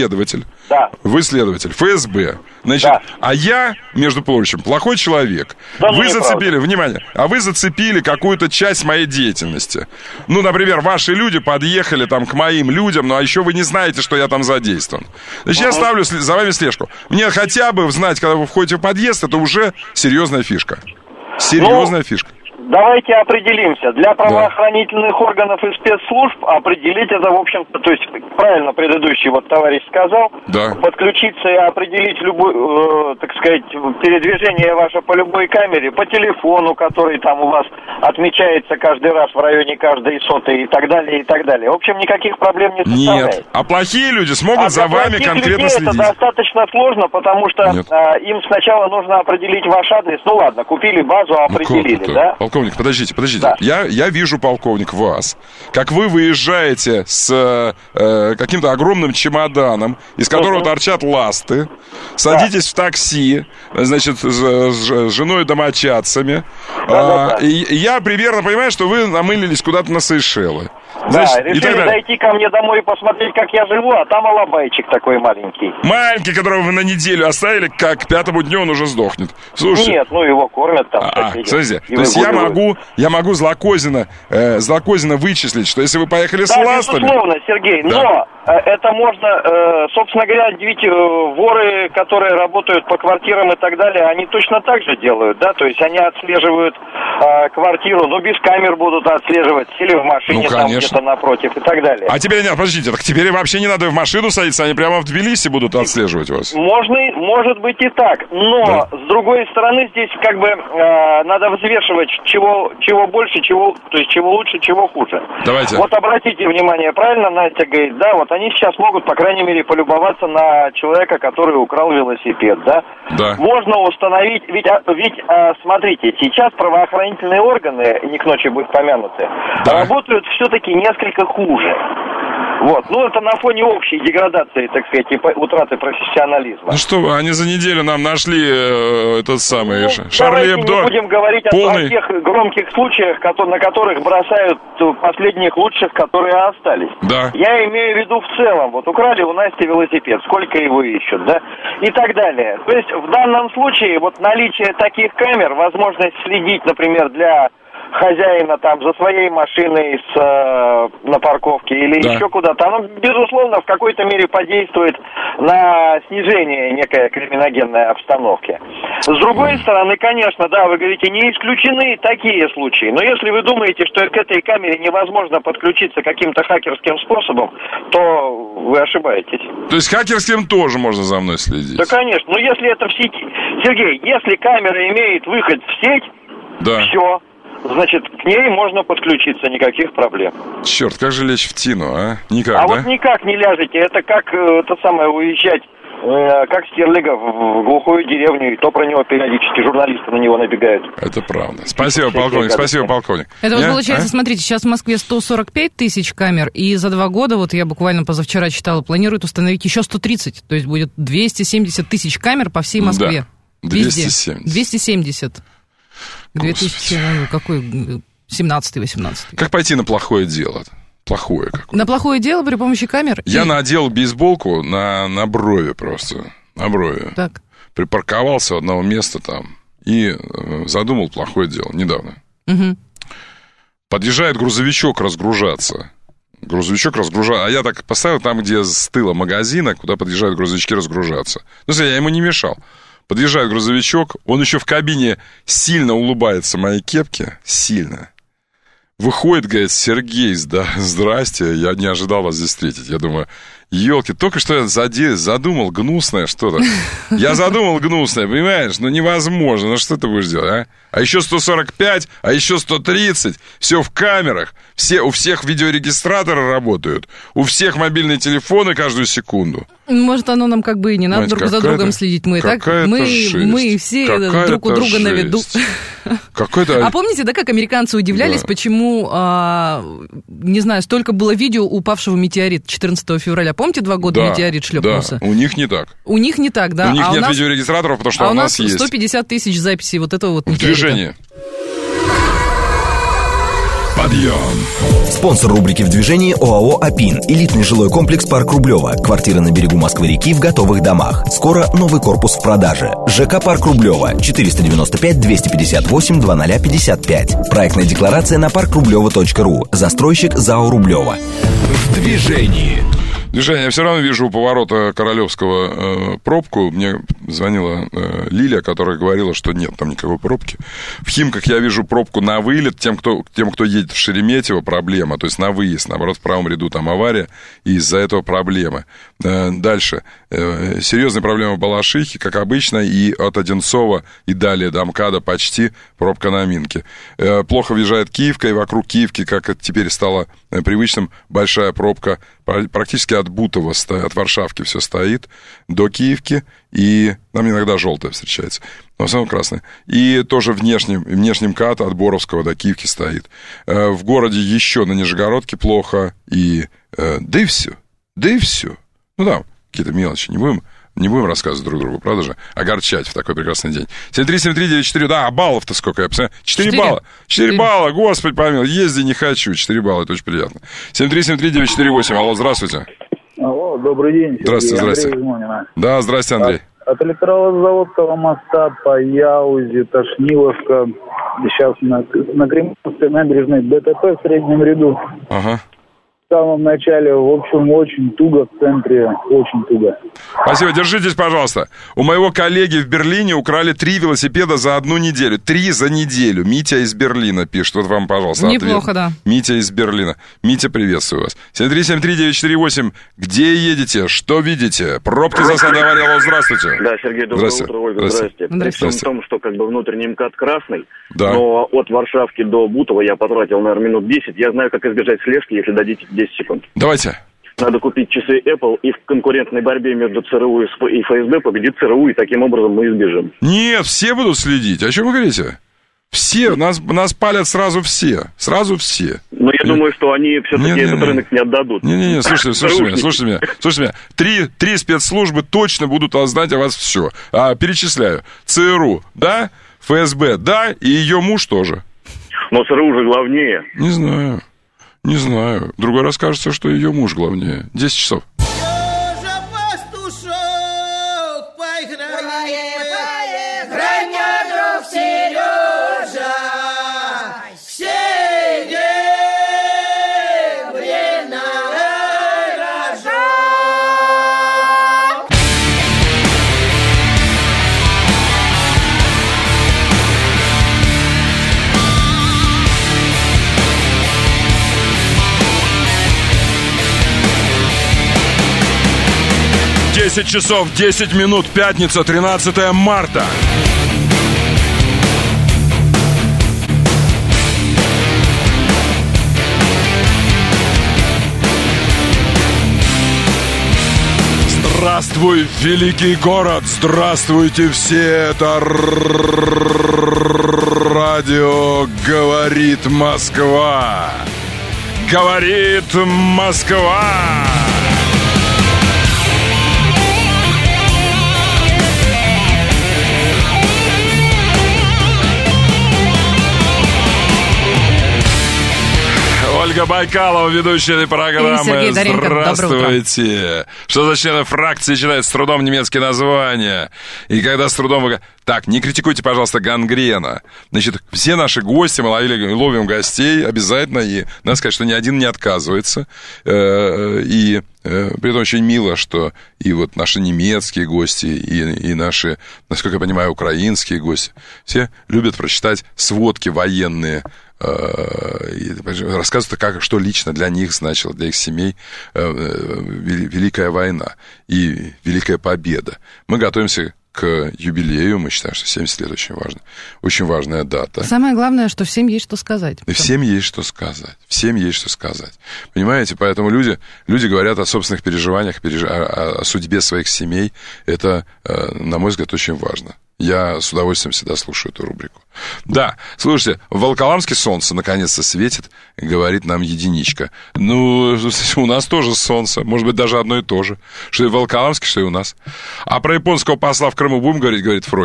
вы следователь ФСБ, значит, а я, между прочим, плохой человек. Вы зацепили, внимание, вы зацепили какую-то часть моей деятельности. Ну, например, ваши люди подъехали там к моим людям, ну, а еще вы не знаете, что я там задействован. Значит, я ставлю за вами слежку. Мне хотя бы знать, когда вы входите в подъезд, это уже серьезная фишка. Серьезная фишка. давайте определимся. Для правоохранительных органов и спецслужб определить это, в общем-то, то есть правильно предыдущий вот товарищ сказал, подключиться и определить любой, так сказать, передвижение ваше по любой камере, по телефону, который там у вас отмечается каждый раз в районе каждой сотой и так далее, и так далее. В общем, никаких проблем не составляет. Нет, а плохие люди смогут за вами конкретно следить. Это достаточно сложно, потому что им сначала нужно определить ваш адрес. Ну ладно, купили базу, определили, да? Полковник, подождите. Да. Я вижу, полковник, вас, как вы выезжаете с каким-то огромным чемоданом, из которого торчат ласты, садитесь в такси, значит, с женой и домочадцами. И я примерно понимаю, что вы намылились куда-то на Сейшелы. Значит, решили зайти ко мне домой и посмотреть, как я живу, а там алабайчик такой маленький. Маленький, которого вы на неделю оставили, как к 5-му дню он уже сдохнет. Слушайте. Нет, его кормят там. Смотрите, то есть я могу злокозненно вычислить, что если вы поехали с ластами... Безусловно, Сергей, но это можно, собственно говоря, ведь воры, которые работают по квартирам и так далее, они точно так же делают, да, то есть они отслеживают квартиру, без камер будут отслеживать, или в машине там где-то напротив и так далее. А теперь нет, подождите, так теперь вообще не надо в машину садиться, они прямо в Тбилиси будут отслеживать вас. Может быть и так, но с другой стороны здесь как бы надо взвешивать, чего больше, то есть чего лучше, чего хуже. Давайте. Вот обратите внимание, правильно Настя говорит, да, вот они сейчас могут, по крайней мере, полюбоваться на человека, который украл велосипед, да? Да. Можно установить, ведь смотрите, сейчас правоохранительные органы, не к ночи будут помянуты, работают все-таки несколько хуже. Вот, это на фоне общей деградации, так сказать, и утраты профессионализма. Ну что вы, они за неделю нам нашли этот самый Шарли Эбдо. Не будем говорить о тех громких случаях, на которых бросают последних лучших, которые остались. Да. Я имею в виду в целом, вот украли у Насти велосипед, сколько его ищут, да, и так далее. То есть в данном случае вот наличие таких камер, возможность следить, например, для хозяина там за своей машиной на парковке или еще куда-то, оно, безусловно, в какой-то мере подействует на снижение некой криминогенной обстановки. С другой стороны, конечно, вы говорите, не исключены такие случаи, но если вы думаете, что к этой камере невозможно подключиться каким-то хакерским способом, то вы ошибаетесь. То есть хакерским тоже можно за мной следить? Да, конечно, но если это в сети... Сергей, если камера имеет выход в сеть, все... Значит, к ней можно подключиться, никаких проблем. Черт, как же лечь в тину, а? Никак, вот никак не ляжете. Это как уезжать, как Стерлига в глухую деревню, и то про него периодически журналисты на него набегают. Это правда. Спасибо, полковник, полковник. Это вот получается, смотрите, сейчас в Москве 145 тысяч камер, и за 2 года, вот я буквально позавчера читала, планируют установить еще 130, то есть будет 270 тысяч камер по всей Москве. Да, 270. 270. 17-18. Как пойти на плохое дело? Плохое какое? На плохое дело при помощи камер? Я надел бейсболку на брови просто. На брови. Так. Припарковался у одного места там и задумал плохое дело недавно. Угу. Подъезжает грузовичок разгружаться. А я так поставил там, где с тыла магазина, куда подъезжают грузовички разгружаться. Я ему не мешал. Подъезжает грузовичок, он еще в кабине сильно улыбается моей кепке, сильно. Выходит, говорит, Сергей, здрасте, я не ожидал вас здесь встретить. Я думаю, елки, только что я задумал гнусное что-то. Я задумал гнусное, понимаешь? Невозможно, что ты будешь делать, а? А еще 145, а еще 130, все в камерах, у всех видеорегистраторы работают, у всех мобильные телефоны каждую секунду. Может, оно нам как бы и не надо друг за другом следить. Мы все друг у друга на виду. А помните, как американцы удивлялись, почему, не знаю, столько было видео упавшего метеорита 14 февраля. Помните, 2 года метеорит шлепнулся? Да, у них не так. У них не так, да. У них нет видеорегистраторов, потому что у нас есть. 150 тысяч записей вот этого вот метеорита. Движение. Подъем. Спонсор рубрики «В движении» ОАО «Апин». Элитный жилой комплекс «Парк Рублева». Квартиры на берегу Москвы-реки в готовых домах. Скоро новый корпус в продаже. ЖК «Парк Рублева». 495-258-0055. Проектная декларация на parkrublevo.ru. Застройщик ЗАО «Рублева». В движении. Движение. Я все равно вижу у поворота Королевского пробку. Мне звонила Лилия, которая говорила, что нет там никакой пробки. В Химках я вижу пробку на вылет. Тем, кто едет в Шереметьево, проблема. То есть на выезд. Наоборот, в правом ряду там авария. И из-за этого проблемы. Дальше. Серьезная проблема в Балашихе, как обычно. И от Одинцова и далее до МКАДа почти пробка на Минке. Плохо въезжает Киевка. И вокруг Киевки, как это теперь стало привычным, большая пробка практически от Бутова, от Варшавки все стоит до Киевки, и нам иногда желтая встречается, но в основном красная. И тоже внешний МКАД от Боровского до Киевки стоит. В городе еще на Нижегородке плохо, и да и все. Ну да, какие-то мелочи, не будем рассказывать друг другу, правда же? Огорчать в такой прекрасный день. 7373948, да, а баллов-то сколько, я посмотрю? 4 балла. 4 балла, господи помилуй, езди не хочу. 4 балла, это очень приятно. 7373948, алло, здравствуйте. Алло, добрый день. Здравствуйте. Да, здрасте, Андрей. От электрозаводского моста по Яузе, Тошниловка, сейчас на Кремлевской набережной ДТП в среднем ряду. Ага. В самом начале, в общем, очень туго в центре, очень туго. Спасибо, держитесь, пожалуйста. У моего коллеги в Берлине украли 3 велосипеда за 1 неделю. 3 за неделю. Митя из Берлина пишет. Вот вам, пожалуйста, неплохо, ответ. Да. Митя из Берлина. Митя, приветствую вас. 7373948. Где едете? Что видите? Пробки, засады, аварии. Алло, здравствуйте. Да, Сергей, доброе утро. Ольга, здрасте. При всем том, что как бы внутренний МКАД красный, да. Но от Варшавки до Бутова я потратил, наверное, минут 10. Я знаю, как избежать слежки, если дадите 10 секунд. Давайте. Надо купить часы Apple, и в конкурентной борьбе между ЦРУ и ФСБ победит ЦРУ, и таким образом мы избежим. Нет, все будут следить. О чем вы говорите? Все, нас палят сразу все. Сразу все. Но я думаю, что они все-таки этот рынок не отдадут. Не-не-не, слушайте меня. Три спецслужбы точно будут знать о вас все. Перечисляю. ЦРУ, да, ФСБ, да, и ее муж тоже. Но ЦРУ же главнее. Не знаю. Другой раз кажется, что ее муж главнее. 10 часов. Часов 10 минут, пятница, 13 марта. Здравствуй, великий город! Здравствуйте все! Это радио «Говорит Москва». Говорит Москва! Ольга Байкалова, ведущая этой программы. Здравствуйте. Что за члены фракции читают с трудом немецкие названия? И когда с трудом... Так, не критикуйте, пожалуйста, Гангрена. Значит, все наши гости, мы ловим гостей обязательно. И надо сказать, что ни один не отказывается. И при этом очень мило, что и вот наши немецкие гости, и наши, насколько я понимаю, украинские гости, все любят прочитать сводки военные, рассказывают, что лично для них значило, для их семей Великая война и Великая победа. Мы готовимся к юбилею, мы считаем, что 70 лет очень важно. Очень важная дата. Самое главное, что всем есть что сказать. И всем есть что сказать. Всем есть что сказать. Понимаете? Поэтому люди говорят о собственных переживаниях, о судьбе своих семей. Это, на мой взгляд, очень важно. Я с удовольствием всегда слушаю эту рубрику. Да, слушайте, в Волоколамске солнце наконец-то светит, говорит нам единичка. Ну, у нас тоже солнце, может быть, даже одно и то же. Что и в Волоколамске, что и у нас. А про японского посла в Крыму будем говорить, говорит Фроги.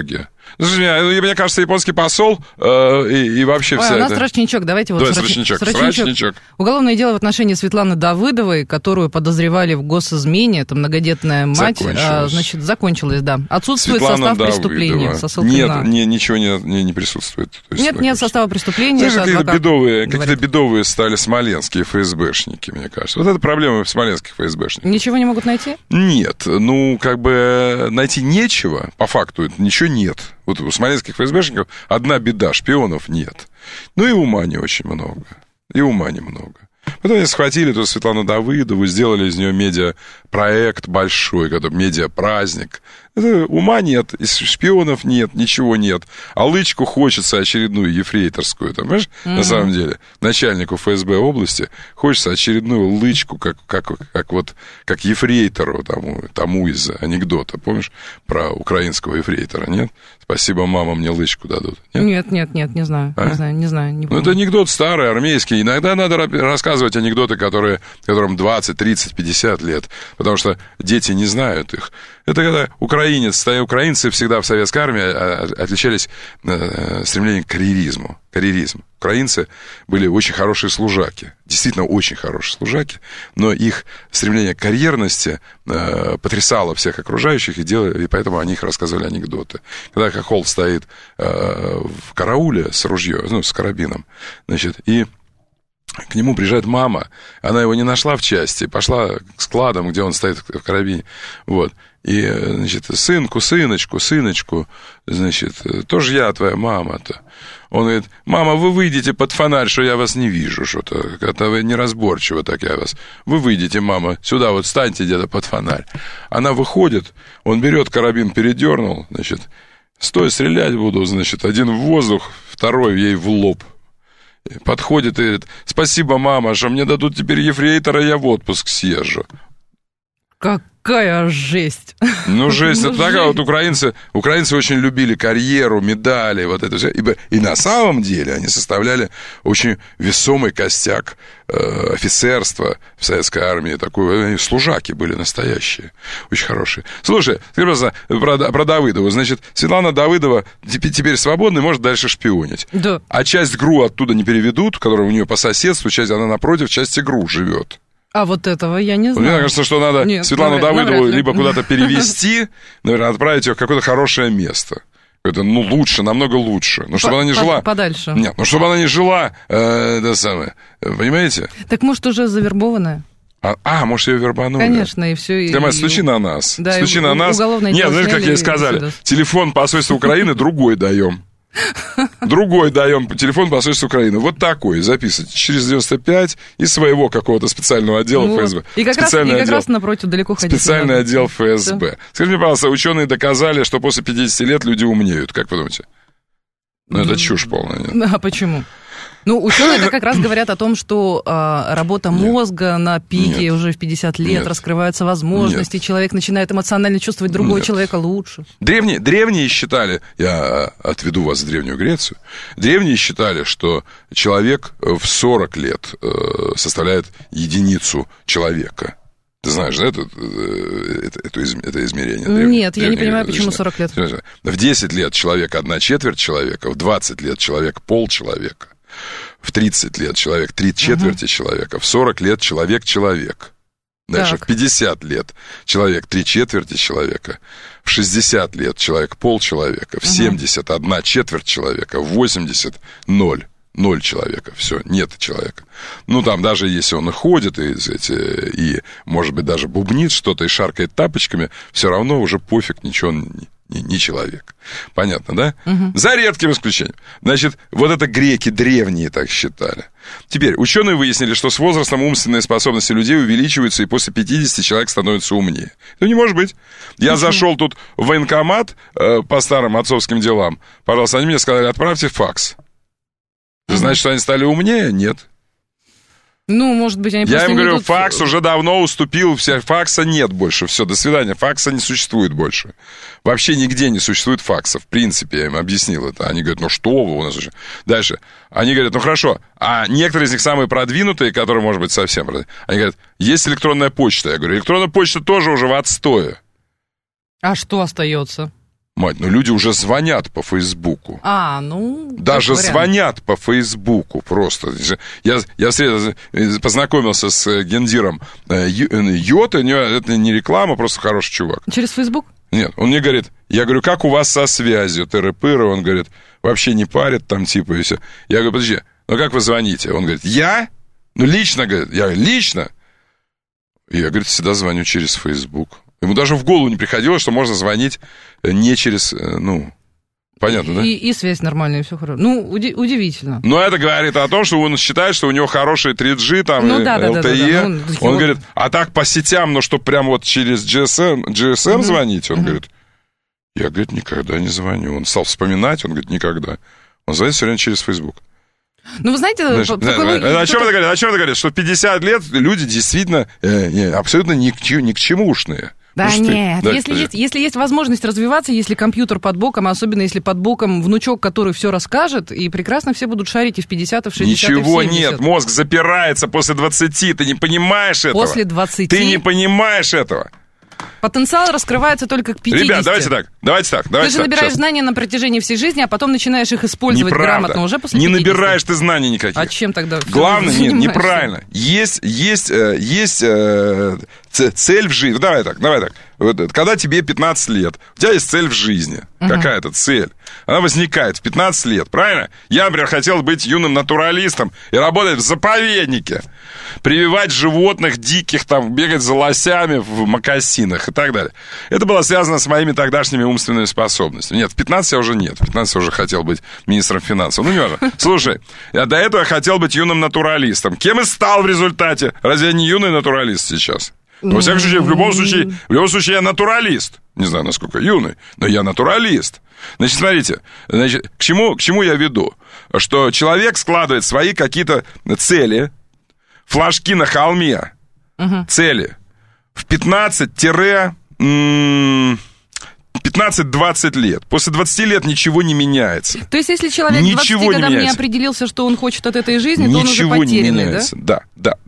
Мне кажется, японский посол и вообще вся у нас это... Страшничок, давайте вот Страшничок. Уголовное дело в отношении Светланы Давыдовой, которую подозревали в госизмене, это многодетная мать, закончилось, да. Отсутствует Светлана состав Давыдова. Преступления. Нет, ничего не присутствует. Нет состава преступления. Знаешь, какие-то бедовые стали смоленские ФСБшники, мне кажется. Вот это проблема смоленских ФСБшников. Ничего не могут найти? Нет, найти нечего, по факту ничего нет. Вот у смоленских ФСБшников одна беда, шпионов нет. И ума не очень много. Потом они схватили эту Светлану Давыдову, сделали из нее медиапроект большой, медиапраздник. Ума нет, шпионов нет, ничего нет. А лычку хочется очередную ефрейторскую, понимаешь, на самом деле. Начальнику ФСБ области хочется очередную лычку, как ефрейтору тому из анекдота, помнишь, про украинского ефрейтора, нет? Спасибо, мама, мне лычку дадут. Нет, не знаю. Не помню. Это анекдот старый, армейский. Иногда надо рассказывать анекдоты, которым 20, 30, 50 лет, потому что дети не знают их. Это когда украинцы всегда в советской армии отличались стремлением к карьеризму. Украинцы были очень хорошие служаки, действительно очень хорошие служаки, но их стремление к карьерности потрясало всех окружающих, и поэтому о них рассказывали анекдоты. Когда хохол стоит в карауле с ружьем, с карабином, и к нему приезжает мама, она его не нашла в части, пошла к складам, где он стоит в карабине, и, сыночку, тоже я твоя мама-то. Он говорит: мама, вы выйдете под фонарь, что я вас не вижу, что-то, это вы неразборчиво так я вас. Вы выйдете, мама, сюда вот встаньте где-то под фонарь. Она выходит, он берет карабин, передернул, стой, стрелять буду, один в воздух, второй ей в лоб. Подходит и говорит: спасибо, мама, что мне дадут теперь ефрейтора, я в отпуск съезжу. Какая жесть. Жесть. Это такая украинцы очень любили карьеру, медали, это все. И на самом деле они составляли очень весомый костяк офицерства в советской армии. Такой, служаки были настоящие, очень хорошие. Слушай, ты просто про Давыдову. Светлана Давыдова теперь свободна и может дальше шпионить. Да. А часть ГРУ оттуда не переведут, которая у нее по соседству, она напротив, часть ГРУ живет. А вот этого я не знаю. Мне кажется, что надо Светлану Давыдову либо куда-то перевести, наверное, отправить ее в какое-то хорошее место. Это, лучше, намного лучше. Чтобы она не жила... Подальше. Нет, чтобы она не жила, понимаете? Так, может, уже завербованная? Может, ее вербанули. Конечно, и все. Стучи на нас. Да, стучи на нас. Нет, знаешь, как ей сказали? Телефон посольства Украины другой даем. Телефон посольства Украины. Вот такой, записывайте. Через 95 из своего какого-то специального отдела ФСБ. И как раз напротив далеко ходить. Специальный отдел ФСБ. Все. Скажите мне, пожалуйста, ученые доказали, что после 50 лет люди умнеют. Как вы думаете? Это чушь полная. Нет? А почему? Ученые как раз говорят о том, что работа мозга на пике уже в 50 лет, раскрываются возможности, человек начинает эмоционально чувствовать другого человека лучше. Древние считали, я отведу вас в Древнюю Грецию, древние считали, что человек в 40 лет составляет единицу человека. Ты знаешь, да, это измерение? Нет, я не понимаю, почему 40 лет. В 10 лет человек 1/4 человека, в 20 лет человек полчеловека. В 30 лет человек 3/4 человека, в 40 лет человек. Дальше в 50 лет человек 3/4 человека, в 60 лет человек полчеловека, в 70 1/4 человека, в 80 0 человека, все, нет человека. Там даже если он и ходит, и может быть, даже бубнит что-то и шаркает тапочками, все равно уже пофиг, ничего не человек. Понятно, да? За редким исключением. Вот это греки древние так считали. Теперь, ученые выяснили, что с возрастом умственные способности людей увеличиваются, и после 50 человек становится умнее. Это не может быть. Я зашел тут в военкомат по старым отцовским делам. Пожалуйста, они мне сказали: отправьте факс. Значит, что они стали умнее? Нет. Может быть, они просто Я им говорю, факс уже давно уступил, факса нет больше, все, до свидания, факса не существует больше. Вообще нигде не существует факса, в принципе, я им объяснил это. Они говорят: что вы у нас уже... Дальше, они говорят: хорошо, а некоторые из них самые продвинутые, которые, может быть, совсем... Они говорят: есть электронная почта. Я говорю: электронная почта тоже уже в отстое. А что остается? Мать, ну люди уже звонят по Фейсбуку. Даже звонят по Фейсбуку просто. Я познакомился с гендиром Йоты, это не реклама, просто хороший чувак. Через Фейсбук? Нет, он мне говорит, я говорю, как у вас со связью, тыры-пыры? Он говорит, вообще не парит там типа и все. Я говорю, подожди, ну как вы звоните? Он говорит, я? Ну лично, говорит, я лично? И я, говорит, всегда звоню через Фейсбук. Ему даже в голову не приходило, что можно звонить не через, понятно, да? И связь нормальная, все хорошо. Удивительно. Но это говорит о том, что он считает, что у него хороший 3G, там, LTE. Он говорит, а так по сетям, но чтобы прям вот через GSM звонить, он говорит, я, говорит, никогда не звоню. Он стал вспоминать, он говорит, никогда. Он звонит все время через Facebook. Ну, вы знаете... О чем это говорит? Что в 50 лет люди действительно абсолютно ни к чемушные. Да нет, если есть возможность развиваться, если компьютер под боком, особенно если под боком внучок, который все расскажет, и прекрасно все будут шарить и в 50, и в 60, Ничего и в 70. Нет, мозг запирается после 20, ты не понимаешь этого. После 20? Ты не понимаешь этого. Потенциал раскрывается только к 50. Ребят, давайте так. Ты же набираешь знания на протяжении всей жизни, а потом начинаешь их использовать грамотно уже после 50. Не набираешь ты знаний никаких. А чем тогда? Главное, неправильно. Есть цель в жизни. Давай так. Вот, когда тебе 15 лет, у тебя есть цель в жизни. Какая-то цель. Она возникает в 15 лет, правильно? Я, например, хотел быть юным натуралистом и работать в заповеднике. Прививать животных диких, там, бегать за лосями в мокасинах и так далее. Это было связано с моими тогдашними умственными способностями. Нет, в 15 я уже нет. В 15 я уже хотел быть министром финансов. Ну, не важно. Слушай, я до этого хотел быть юным натуралистом. Кем и стал в результате? Разве я не юный натуралист сейчас? Но, во всяком случае, в любом случае, я натуралист. Не знаю, насколько юный, но я натуралист. Значит, смотрите, к чему я веду? Что человек складывает свои какие-то цели, флажки на холме, цели, в 15-20 лет. После 20 лет ничего не меняется. То есть, если человек 20 годам не определился, что он хочет от этой жизни, то он уже потерянный, да?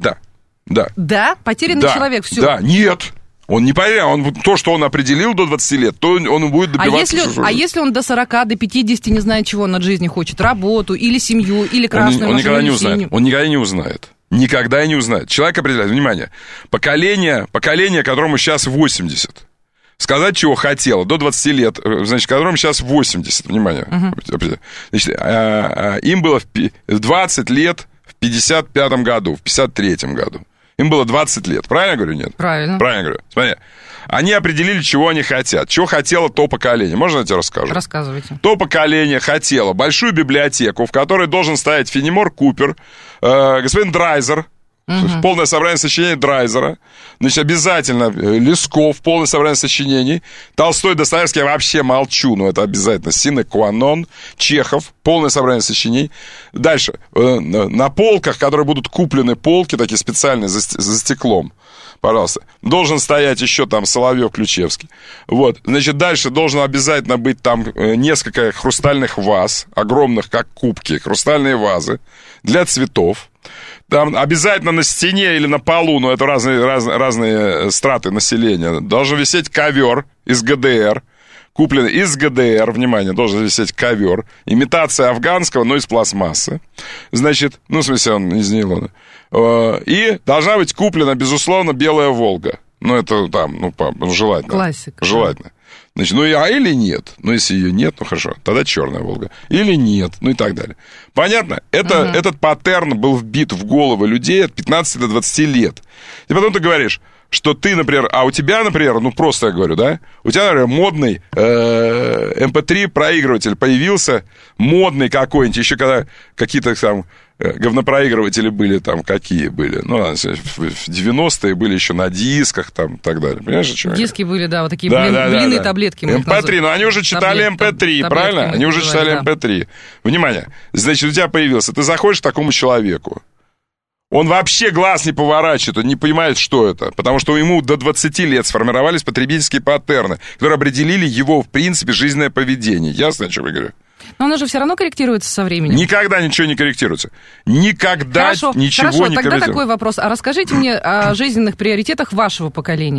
Да. Да? Потерянный человек, все. Да, нет. Он не потерян. То, что он определил до 20 лет, то он будет добиваться. А если он до 40, до 50 не знает, чего он от жизни хочет? Работу, или семью, или красную машину? Он никогда не узнает. Он никогда не узнает. Никогда и не узнает. Человек определяет. Внимание. Поколение, которому сейчас 80. Сказать, чего хотело, до 20 лет, значит, которому сейчас 80. Внимание. Значит, им было в 20 лет в 55 году, в 53 году. Им было 20 лет. Правильно я говорю, нет? Правильно. Правильно говорю. Смотри. Они определили, чего они хотят. Чего хотело то поколение. Можно я тебе расскажу? Рассказывайте. То поколение хотело большую библиотеку, в которой должен стоять Фенемор Купер, господин Драйзер, полное собрание сочинений Драйзера, значит, обязательно Лесков, полное собрание сочинений, Толстой, Достоевский, я вообще молчу, но это обязательно, sine qua non, Чехов, полное собрание сочинений. Дальше, на полках, которые будут куплены, полки такие специальные, за стеклом, пожалуйста, должен стоять еще там Соловьев, Ключевский. Вот, значит, дальше должно обязательно быть там несколько хрустальных ваз, огромных, как кубки, хрустальные вазы для цветов. Там обязательно на стене или на полу, но это разные страты населения, должен висеть ковер из ГДР, купленный из ГДР, внимание, должен висеть ковер, имитация афганского, но из пластмассы, значит, ну, в смысле, он из нейлона, и должна быть куплена, безусловно, белая «Волга». Ну, это там, желательно. Классика. Желательно. Значит, или нет. Ну, если ее нет, хорошо, тогда черная «Волга». Или нет, и так далее. Понятно? Этот паттерн был вбит в головы людей от 15 до 20 лет. И потом ты говоришь, что ты, например, у тебя, например, просто я говорю, да, у тебя, например, модный MP3 проигрыватель появился, модный какой-нибудь, еще когда какие-то там говнопроигрыватели были, там, какие были, в 90-е были еще на дисках, там, и так далее, понимаешь, о чем я? Диски были, да, вот такие блинные таблетки. MP3, но они уже читали MP3, правильно? Они уже читали MP3. Внимание, значит, у тебя появился, ты заходишь к такому человеку, он вообще глаз не поворачивает, он не понимает, что это. Потому что ему до 20 лет сформировались потребительские паттерны, которые определили его, в принципе, жизненное поведение. Ясно, о чем я говорю? Но оно же все равно корректируется со временем. Никогда ничего не корректируется. Никогда ничего не корректируется. Хорошо, тогда такой вопрос. А расскажите мне о жизненных приоритетах вашего поколения.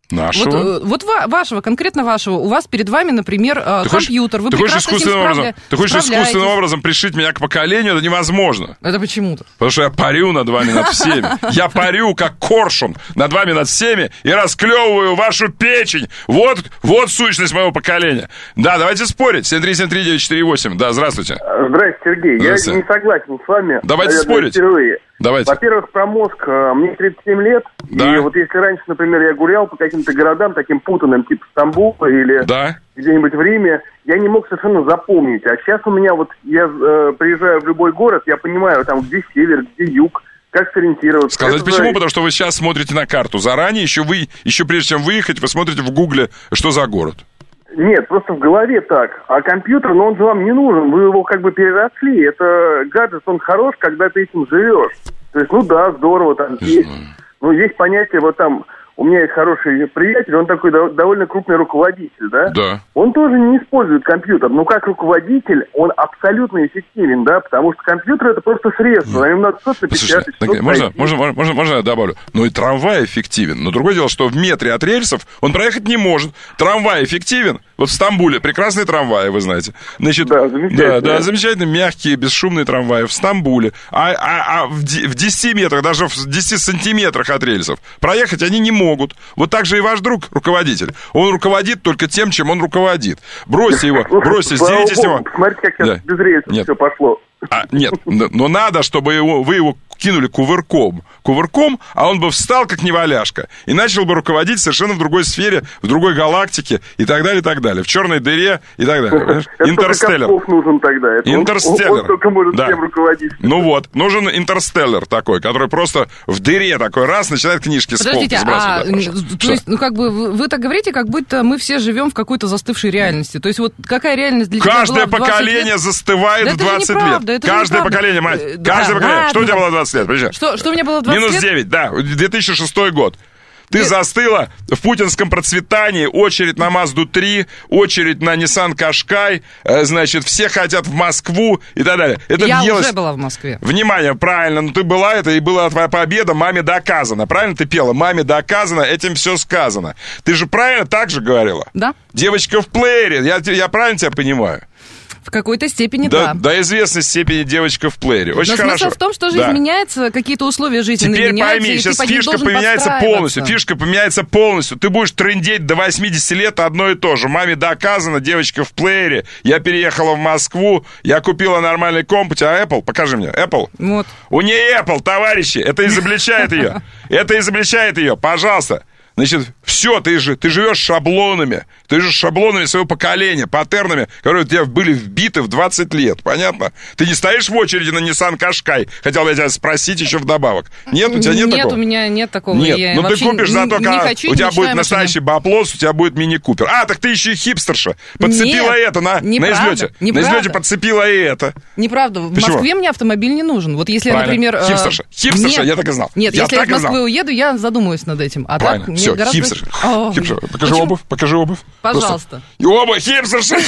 Нашего? Вот вашего, конкретно вашего. У вас перед вами, например, компьютер. Вы прекрасно с ним справляетесь. Ты хочешь искусственным образом пришить меня к поколению? Это невозможно. Это почему-то? Потому что я парю над вами, над всеми. Я парю, как коршун, над вами, над всеми, и расклевываю вашу печень. Вот сущность моего поколения. Да, давайте спорить. 7373948. Да, здравствуйте. Здравствуйте, Сергей. Я не согласен с вами. Давайте спорить. Впервые. Давайте. Во-первых, про мозг. Мне 37 лет, да. И вот если раньше, например, я гулял по каким-то городам, таким путанным, типа Стамбула или где-нибудь в Риме, я не мог совершенно запомнить. А сейчас у меня я приезжаю в любой город, я понимаю, там, где север, где юг, как сориентироваться. Сказать почему? Потому что вы сейчас смотрите на карту. Заранее, еще прежде чем выехать, вы смотрите в Гугле, что за город. Нет, просто в голове так. А компьютер, он же вам не нужен. Вы его как бы переросли. Это гаджет, он хорош, когда ты этим живешь. То есть, здорово, там есть. Есть понятие, там, у меня есть хороший приятель, он такой довольно крупный руководитель, да? Да. Он тоже не использует компьютер. Но как руководитель, он абсолютно эффективен, да? Потому что компьютер — это просто средство. На нем надо что-то напечатать. Можно я добавлю? И трамвай эффективен. Но другое дело, что в метре от рельсов он проехать не может. Трамвай эффективен. Вот в Стамбуле прекрасные трамваи, вы знаете. Значит, да, замечательные, мягкие, бесшумные трамваи в Стамбуле. А в 10 метрах, даже в 10 сантиметрах от рельсов проехать они не могут. Вот так же и ваш друг, руководитель. Он руководит только тем, чем он руководит. Бросьте его, сдерите с него. Смотрите, как сейчас без рельсов все пошло. Нет, но надо, чтобы вы его кинули кувырком, а он бы встал, как неваляшка, и начал бы руководить совершенно в другой сфере, в другой галактике, и так далее, и так далее. В черной дыре, и так далее. Интерстеллар. Нужен тогда. Интерстеллар. Он только может всем руководить. Нужен интерстеллар такой, который просто в дыре такой раз начинает книжки с полки сбрасывать. То есть, вы так говорите, как будто мы все живем в какой-то застывшей реальности. То есть, вот какая реальность для тебя была в 20 лет? Каждое поколение застывает в 20 лет. Каждое поколение, мать. Каждое поколение. Что у тебя было в 20 лет? Что у меня было в 20 лет? Минус 9, да. 2006 год. Ты застыла в путинском процветании, очередь на Мазду-3, очередь на Nissan Qashqai, значит, все хотят в Москву и так далее. Я уже была в Москве. Внимание, правильно, ты была, это и была твоя победа, маме доказано. Правильно ты пела? Маме доказано, этим все сказано. Ты же правильно так же говорила? Да. Девочка в плеере, я правильно тебя понимаю? В какой-то степени, да. До известной степени девочка в плеере. Очень хорошо. Но смысл в том, что жизнь меняется, какие-то условия жизни теперь меняются. Теперь пойми, сейчас фишка поменяется полностью. Ты будешь трындеть до 80 лет одно и то же. Маме доказано, девочка в плеере. Я переехала в Москву, я купила нормальный комп. У тебя Apple? Покажи мне. Apple? Вот. У нее Apple, товарищи. Это изобличает ее. Это изобличает ее. Пожалуйста. Значит, все, ты живешь шаблонами. Ты живешь шаблонами своего поколения, паттернами, которые у тебя были вбиты в 20 лет. Понятно? Ты не стоишь в очереди на Nissan Qashqai. Хотел бы я тебя спросить еще вдобавок. Нет, у тебя нет такого? Нет, у меня нет такого. Нет, но ты купишь зато, когда у тебя будет настоящий баблос, у тебя будет мини-купер. Так ты еще и хипстерша. Подцепила это на излете. На излете подцепила и это. Неправда. В Москве мне автомобиль не нужен. Вот если, например... Хипстерша, я так и знал. Нет, если я в Москву уеду, я задумаюсь над этим. А так мне гораздо... Хипстерша. Покажи обувь. Пожалуйста. Обувь, хипстерша.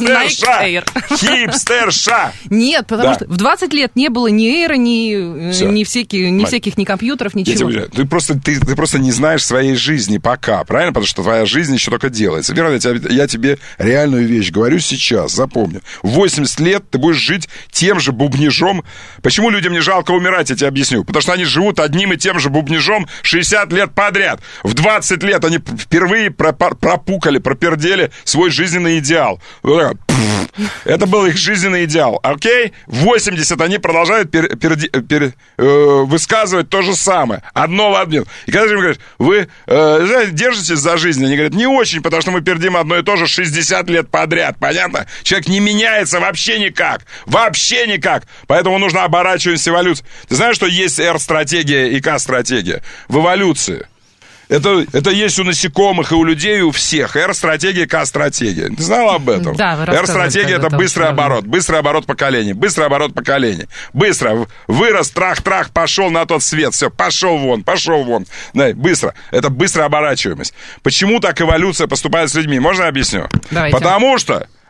Хипстерша. Нет, потому что в 20 лет не было ни эйра, ни всяких, ни компьютеров, ничего. Ты просто не знаешь своей жизни пока, правильно? Потому что твоя жизнь еще только делается. Я тебе реальную вещь говорю сейчас, запомни. В 80 лет ты будешь жить тем же бубнижом. Почему людям не жалко умирать, я тебе объясню. Потому что они живут одним и тем же бубнижом 60 лет подряд. В 20 лет они впервые пропердели свой жизненный идеал. Это был их жизненный идеал, окей? В 80 они продолжают высказывать то же самое, одно в один. И когда же им говорят, вы держитесь за жизнь, они говорят, не очень, потому что мы пердим одно и то же 60 лет подряд, понятно? Человек не меняется вообще никак, поэтому нужно оборачивать эволюцию. Ты знаешь, что есть R-стратегия и K-стратегия в эволюции? Это есть у насекомых и у людей, и у всех. R-стратегия, K-стратегия. Ты знала об этом? Да, вы R-стратегия — это быстрый оборот поколений. Быстро. Вырос, трах-трах, пошел на тот свет. Все, пошел вон. Да, быстро. Это быстрая оборачиваемость. Почему так эволюция поступает с людьми? Можно я объясню? Давайте. Потому что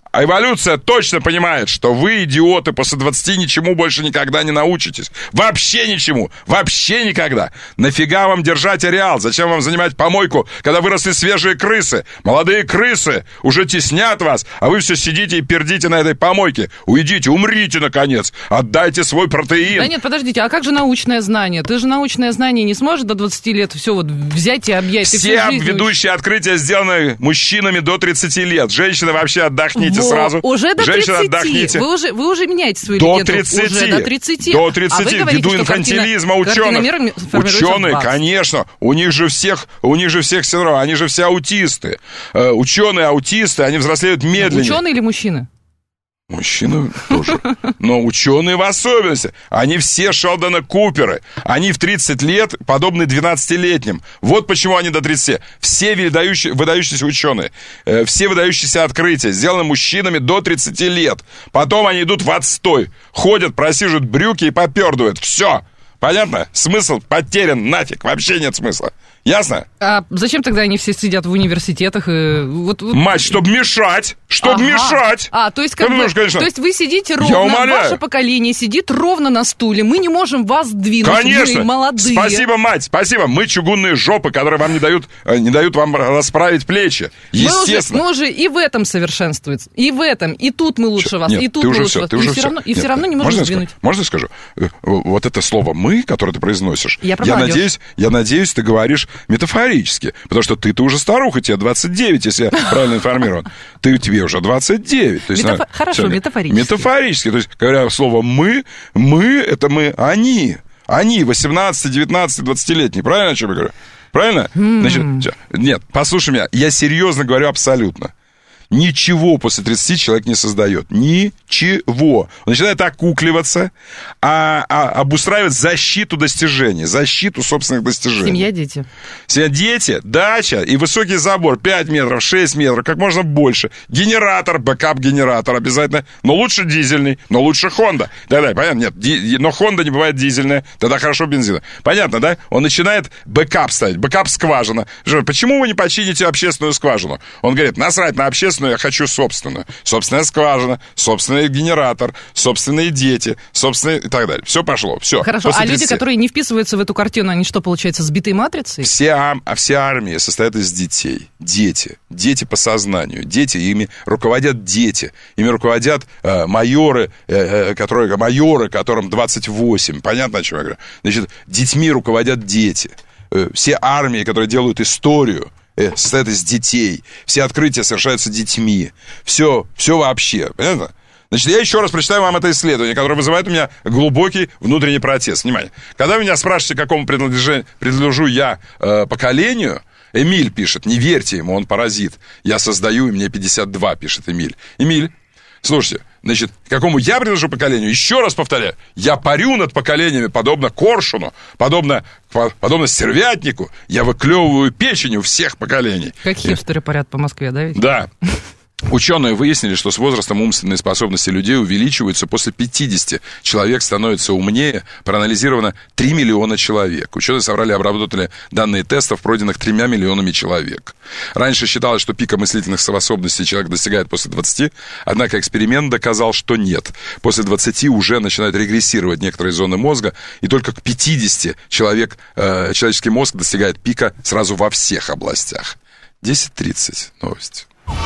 эволюция точно понимает, что вы, идиоты, после 20 ничему больше никогда не научитесь. Вообще ничему. Вообще никогда. Нафига вам держать ареал? Зачем вам занимать помойку, когда выросли свежие крысы? Молодые крысы уже теснят вас, а вы все сидите и пердите на этой помойке. Уйдите, умрите, наконец. Отдайте свой протеин. Да нет, подождите, а как же научное знание? Ты же научное знание не сможешь до 20 лет все вот взять и объять. Все ведущие открытия сделаны мужчинами до 30 лет. Женщины, вообще отдохните сразу. Уже до 30. Отдохните. Вы уже меняете свою до легенду. 30. Уже до 30. До 30. Ввиду инфантилизма ученых. Ученые, конечно. У них же всех синдром. Они же все аутисты. Ученые-аутисты, они взрослеют медленнее. Ученые или мужчины? Мужчины тоже. Но ученые в особенности. Они все Шелдона Куперы. Они в 30 лет подобны 12-летним. Вот почему они до 30. Все выдающиеся ученые, все выдающиеся открытия сделаны мужчинами до 30 лет. Потом они идут в отстой. Ходят, просиживают брюки и попердывают. Все. Понятно? Смысл потерян нафиг. Вообще нет смысла. Ясно? А зачем тогда они все сидят в университетах? Мать, чтобы мешать! Чтобы мешать! То есть, то есть вы сидите ровно, ваше поколение сидит ровно на стуле. Мы не можем вас двинуть. Конечно! Мы молодые. Спасибо, мать, спасибо. Мы чугунные жопы, которые вам не дают вам расправить плечи. Естественно. Мы уже и в этом совершенствуется. И в этом. И тут мы лучше вас. Нет, и тут мы лучше вас. И все равно не можем сдвинуть. Можно я скажу? Вот это слово «мы», которое ты произносишь, я надеюсь, ты говоришь метафорически, потому что ты-то уже старуха, тебе 29, если я правильно информирован. Тебе уже 29. То есть, хорошо, метафорически. Метафорически. То есть, говоря слово «мы», это мы, они, 18, 19, 20-летние. Правильно, о чем я говорю? Правильно? Значит, нет, послушай меня, я серьезно говорю абсолютно. Ничего после 30 человек не создает. Ничего. Он начинает окукливаться, обустраивать защиту достижений, защиту собственных достижений. Семья, дети. Дети, дача и высокий забор. 5 метров, 6 метров, как можно больше. Генератор, бэкап-генератор обязательно. Но лучше дизельный, но лучше Honda. Да, понятно, нет, но Honda не бывает дизельная, тогда хорошо бензина. Понятно, да? Он начинает бэкап ставить, бэкап-скважина. Почему вы не почините общественную скважину? Он говорит, насрать на общественную, я хочу собственную. Собственная скважина, собственный генератор, собственные дети, собственные и так далее. Все пошло, все. Хорошо, а люди, которые не вписываются в эту картину, они что, получается, сбитые матрицей? Все армии состоят из детей. Дети по сознанию. Ими руководят дети. Ими руководят майоры, которым 28. Понятно, о чем я говорю? Значит, детьми руководят дети. Все армии, которые делают историю, состоят из детей. Все открытия совершаются детьми. Все вообще. Понятно? Значит, я еще раз прочитаю вам это исследование, которое вызывает у меня глубокий внутренний протест. Внимание. Когда вы меня спрашиваете, к какому принадлежу я поколению, Эмиль пишет, не верьте ему, он паразит. Я создаю, и мне 52, пишет Эмиль. Эмиль, слушайте, значит, к какому я принадлежу поколению? Еще раз повторяю, я парю над поколениями, подобно коршуну, подобно стервятнику. Я выклевываю печень у всех поколений. Как хипстеры парят по Москве, да ведь? Да. Ученые выяснили, что с возрастом умственные способности людей увеличиваются. После 50 человек становится умнее. Проанализировано 3 миллиона человек. Ученые собрали и обработали данные тестов, пройденных 3 миллионами человек. Раньше считалось, что пика мыслительных способностей человек достигает после 20, однако эксперимент доказал, что нет. После 20 уже начинают регрессировать некоторые зоны мозга, и только к 50 человеческий мозг достигает пика сразу во всех областях. 10:30. Новости.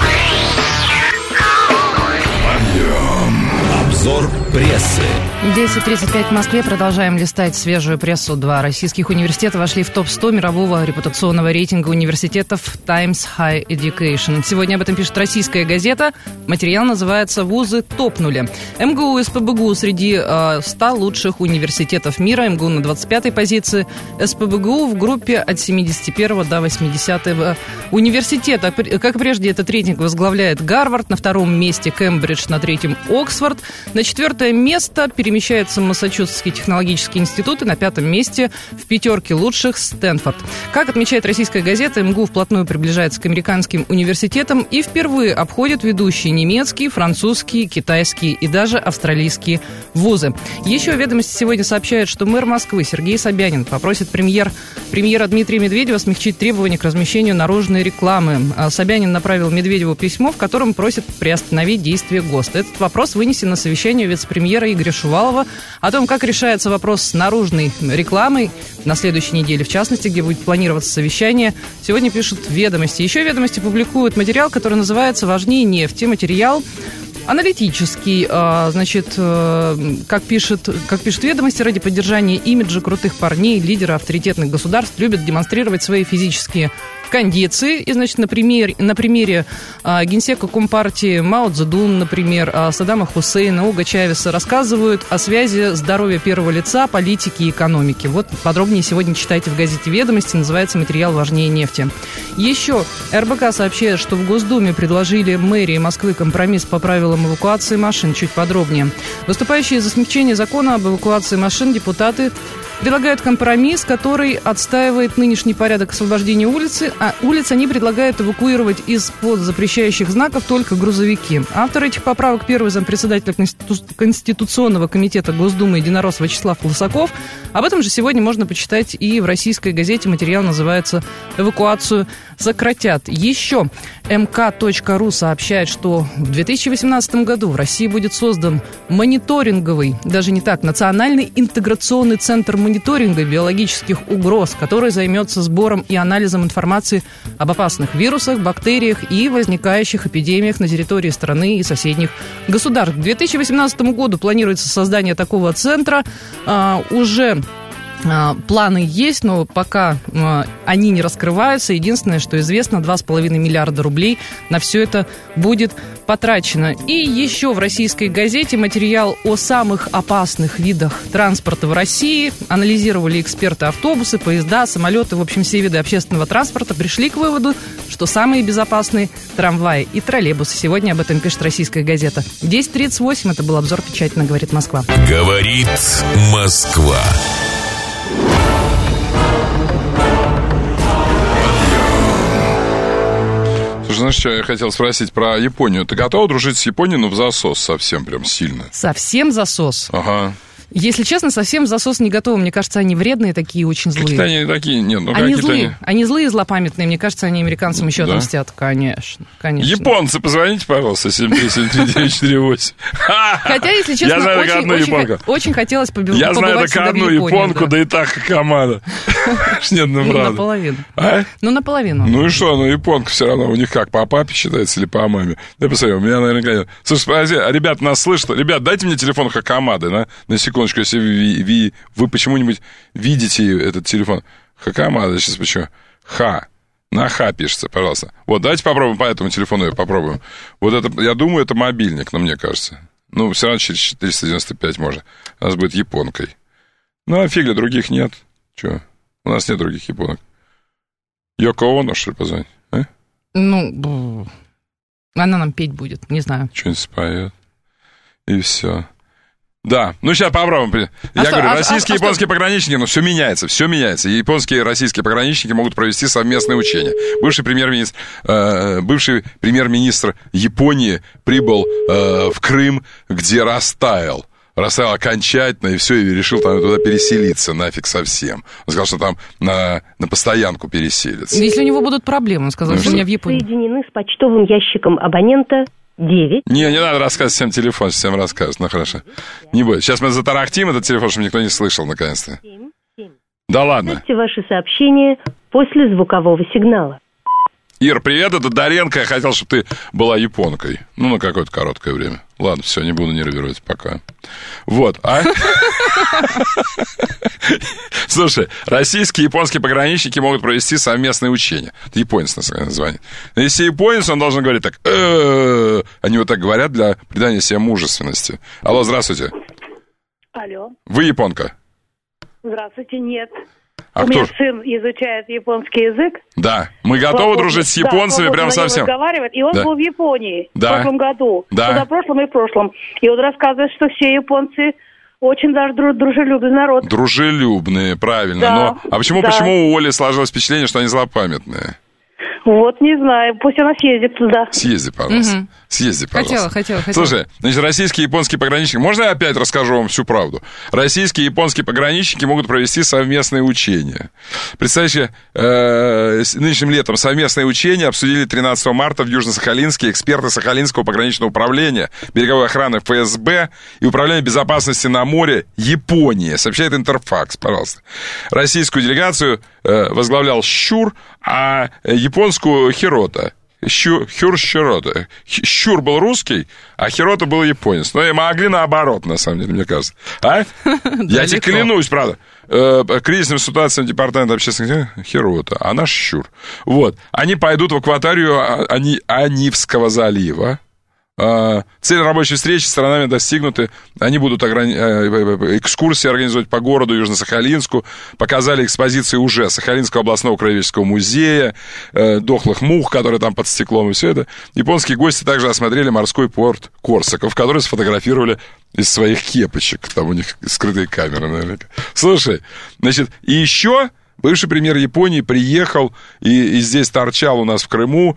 Обзор прессы. 10:35 в Москве. Продолжаем листать свежую прессу. 2 российских университета вошли в топ-100 мирового репутационного рейтинга университетов Times Higher Education. Сегодня об этом пишет российская газета. Материал называется «Вузы топнули». МГУ и СПбГУ среди 100 лучших университетов мира. МГУ на 25-й позиции. СПбГУ в группе от 71 до 80 университета. Как прежде, этот рейтинг возглавляет Гарвард. На 2-м месте Кембридж, на 3-м Оксфорд. На 4-е место перемещается Массачусетский технологический институт, и на 5-м месте в 5 лучших Стэнфорд. Как отмечает российская газета, МГУ вплотную приближается к американским университетам и впервые обходит ведущие немецкие, французские, китайские и даже австралийские вузы. Еще «Ведомости» сегодня сообщают, что мэр Москвы Сергей Собянин попросит премьера Дмитрия Медведева смягчить требования к размещению наружной рекламы. Собянин направил Медведеву письмо, в котором просит приостановить действие ГОСТа. Этот вопрос вынесен на совещание вице-премьера Игоря Шувалова о том, как решается вопрос с наружной рекламой на следующей неделе, в частности, где будет планироваться совещание. Сегодня пишут «Ведомости». Еще «Ведомости» публикуют материал, который называется «Важнее нефти». Материал аналитический, значит, как пишут «Ведомости», ради поддержания имиджа крутых парней, лидера авторитетных государств любят демонстрировать свои физические кондиции. И, значит, на примере генсека Компартии Мао Цзэдун, например, Саддама Хусейна, Уго Чавеса рассказывают о связи здоровья первого лица, политики и экономики. Вот подробнее сегодня читайте в газете «Ведомости». Называется материал «Важнее нефти». Еще РБК сообщает, что в Госдуме предложили мэрии Москвы компромисс по правилам эвакуации машин. Чуть подробнее. Выступающие за смягчение закона об эвакуации машин депутаты предлагают компромисс, который отстаивает нынешний порядок освобождения улицы, а улиц они предлагают эвакуировать из-под запрещающих знаков только грузовики. Автор этих поправок — первый зампредседателя Конституционного комитета Госдумы единорос Вячеслав Лысаков. Об этом же сегодня можно почитать и в российской газете. Материал называется «Эвакуацию сократят». Еще МК.ру сообщает, что в 2018 году в России будет создан мониторинговый, даже не так, Национальный интеграционный центр мониторинга биологических угроз, который займется сбором и анализом информации об опасных вирусах, бактериях и возникающих эпидемиях на территории страны и соседних государств. К 2018 году планируется создание такого центра. Уже планы есть, но пока они не раскрываются. Единственное, что известно, 2,5 миллиарда рублей на все это будет потрачено. И еще в российской газете материал о самых опасных видах транспорта в России. Анализировали эксперты автобусы, поезда, самолеты, в общем, все виды общественного транспорта. Пришли к выводу, что самые безопасные трамваи и троллейбусы. Сегодня об этом пишет российская газета. 10:38. Это был обзор «Печатно говорит Москва». Говорит Москва. Слушай, знаешь, что я хотел спросить про Японию? Ты готова дружить с Японией, но в засос совсем прям сильно? Совсем засос? Ага. Если честно, совсем в засос не готовы. Мне кажется, они вредные такие, очень злые. Какие-то они такие, нет, ну они злые. Они злые и злопамятные. Мне кажется, они американцам еще отомстят. Конечно, конечно. Японцы, позвоните, пожалуйста, 7373948. Хотя, если честно, я знаю, очень хотелось побывать я знаю только одну японку, да и так Хакамада. Нет, ну правда. Наполовину. А? Ну, наполовину. Ну и что, ну японка все равно у них как, по папе считается или по маме? Да посмотри, у меня, наверное, слушай, ребята нас слышат. Ребят, дайте мне телефон Хакамады, на секунду. Если вы почему-нибудь видите этот телефон. Хакамада, сейчас почему? На Х пишется, пожалуйста. Вот, давайте попробуем по этому телефону, попробуем. Вот это, я думаю, это мобильник, но мне кажется. Ну, все равно через 495 можно. У нас будет японкой. Ну, а фигля, других нет. Чего? У нас нет других японок. Йоко Оно, что ли, позвонить? А? Ну, она нам петь будет, не знаю. Что-нибудь споет. И все. Да, ну сейчас попробуем. Я говорю, российские и японские пограничники, ну все меняется. И японские и российские пограничники могут провести совместные учения. Бывший премьер-министр Японии прибыл в Крым, где растаял окончательно, и все, и решил там туда переселиться нафиг совсем. Он сказал, что там на постоянку переселится. Если у него будут проблемы, он сказал, что у меня в Японии. Соединены с почтовым ящиком абонента 9. Не надо рассказывать всем телефон, всем расскажут. Ну, хорошо. Не будет. Сейчас мы затарахтим этот телефон, чтобы никто не слышал, наконец-то. 7. Да ладно. Оставьте ваши сообщения после звукового сигнала. Ир, привет, это Доренко. Я хотел, чтобы ты была японкой. Ну, на какое-то короткое время. Ладно, все, не буду нервировать пока. Вот, Слушай, российские и японские пограничники могут провести совместные учения. Это японец название. Но если японец, он должен говорить так. Они вот так говорят для придания себе мужественности. Алло, здравствуйте. Алло. Вы японка? Здравствуйте, нет. А у меня сын изучает японский язык. Да, мы готовы дружить с японцами прям совсем. И он был в Японии в прошлом году, позапрошлом и в прошлом. И он рассказывает, что все японцы очень даже дружелюбный народ. Дружелюбные, правильно. Да. Но, а почему у Оли сложилось впечатление, что они злопамятные? Вот, не знаю, пусть она съездит туда. Съезди, пожалуйста. Угу. Съезди, пожалуйста. Хотела. Слушай, значит, российские и японские пограничники... Можно я опять расскажу вам всю правду? Российские и японские пограничники могут провести совместные учения. Представьте, нынешним летом совместные учения обсудили 13 марта в Южно-Сахалинске эксперты Сахалинского пограничного управления, береговой охраны ФСБ и Управления безопасности на море Японии, сообщает Интерфакс, пожалуйста. Российскую делегацию возглавлял Щур, а японскую Хирота. Хирота. Щур был русский, а Хирота был японец. Но и могли наоборот, на самом деле, мне кажется. А? Я тебе клянусь, правда. Кризисным ситуациям департамента общественных дел Хирота, а наш Щур. Вот. Они пойдут в акваторию Анивского залива. Цели рабочей встречи сторонами достигнуты. Они будут экскурсии организовать по городу Южно-Сахалинску. Показали экспозиции уже Сахалинского областного краеведческого музея, дохлых мух, которые там под стеклом, и все это. Японские гости также осмотрели морской порт Корсаков, который сфотографировали из своих кепочек. Там у них скрытые камеры, наверняка. Слушай, значит, и еще... Бывший премьер Японии приехал и здесь торчал у нас в Крыму,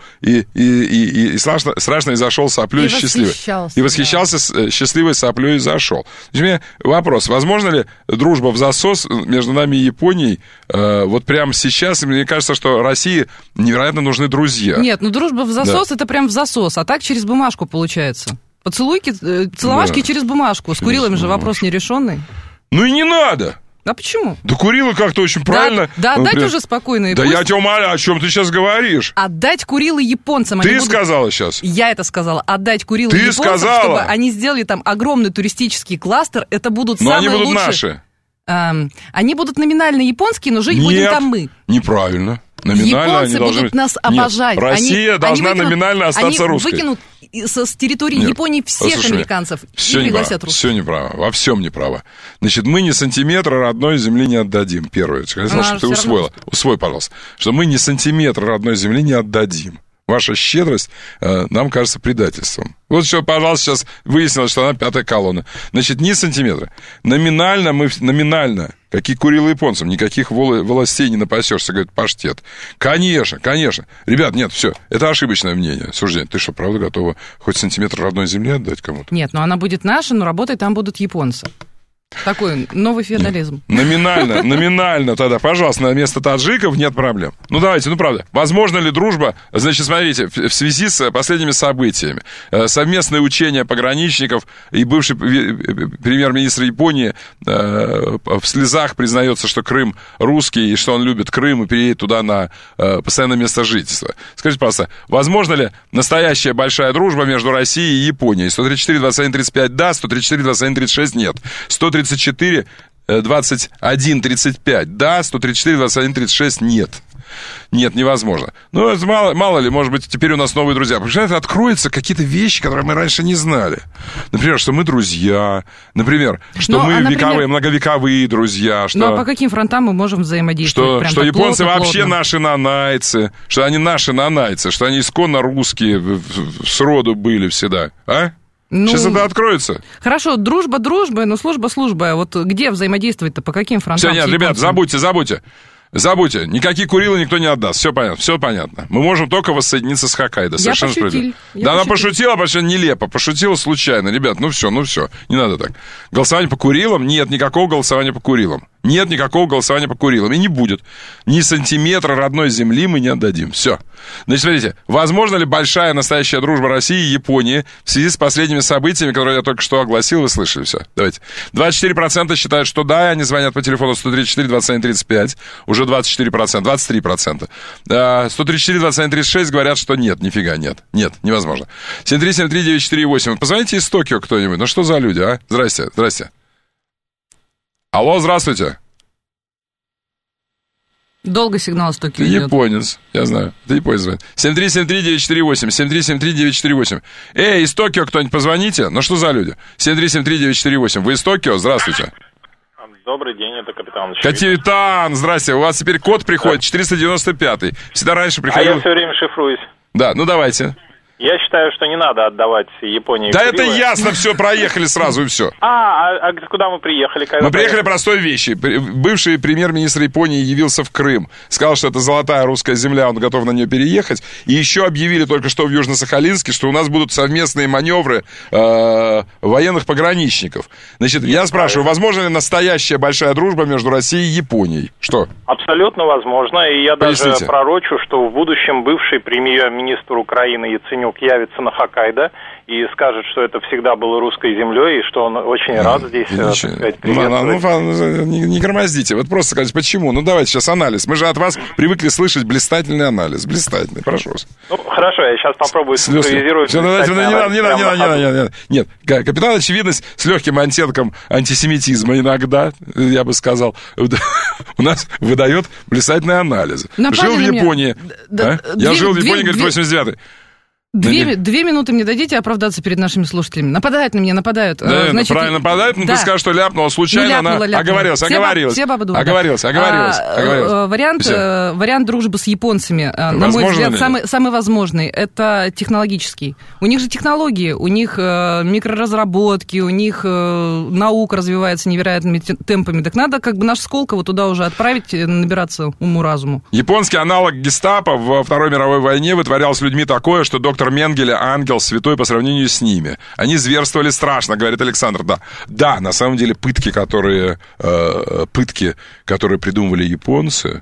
и страшно и зашел соплей счастливый. И восхищался счастливой соплей и зашел. Значит, у меня вопрос. Возможно ли дружба в засос между нами и Японией вот прямо сейчас? Мне кажется, что России невероятно нужны друзья. Нет, дружба в засос, это прям в засос, а так через бумажку получается. Поцелуйки, целовашки через бумажку. С Курилами же вопрос нерешенный. Ну и не надо. А почему? Да Курилы как-то очень правильно. Да, отдать уже спокойно. Да я тебя умоляю, о чем ты сейчас говоришь? Отдать Курилы японцам. Ты сказала сейчас. Я это сказала. Отдать Курилы японцам, чтобы они сделали там огромный туристический кластер. Это будут самые лучшие. Но они будут наши. Они будут номинально японские, но жить будем там мы. Неправильно. Номинально японцы будут нас обожать. Россия должна номинально остаться русской. Они выкинут с территории Японии всех американцев и пригласят русских. Все неправо, во всем неправо. Значит, мы ни сантиметра родной земли не отдадим. Первое, чтобы ты усвоила. Усвой, пожалуйста. Что мы ни сантиметра родной земли не отдадим. Ваша щедрость нам кажется предательством. Вот что, пожалуйста, сейчас выяснилось, что она пятая колонна. Значит, ни сантиметра. Номинально, какие Курилы японцам, никаких властей не напасешься, говорит паштет. Конечно. Ребят, нет, все, это ошибочное мнение, суждение. Ты что, правда готова хоть сантиметр родной земли отдать кому-то? Нет, но она будет наша, но работать там будут японцы. Такой новый феодализм. Номинально тогда, пожалуйста, на место таджиков нет проблем. Ну, давайте, правда. Возможно ли дружба? Значит, смотрите, в связи с последними событиями, совместное учение пограничников и бывший премьер-министр Японии в слезах признается, что Крым русский, и что он любит Крым и переедет туда на постоянное место жительства. Скажите, пожалуйста, возможно ли настоящая большая дружба между Россией и Японией? 134-21-35 да, 134-21-36 нет. 134, 21, 35, да, 134, 21, 36, нет. Нет, невозможно. Ну, это мало ли, может быть, теперь у нас новые друзья. Потому что это откроются какие-то вещи, которые мы раньше не знали. Например, что мы друзья. Например, что многовековые друзья. Что, а по каким фронтам мы можем взаимодействовать? Что японцы вообще наши нанайцы. Что они наши нанайцы. Что они исконно русские сроду были всегда. А? Сейчас это откроется. Хорошо, дружба дружбой, но служба службой. А вот где взаимодействовать-то, по каким фронтам? Все, нет, ребят, забудьте. Никакие Курилы никто не отдаст. Все понятно. Мы можем только воссоединиться с Хоккайдо. Совершенно справедливо. Да, она пошутила, вообще нелепо. Пошутила случайно. Ребят, ну все. Не надо так. Голосование по Курилам? Нет, никакого голосования по Курилам. Нет никакого голосования по Курилам. И не будет. Ни сантиметра родной земли мы не отдадим. Все. Значит, смотрите, возможно ли большая настоящая дружба России и Японии в связи с последними событиями, которые я только что огласил, вы слышали все. Давайте. 24% считают, что да, и они звонят по телефону 134-21-35. Уже 24%, 23%. 134-21-36 говорят, что нет, нифига нет. Нет, невозможно. 7373948. Позвоните из Токио кто-нибудь. Ну что за люди, а? Здрасте. Алло, здравствуйте. Долго сигнал с Токио идет. Японец, я знаю. Это японец звонит. 7373948, 7373948. Эй, из Токио кто-нибудь позвоните? Ну что за люди? 7373948. Вы из Токио? Здравствуйте. Добрый день, это капитан. Капитан, здрасте. У вас теперь код приходит, 495-й. Всегда раньше приходил... А я все время шифруюсь. Да, ну давайте. Я считаю, что не надо отдавать Японии. Да Курилы. Это ясно, все, проехали сразу и все. А куда мы приехали? Мы приехали простой вещи. Бывший премьер-министр Японии явился в Крым. Сказал, что это золотая русская земля, он готов на нее переехать. И еще объявили только что в Южно-Сахалинске, что у нас будут совместные маневры военных пограничников. Значит, я спрашиваю, возможно ли настоящая большая дружба между Россией и Японией? Что? Абсолютно возможно. И я даже пророчу, что в будущем бывший премьер-министр Украины Яценюк явится на Хоккайдо и скажет, что это всегда было русской землей, и что он очень рад здесь, так сказать, приветствовать. Не громоздите, вот просто скажите, почему? Ну, давайте сейчас анализ. Мы же от вас привыкли слышать блистательный анализ. Блистательный, прошу вас. Ну, хорошо, я сейчас попробую символизировать. Не надо. Нет, капитан очевидность с легким оттенком антисемитизма иногда, я бы сказал, у нас выдает блистательный анализ. Жил в Японии. Я жил в Японии, говорит, 89-й. Две минуты мне дадите оправдаться перед нашими слушателями. Нападают на меня, нападают. Да, значит, правильно нападают, но ты скажешь, что ляпнула случайно, она оговорилась. Все бабы думают. Оговорилась. Вариант дружбы с японцами, на мой взгляд, самый возможный, это технологический. У них же технологии, у них микроразработки, у них наука развивается невероятными темпами. Так надо как бы наш Сколково туда уже отправить, набираться уму-разуму. Японский аналог гестапо во Второй мировой войне вытворял с людьми такое, что доктор Менгеле ангел святой по сравнению с ними. Они зверствовали страшно, говорит Александр. Да, на самом деле пытки, которые придумывали японцы,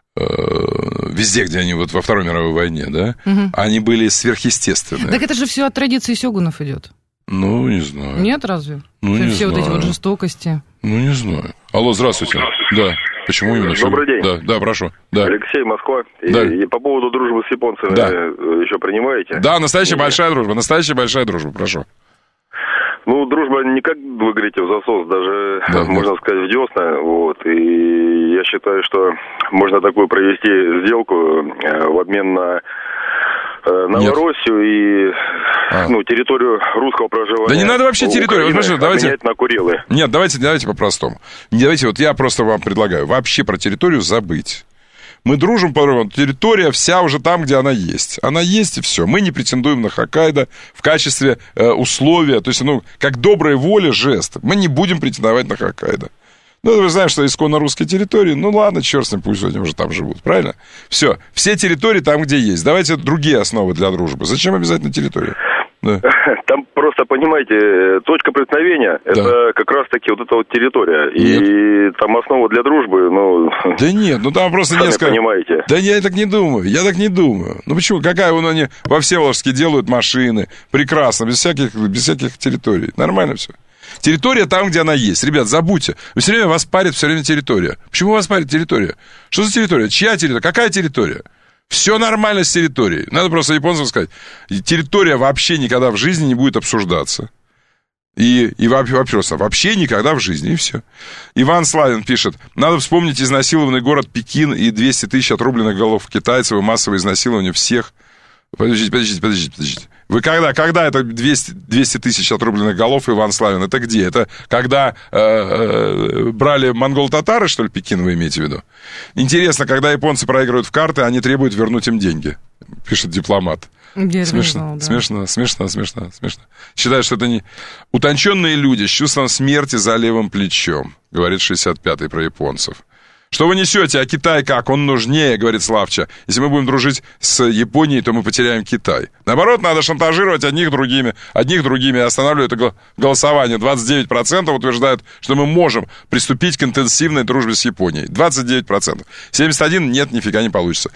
везде, где они вот во Второй мировой войне, да, они были сверхъестественные. Так это же все от традиции сёгунов идет. Ну, не знаю. Нет, разве? Не все знаю. Вот эти вот жестокости. Не знаю. Алло, здравствуйте. Да. Почему именно? Добрый день. Да, прошу. Да. Алексей, Москва. Да. И по поводу дружбы с японцами еще принимаете? Да, настоящая большая дружба, прошу. Ну, дружба не как вы говорите в засос, даже, можно сказать, в десна. Вот. И я считаю, что можно такую провести сделку в обмен на Новороссию и территорию русского проживания. Да не надо вообще территорию. Давайте на Курилы. Нет, давайте по-простому. Давайте, вот я просто вам предлагаю вообще про территорию забыть. Мы дружим, территория вся уже там, где она есть. Она есть, и все. Мы не претендуем на Хоккайдо в качестве условия, то есть, как доброй воли жест. Мы не будем претендовать на Хоккайдо. Вы знаете, что исконно русские территории, ладно, черт с ним, пусть они уже там живут, правильно? Все территории там, где есть. Давайте другие основы для дружбы. Зачем обязательно территория? Да. Там просто, понимаете, точка преткновения, это как раз-таки вот эта вот территория. Нет. И там основа для дружбы, Да нет, там просто несколько... понимаете. Да я так не думаю. Почему? Какая они во Всеволожске делают машины, прекрасно, без всяких территорий. Нормально все. Территория там, где она есть. Ребят, забудьте. Вы все время вас парит территория. Почему вас парит территория? Что за территория? Чья территория? Какая территория? Все нормально с территорией. Надо просто японцам сказать. Территория вообще никогда в жизни не будет обсуждаться. И вообще никогда в жизни, и все. Иван Славин пишет. Надо вспомнить изнасилованный город Пекин и 200 тысяч отрубленных голов китайцев и массовое изнасилование всех. Подождите. Вы когда это 200 тысяч отрубленных голов, Иван Славин, это где? Это когда брали монголо-татары, что ли, Пекин, вы имеете в виду? Интересно, когда японцы проигрывают в карты, они требуют вернуть им деньги, пишет дипломат. Смешно. Считаю, что это не... Утонченные люди с чувством смерти за левым плечом, говорит 65-й про японцев. Что вы несете, а Китай как? Он нужнее, говорит Славча. Если мы будем дружить с Японией, то мы потеряем Китай. Наоборот, надо шантажировать одних другими, и останавливают голосование. 29% утверждают, что мы можем приступить к интенсивной дружбе с Японией. 29%. 71% нет, нифига не получится.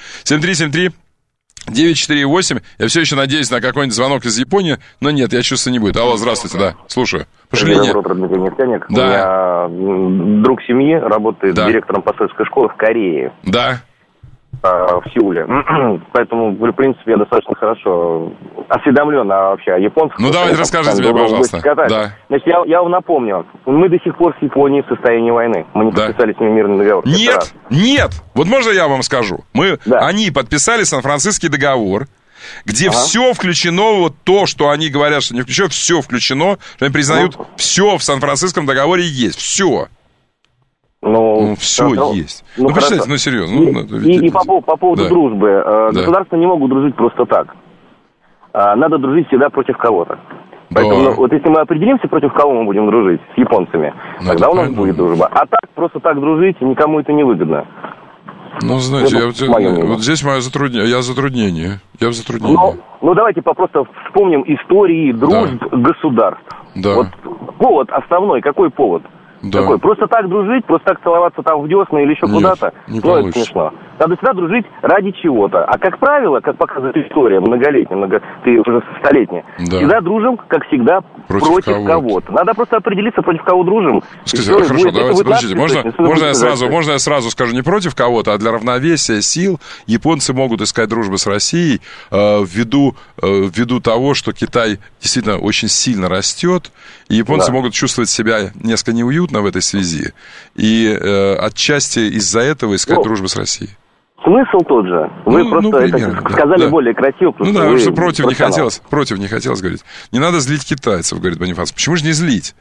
7373-948. Я все еще надеюсь на какой-нибудь звонок из Японии, но нет, я чувствую, не будет. Алло, здравствуйте, да, слушаю. Доброе утро, Дмитрий Нефтяник. Да. У меня друг семьи работает директором посольской школы в Корее. Да. В Сеуле. Поэтому, в принципе, я достаточно хорошо осведомлен вообще о японцах. Давайте расскажите мне, пожалуйста. Да. Значит, я вам напомню. Мы до сих пор с Японией в состоянии войны. Мы не подписали с ними мирный договор. Нет. Вот можно я вам скажу? Они подписали Сан-Франциский договор, где все включено, вот то, что они говорят, что не включено, все включено, что они признают, все в Сан-Франциском договоре есть, все. Ну, все есть. Ну, представьте, ну, серьезно. И по поводу дружбы. Государства не могут дружить просто так. Надо дружить всегда против кого-то. Поэтому, вот если мы определимся, против кого мы будем дружить, с японцами, тогда у нас будет дружба. А так, просто так дружить, никому это не выгодно. Ну, знаете, вот здесь мое затруднение. Я в затруднении. Ну, давайте просто вспомним истории дружб государств. Да. Вот повод основной, какой повод? Да. Такой, просто так дружить, просто так целоваться там в десна или еще куда-то, это смешно. Надо всегда дружить ради чего-то. А как правило, как показывает история многолетняя, ты уже столетняя, всегда дружим, как всегда, против кого-то. Надо просто определиться, против кого дружим. Скажите, хорошо, давайте, подождите, можно я сразу скажу, не против кого-то, а для равновесия сил японцы могут искать дружбы с Россией ввиду того, что Китай действительно очень сильно растет, и японцы могут чувствовать себя несколько неуютно в этой связи, и отчасти из-за этого искать дружбы с Россией. Смысл тот же. Вы просто сказали более красиво. Ну да, потому что против не хотелось говорить. Не надо злить китайцев, говорит Бонифац. Почему же не злить?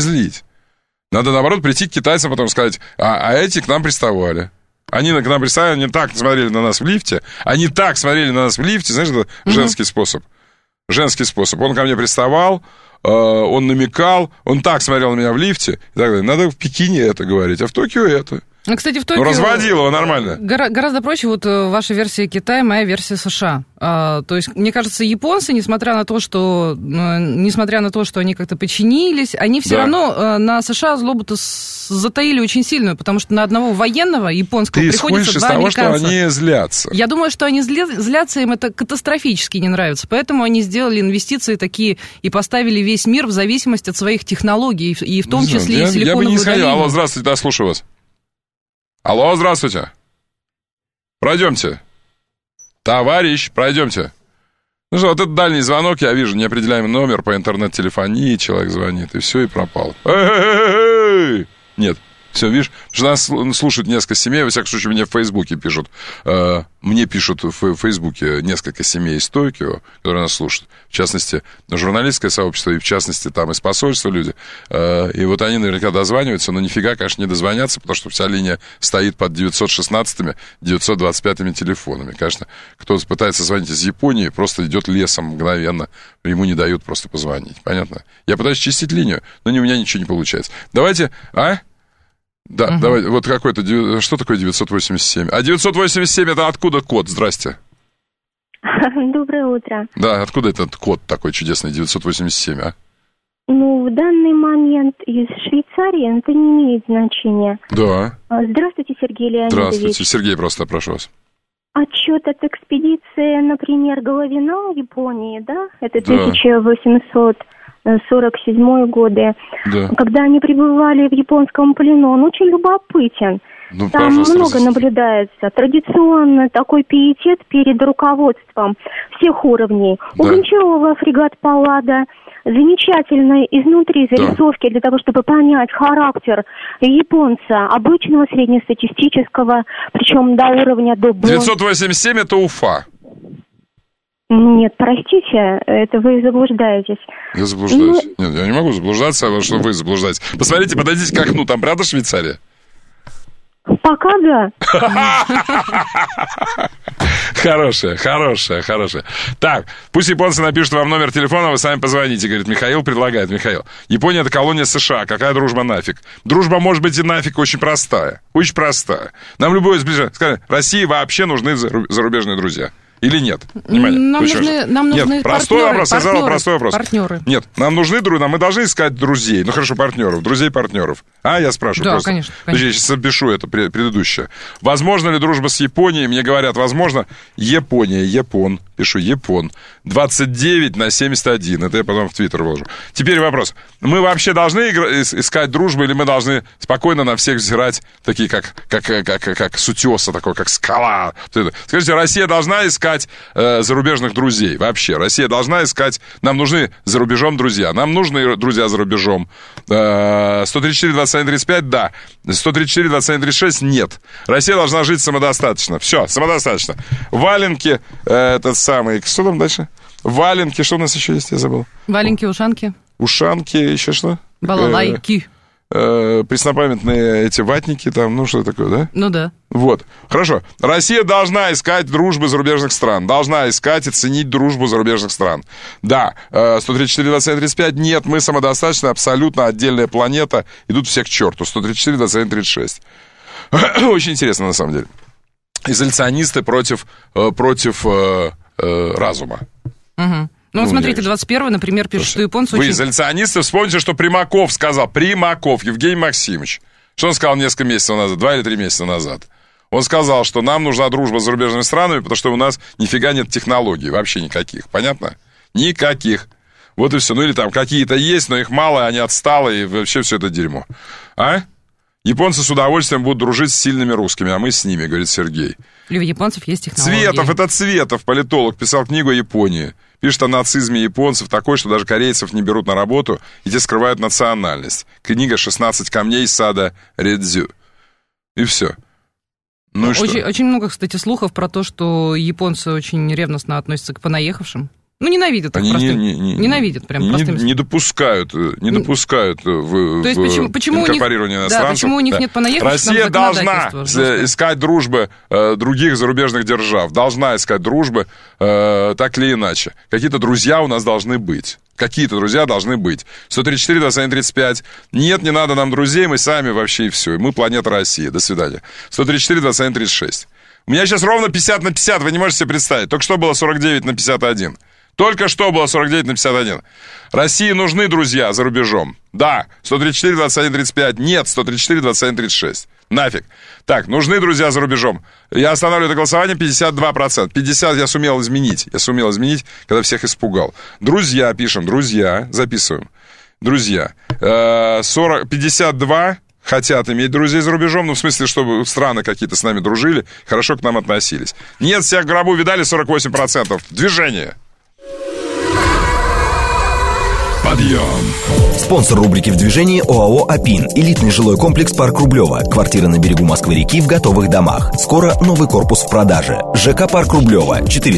Надо, наоборот, прийти к китайцам, потом сказать, а эти к нам приставали. Они к нам приставали, они так смотрели на нас в лифте. Знаешь, это женский способ. Он ко мне приставал, он намекал, он так смотрел на меня в лифте. И так далее. Надо в Пекине это говорить, а в Токио это. Кстати, в Токио... разводил его нормально. Гораздо проще, вот ваша версия Китая, моя версия США. То есть, мне кажется, японцы, несмотря на то, что они как-то подчинились, они все равно на США злобу-то затаили очень сильную, потому что на одного военного японского приходится два американца. Ты исходишь из того, что они злятся. Я думаю, что они злятся, им это катастрофически не нравится. Поэтому они сделали инвестиции такие и поставили весь мир в зависимость от своих технологий, и в том числе и силиконовую долину. Я бы не исходил. Алло, здравствуйте, да, слушаю вас. Алло, здравствуйте. Пройдемте. Товарищ, пройдемте. Ну что, вот это дальний звонок, я вижу, неопределяемый номер по интернет-телефонии, человек звонит, и все, и пропал. Нет. Все, видишь, что нас слушают несколько семей, во всяком случае, мне в Фейсбуке пишут. Мне пишут в Фейсбуке несколько семей из Токио, которые нас слушают. В частности, журналистское сообщество, и в частности, там из посольства люди. И вот они наверняка дозваниваются, но нифига, конечно, не дозвонятся, потому что вся линия стоит под 916-ми, 925-ми телефонами. Конечно, кто-то пытается звонить из Японии, просто идет лесом мгновенно, ему не дают просто позвонить. Понятно? Я пытаюсь чистить линию, но у меня ничего не получается. Давайте, Да, давай, вот какой-то, что такое 987? А 987 это откуда код? Здрасте. Доброе утро. Да, откуда этот код такой чудесный, 987, а? Ну, в данный момент из Швейцарии это не имеет значения. Да. Здравствуйте, Сергей Леонидович. Здравствуйте, Сергей, просто прошу вас. Отчет от экспедиции, например, Головина в Японии, да? Это 1847 годы. Да. Когда они пребывали в японском плену, он очень любопытен. Ну, там много наблюдается. Традиционно такой пиетет перед руководством всех уровней. Да. У Гончарова фрегат Паллада. Замечательные изнутри зарисовки для того, чтобы понять характер японца, обычного среднестатистического, причем до уровня до... 987 это Уфа. Нет, простите, это вы заблуждаетесь. Я заблуждаюсь. Нет, я не могу заблуждаться, а что вы заблуждаетесь. Посмотрите, подойдите к окну, там правда Швейцария? Пока да. Хорошая. Так, пусть японцы напишут вам номер телефона, вы сами позвоните, говорит Михаил, предлагает Михаил. Япония — это колония США, какая дружба нафиг? Дружба может быть и нафиг очень простая. Нам любое сближение... Скажем, России вообще нужны зарубежные друзья. Или нет? Внимание. Нам нужны простой вопрос, я задал простой вопрос. Партнеры. Нет, нам нужны мы должны искать друзей. Ну хорошо, друзей-партнеров. Я спрашиваю да, просто. Конечно. Я сейчас запишу это предыдущее. Возможно ли дружба с Японией? Мне говорят, возможно. Япон. Пишу Япон. 29/71. Это я потом в Твиттер вложу. Теперь вопрос. Мы вообще должны искать дружбу, или мы должны спокойно на всех взирать, такие как с утеса, такой, как скала? Скажите, Россия должна искать зарубежных друзей? Вообще, Россия должна искать... Нам нужны за рубежом друзья. Нам нужны друзья за рубежом. 134-21-35, да. 134-21-36, нет. Россия должна жить самодостаточно. Все, самодостаточно. Валенки, этот самый... Что там дальше? Валенки, что у нас еще есть, я забыл. Валенки, ушанки. Ушанки, еще что? Балалайки. преснопамятные эти ватники там, ну, что такое, да? Ну, да. Вот, хорошо. Россия должна искать дружбы зарубежных стран. Должна искать и ценить дружбу зарубежных стран. Да, 134-21-35, нет, мы самодостаточны, абсолютно отдельная планета. Идут все к черту. 134-21-36. Очень интересно, на самом деле. Изоляционисты против разума. Угу. Ну, вот смотрите, 21-й, например, пишет, что японцы Вы изоляционисты, вспомните, что Примаков сказал. Примаков, Евгений Максимович. Что он сказал несколько месяцев назад, 2 или 3 месяца назад? Он сказал, что нам нужна дружба с зарубежными странами, потому что у нас нифига нет технологий, вообще никаких. Понятно? Никаких. Вот и все. Ну, или там какие-то есть, но их мало, они отсталые, и вообще все это дерьмо. А? Японцы с удовольствием будут дружить с сильными русскими, а мы с ними, говорит Сергей. Или у японцев есть технологии. Цветов, это Цветов, политолог, писал книгу о Японии. Пишет о нацизме японцев такой, что даже корейцев не берут на работу, и те скрывают национальность. Книга «16 камней сада Редзю». И все. Ну и что? Очень много, кстати, слухов про то, что японцы очень ревностно относятся к понаехавшим. Ну, ненавидят их просто. Ненавидят прям простыми словами. Не допускают инкорпорирование иностранцев. Да, почему у них нет понаехавших? Россия должна искать дружбы других зарубежных держав. Должна искать дружбы так или иначе. Какие-то друзья у нас должны быть. 134-21-35. Нет, не надо нам друзей, мы сами вообще и все. Мы планета Россия. До свидания. 134-21-36. У меня сейчас ровно 50/50, вы не можете себе представить. Только что было 49/51. Только что было 49/51. России нужны друзья за рубежом. Да, 134-21-35. Нет, 134-21-36. Нафиг. Так, нужны друзья за рубежом. Я останавливаю это голосование 52%. 50% я сумел изменить. Когда всех испугал. Друзья, пишем. Друзья. Записываем. Друзья. 52 хотят иметь друзей за рубежом. Ну, в смысле, чтобы страны какие-то с нами дружили, хорошо к нам относились. Нет, всех в гробу видали 48%. Движение. Подъем. Спонсор рубрики «В движении» ОАО «Апин». Элитный жилой комплекс «Парк Рублева». Квартиры на берегу Москвы-реки в готовых домах. Скоро новый корпус в продаже. ЖК «Парк Рублева».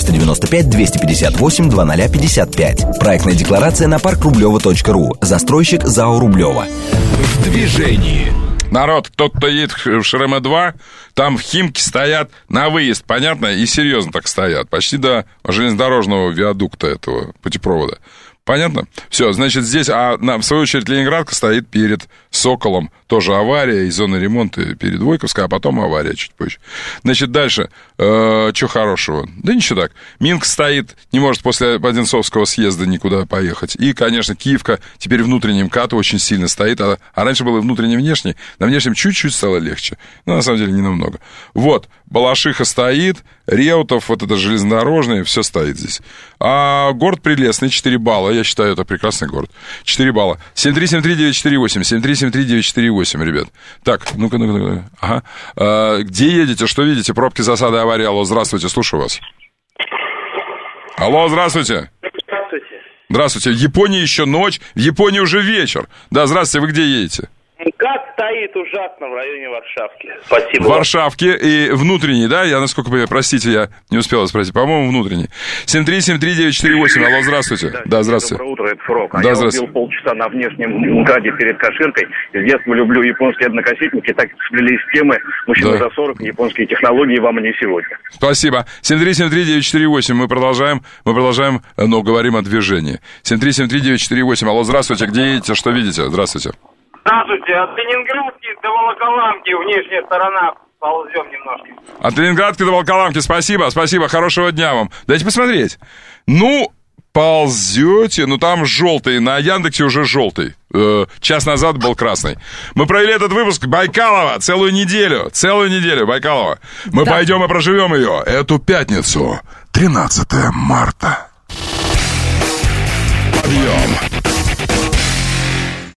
495-258-0055. Проектная декларация на parkrублева.ру. Застройщик ЗАО «Рублева». В движении. Народ, тот, кто едет в Шереме-2, там в Химки стоят на выезд, понятно? И серьезно так стоят. Почти до железнодорожного виадукта этого путепровода. Понятно? Все, значит, здесь, в свою очередь, Ленинградка стоит перед Соколом. Тоже авария из зоны ремонта перед Войковской, а потом авария чуть позже. Значит, дальше, что хорошего? Да ничего так. Минск стоит, не может после Одинцовского съезда никуда поехать. И, конечно, Киевка теперь внутренний МКАД очень сильно стоит, а раньше было внутренний внешний. На внешнем чуть-чуть стало легче. Но, на самом деле, не намного. Вот, Балашиха стоит, Реутов, вот это железнодорожный, все стоит здесь. А город Прелестный, 4 балла. Я считаю, это прекрасный город. 4 балла. 7373948, 7373948, ребят. Так, ну-ка. Ага. Где едете, что видите? Пробки, засады, аварии. Алло, здравствуйте, слушаю вас. Алло, здравствуйте. Здравствуйте. В Японии еще ночь, в Японии уже вечер. Да, здравствуйте, вы где едете? МКАД стоит ужасно в районе Варшавки. Спасибо. В Варшавке и внутренний, да? Я, насколько понимаю, простите, я не успел спросить. По-моему, внутренний. 7373948. Алло, здравствуйте. Да, здравствуйте. Доброе утро, это Фрок. Да, я убил полчаса на внешнем МКАДе перед Каширкой. С детства люблю японские однокассетники. Так сплелись темы. Мужчина за 40, японские технологии вам и не сегодня. Спасибо. 7373948. Мы продолжаем, но говорим о движении. 7373948. Алло, здравствуйте. Где едете, что видите? Здравствуйте. Здравствуйте, от Ленинградки до Волоколамки, внешняя сторона, ползем немножко. От Ленинградки до Волоколамки, спасибо, хорошего дня вам. Дайте посмотреть. Ну, ползете, там желтый, на Яндексе уже желтый. Час назад был красный. Мы провели этот выпуск Байкалова целую неделю, Байкалова. Мы пойдем и проживем ее эту пятницу, 13 марта. Подъем.